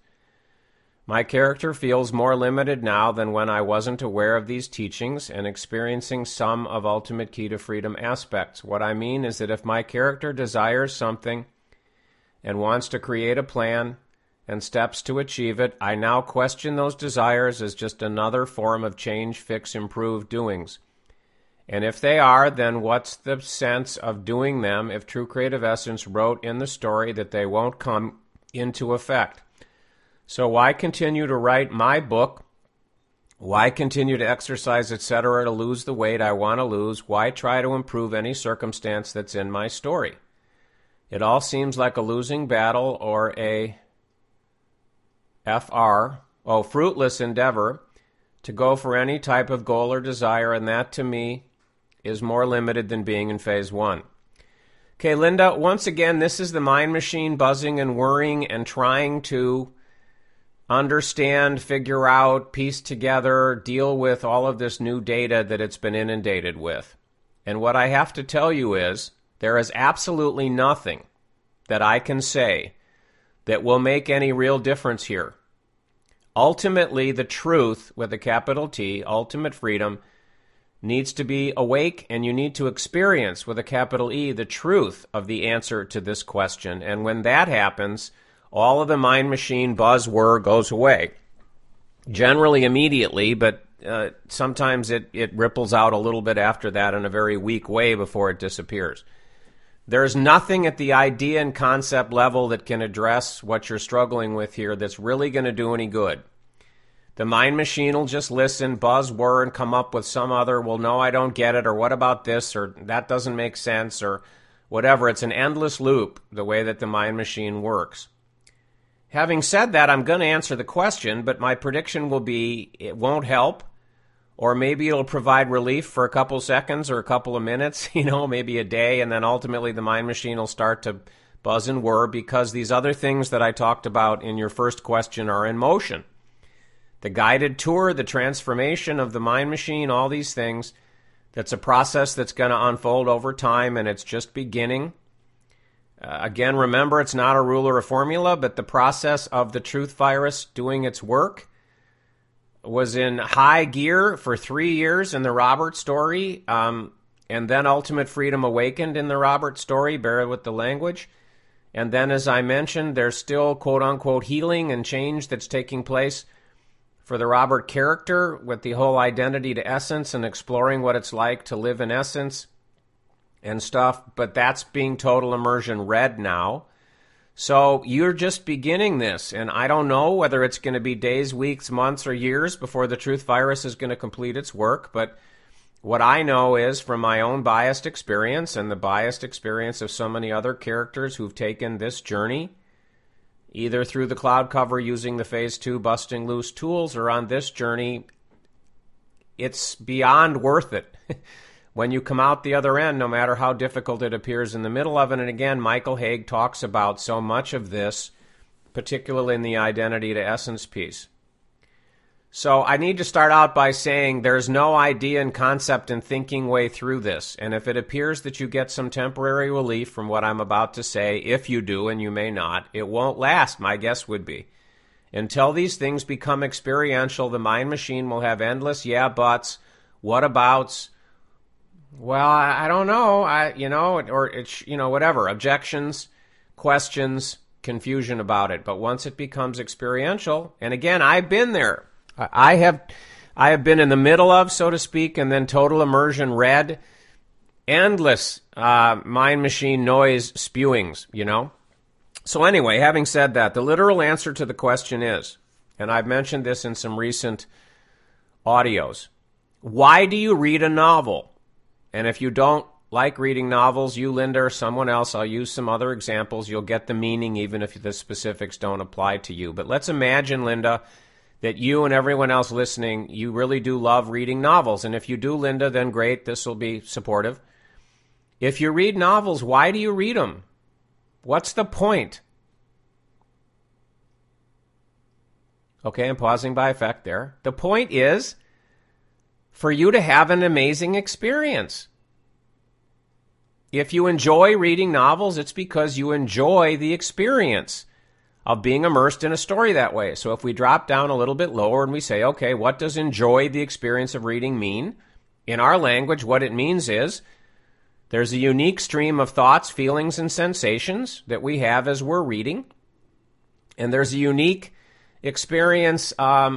My character feels more limited now than when I wasn't aware of these teachings and experiencing some of Ultimate Key to Freedom aspects. What I mean is that if my character desires something and wants to create a plan and steps to achieve it, I now question those desires as just another form of change, fix, improve doings. And if they are, then what's the sense of doing them if True Creative Essence wrote in the story that they won't come into effect? So why continue to write my book? Why continue to exercise, etc., to lose the weight I want to lose? Why try to improve any circumstance that's in my story? It all seems like a losing battle or a fruitless endeavor to go for any type of goal or desire, and that to me is more limited than being in Phase 1. Okay, Linda, once again, this is the mind machine buzzing and worrying and trying to understand, figure out, piece together, deal with all of this new data that it's been inundated with. And what I have to tell you is there is absolutely nothing that I can say that will make any real difference here. Ultimately, the truth, with a capital T, ultimate freedom, needs to be awake, and you need to experience, with a capital E, the truth of the answer to this question. And when that happens, all of the mind machine buzz whir goes away. Generally immediately, but sometimes it ripples out a little bit after that in a very weak way before it disappears. There's nothing at the idea and concept level that can address what you're struggling with here that's really going to do any good. The mind machine will just listen, buzz, whir, and come up with some other, well, no, I don't get it, or what about this, or that doesn't make sense, or whatever. It's an endless loop, the way that the mind machine works. Having said that, I'm going to answer the question, but my prediction will be it won't help, or maybe it'll provide relief for a couple seconds or a couple of minutes, maybe a day, and then ultimately the mind machine will start to buzz and whir because these other things that I talked about in your first question are in motion. The guided tour, the transformation of the mind machine, all these things, that's a process that's going to unfold over time, and it's just beginning. Again, remember, it's not a rule or a formula, but the process of the truth virus doing its work was in high gear for 3 years in the Robert story, and then ultimate freedom awakened in the Robert story, bear with the language. And then, as I mentioned, there's still quote-unquote healing and change that's taking place for the Robert character with the whole identity to essence and exploring what it's like to live in essence and stuff. But that's being total immersion read now. So you're just beginning this, and I don't know whether it's going to be days, weeks, months, or years before the truth virus is going to complete its work. But what I know is from my own biased experience and the biased experience of so many other characters who've taken this journey, either through the cloud cover using the Phase 2 Busting Loose tools or on this journey, it's beyond worth it. When you come out the other end, no matter how difficult it appears in the middle of it. And again, Michael Haig talks about so much of this, particularly in the identity to essence piece. So I need to start out by saying there's no idea and concept and thinking way through this. And if it appears that you get some temporary relief from what I'm about to say, if you do, and you may not, it won't last, my guess would be. Until these things become experiential, the mind machine will have endless yeah buts, what abouts, well, I don't know, whatever, objections, questions, confusion about it. But once it becomes experiential, and again, I've been there. I have been in the middle of, so to speak, and then total immersion read endless mind machine noise spewings, So anyway, having said that, the literal answer to the question is, and I've mentioned this in some recent audios, why do you read a novel? And if you don't like reading novels, you, Linda, or someone else, I'll use some other examples. You'll get the meaning even if the specifics don't apply to you. But let's imagine, Linda, that you and everyone else listening, you really do love reading novels. And if you do, Linda, then great, this will be supportive. If you read novels, why do you read them? What's the point? Okay, I'm pausing by effect there. The point is for you to have an amazing experience. If you enjoy reading novels, it's because you enjoy the experience of being immersed in a story that way. So if we drop down a little bit lower and we say, okay, what does enjoy the experience of reading mean? In our language, what it means is there's a unique stream of thoughts, feelings, and sensations that we have as we're reading. And there's a unique experience, I'll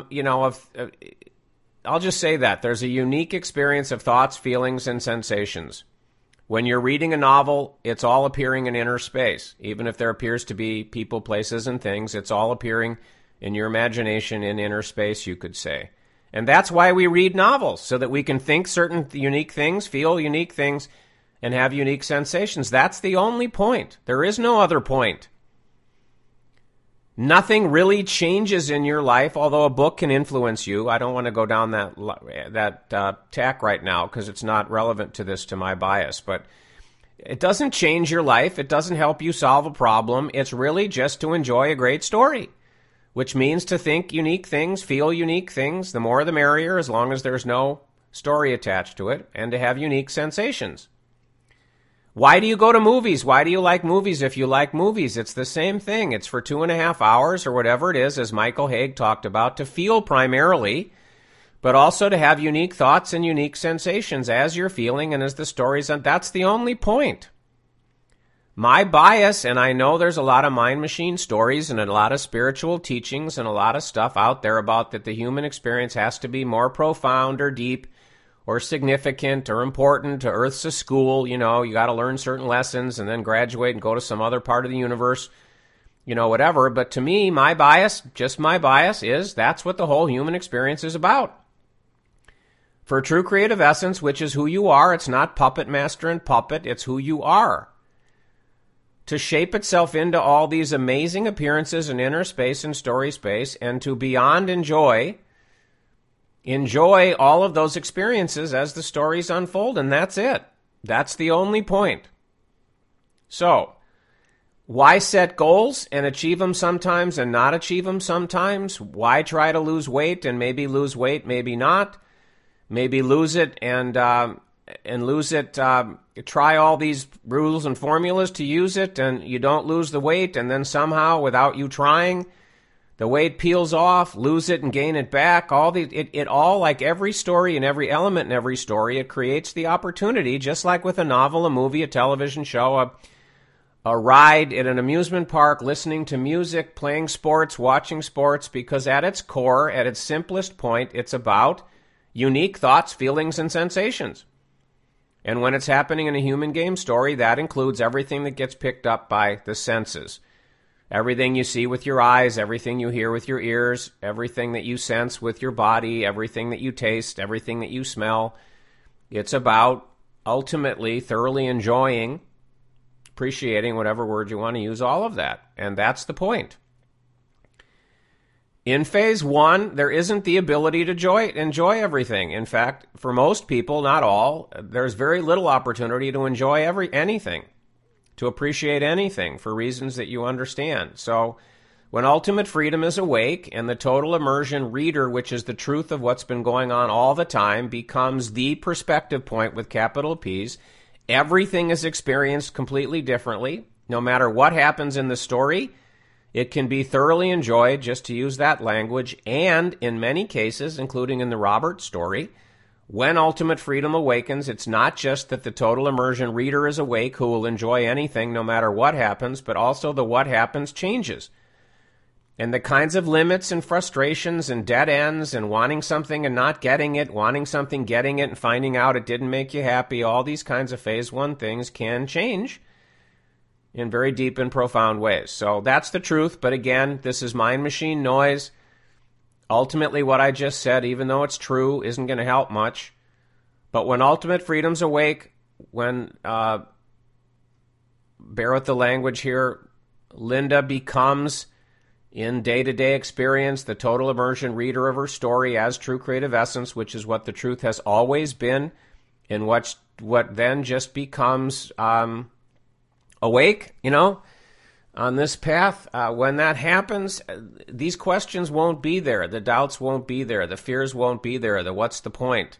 just say that. There's a unique experience of thoughts, feelings, and sensations. When you're reading a novel, it's all appearing in inner space. Even if there appears to be people, places, and things, it's all appearing in your imagination in inner space, you could say. And that's why we read novels, so that we can think certain unique things, feel unique things, and have unique sensations. That's the only point. There is no other point. Nothing really changes in your life, although a book can influence you. I don't want to go down that tack right now because it's not relevant to this, to my bias. But it doesn't change your life. It doesn't help you solve a problem. It's really just to enjoy a great story, which means to think unique things, feel unique things. The more the merrier, as long as there's no story attached to it, and to have unique sensations. Why do you go to movies? Why do you like movies if you like movies? It's the same thing. It's for 2.5 hours or whatever it is, as Michael Haig talked about, to feel primarily, but also to have unique thoughts and unique sensations as you're feeling and as the story's on. That's the only point. My bias, and I know there's a lot of mind machine stories and a lot of spiritual teachings and a lot of stuff out there about that the human experience has to be more profound or deep or significant or important, or Earth's a school, you got to learn certain lessons and then graduate and go to some other part of the universe. whatever. But to me, my bias, just my bias, is that's what the whole human experience is about. For true creative essence, which is who you are, it's not puppet master and puppet, it's who you are. To shape itself into all these amazing appearances in inner space and story space, and to beyond enjoy all of those experiences as the stories unfold, and that's it. That's the only point. So, why set goals and achieve them sometimes and not achieve them sometimes? Why try to lose weight and maybe lose weight, maybe not? Maybe lose it and lose it. Try all these rules and formulas to use it, and you don't lose the weight, and then somehow, without you trying, the weight peels off. Lose it and gain it back. It all, like every story and every element in every story, it creates the opportunity, just like with a novel, a movie, a television show, a ride at an amusement park, listening to music, playing sports, watching sports, because at its core, at its simplest point, it's about unique thoughts, feelings, and sensations. And when it's happening in a human game story, that includes everything that gets picked up by the senses. Everything you see with your eyes, everything you hear with your ears, everything that you sense with your body, everything that you taste, everything that you smell. It's about ultimately thoroughly enjoying, appreciating, whatever word you want to use, all of that. And that's the point. In phase one, there isn't the ability to enjoy everything. In fact, for most people, not all, there's very little opportunity to enjoy anything, to appreciate anything for reasons that you understand. So when ultimate freedom is awake and the total immersion reader, which is the truth of what's been going on all the time, becomes the perspective point with capital P's, everything is experienced completely differently. No matter what happens in the story, it can be thoroughly enjoyed, just to use that language, and in many cases, including in the Robert story, when ultimate freedom awakens, it's not just that the total immersion reader is awake who will enjoy anything no matter what happens, but also the what happens changes. And the kinds of limits and frustrations and dead ends and wanting something and not getting it, wanting something, getting it, and finding out it didn't make you happy, all these kinds of phase one things can change in very deep and profound ways. So that's the truth. But again, this is mind machine noise. Ultimately, what I just said, even though it's true, isn't going to help much. But when ultimate freedom's awake, when, bear with the language here, Linda becomes, in day-to-day experience, the total immersion reader of her story as true creative essence, which is what the truth has always been, and what then just becomes awake, on this path. When that happens, these questions won't be there. The doubts won't be there. The fears won't be there. The what's the point?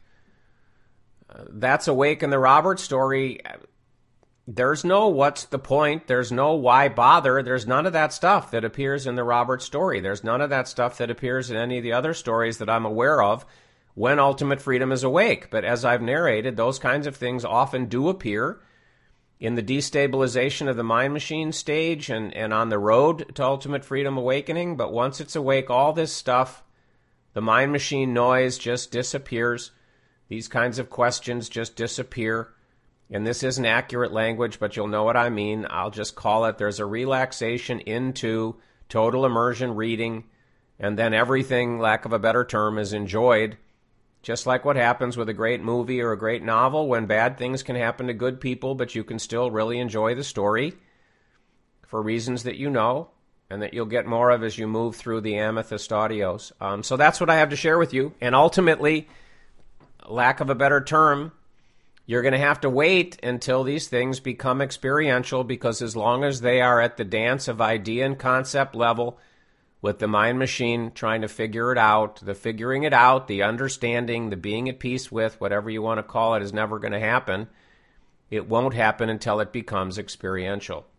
That's awake in the Robert story. There's no what's the point. There's no why bother. There's none of that stuff that appears in the Robert story. There's none of that stuff that appears in any of the other stories that I'm aware of when ultimate freedom is awake. But as I've narrated, those kinds of things often do appear in the destabilization of the mind machine stage and on the road to ultimate freedom awakening. But once it's awake, all this stuff, the mind machine noise just disappears. These kinds of questions just disappear. And this isn't accurate language, but you'll know what I mean. I'll just call it, there's a relaxation into total immersion reading, and then everything, lack of a better term, is enjoyed. Just like what happens with a great movie or a great novel, when bad things can happen to good people, but you can still really enjoy the story for reasons that you know and that you'll get more of as you move through the Amethyst audios. So that's what I have to share with you. And ultimately, lack of a better term, you're going to have to wait until these things become experiential, because as long as they are at the dance of idea and concept level, with the mind machine trying to figure it out, the figuring it out, the understanding, the being at peace with, whatever you want to call it, is never going to happen. It won't happen until it becomes experiential.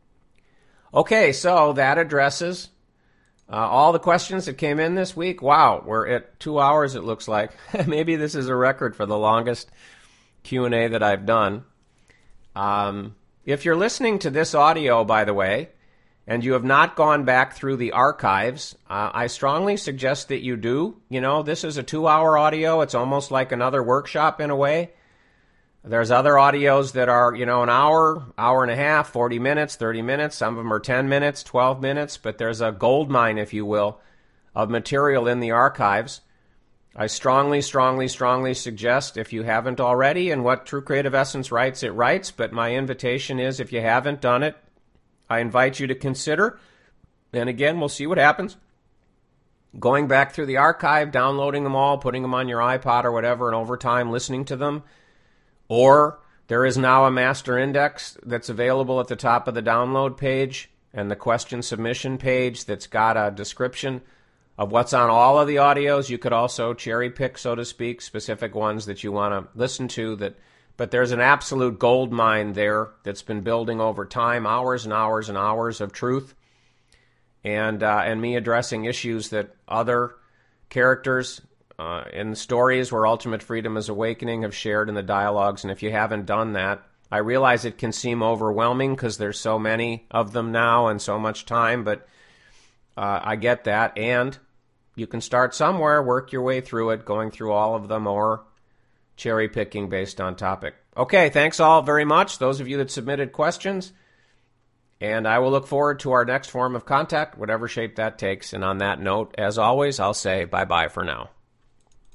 Okay, so that addresses all the questions that came in this week. Wow, we're at 2 hours, it looks like. Maybe this is a record for the longest Q&A that I've done. If you're listening to this audio, by the way, and you have not gone back through the archives, I strongly suggest that you do. This is a 2-hour audio. It's almost like another workshop in a way. There's other audios that are, an hour, hour and a half, 40 minutes, 30 minutes. Some of them are 10 minutes, 12 minutes, but there's a gold mine, if you will, of material in the archives. I strongly, strongly, strongly suggest, if you haven't already, and what True Creative Essence writes, it writes, but my invitation is, if you haven't done it, I invite you to consider, and again, we'll see what happens, going back through the archive, downloading them all, putting them on your iPod or whatever, and over time listening to them. Or there is now a master index that's available at the top of the download page and the question submission page that's got a description of what's on all of the audios. You could also cherry pick, so to speak, specific ones that you want to listen to. But there's an absolute gold mine there that's been building over time, hours and hours and hours of truth, and me addressing issues that other characters in the stories where Ultimate Freedom is Awakening have shared in the dialogues. And if you haven't done that, I realize it can seem overwhelming because there's so many of them now and so much time, but I get that. And you can start somewhere, work your way through it, going through all of them or cherry picking based on topic. Okay, thanks all very much, those of you that submitted questions. And I will look forward to our next form of contact, whatever shape that takes. And on that note, as always, I'll say bye-bye for now.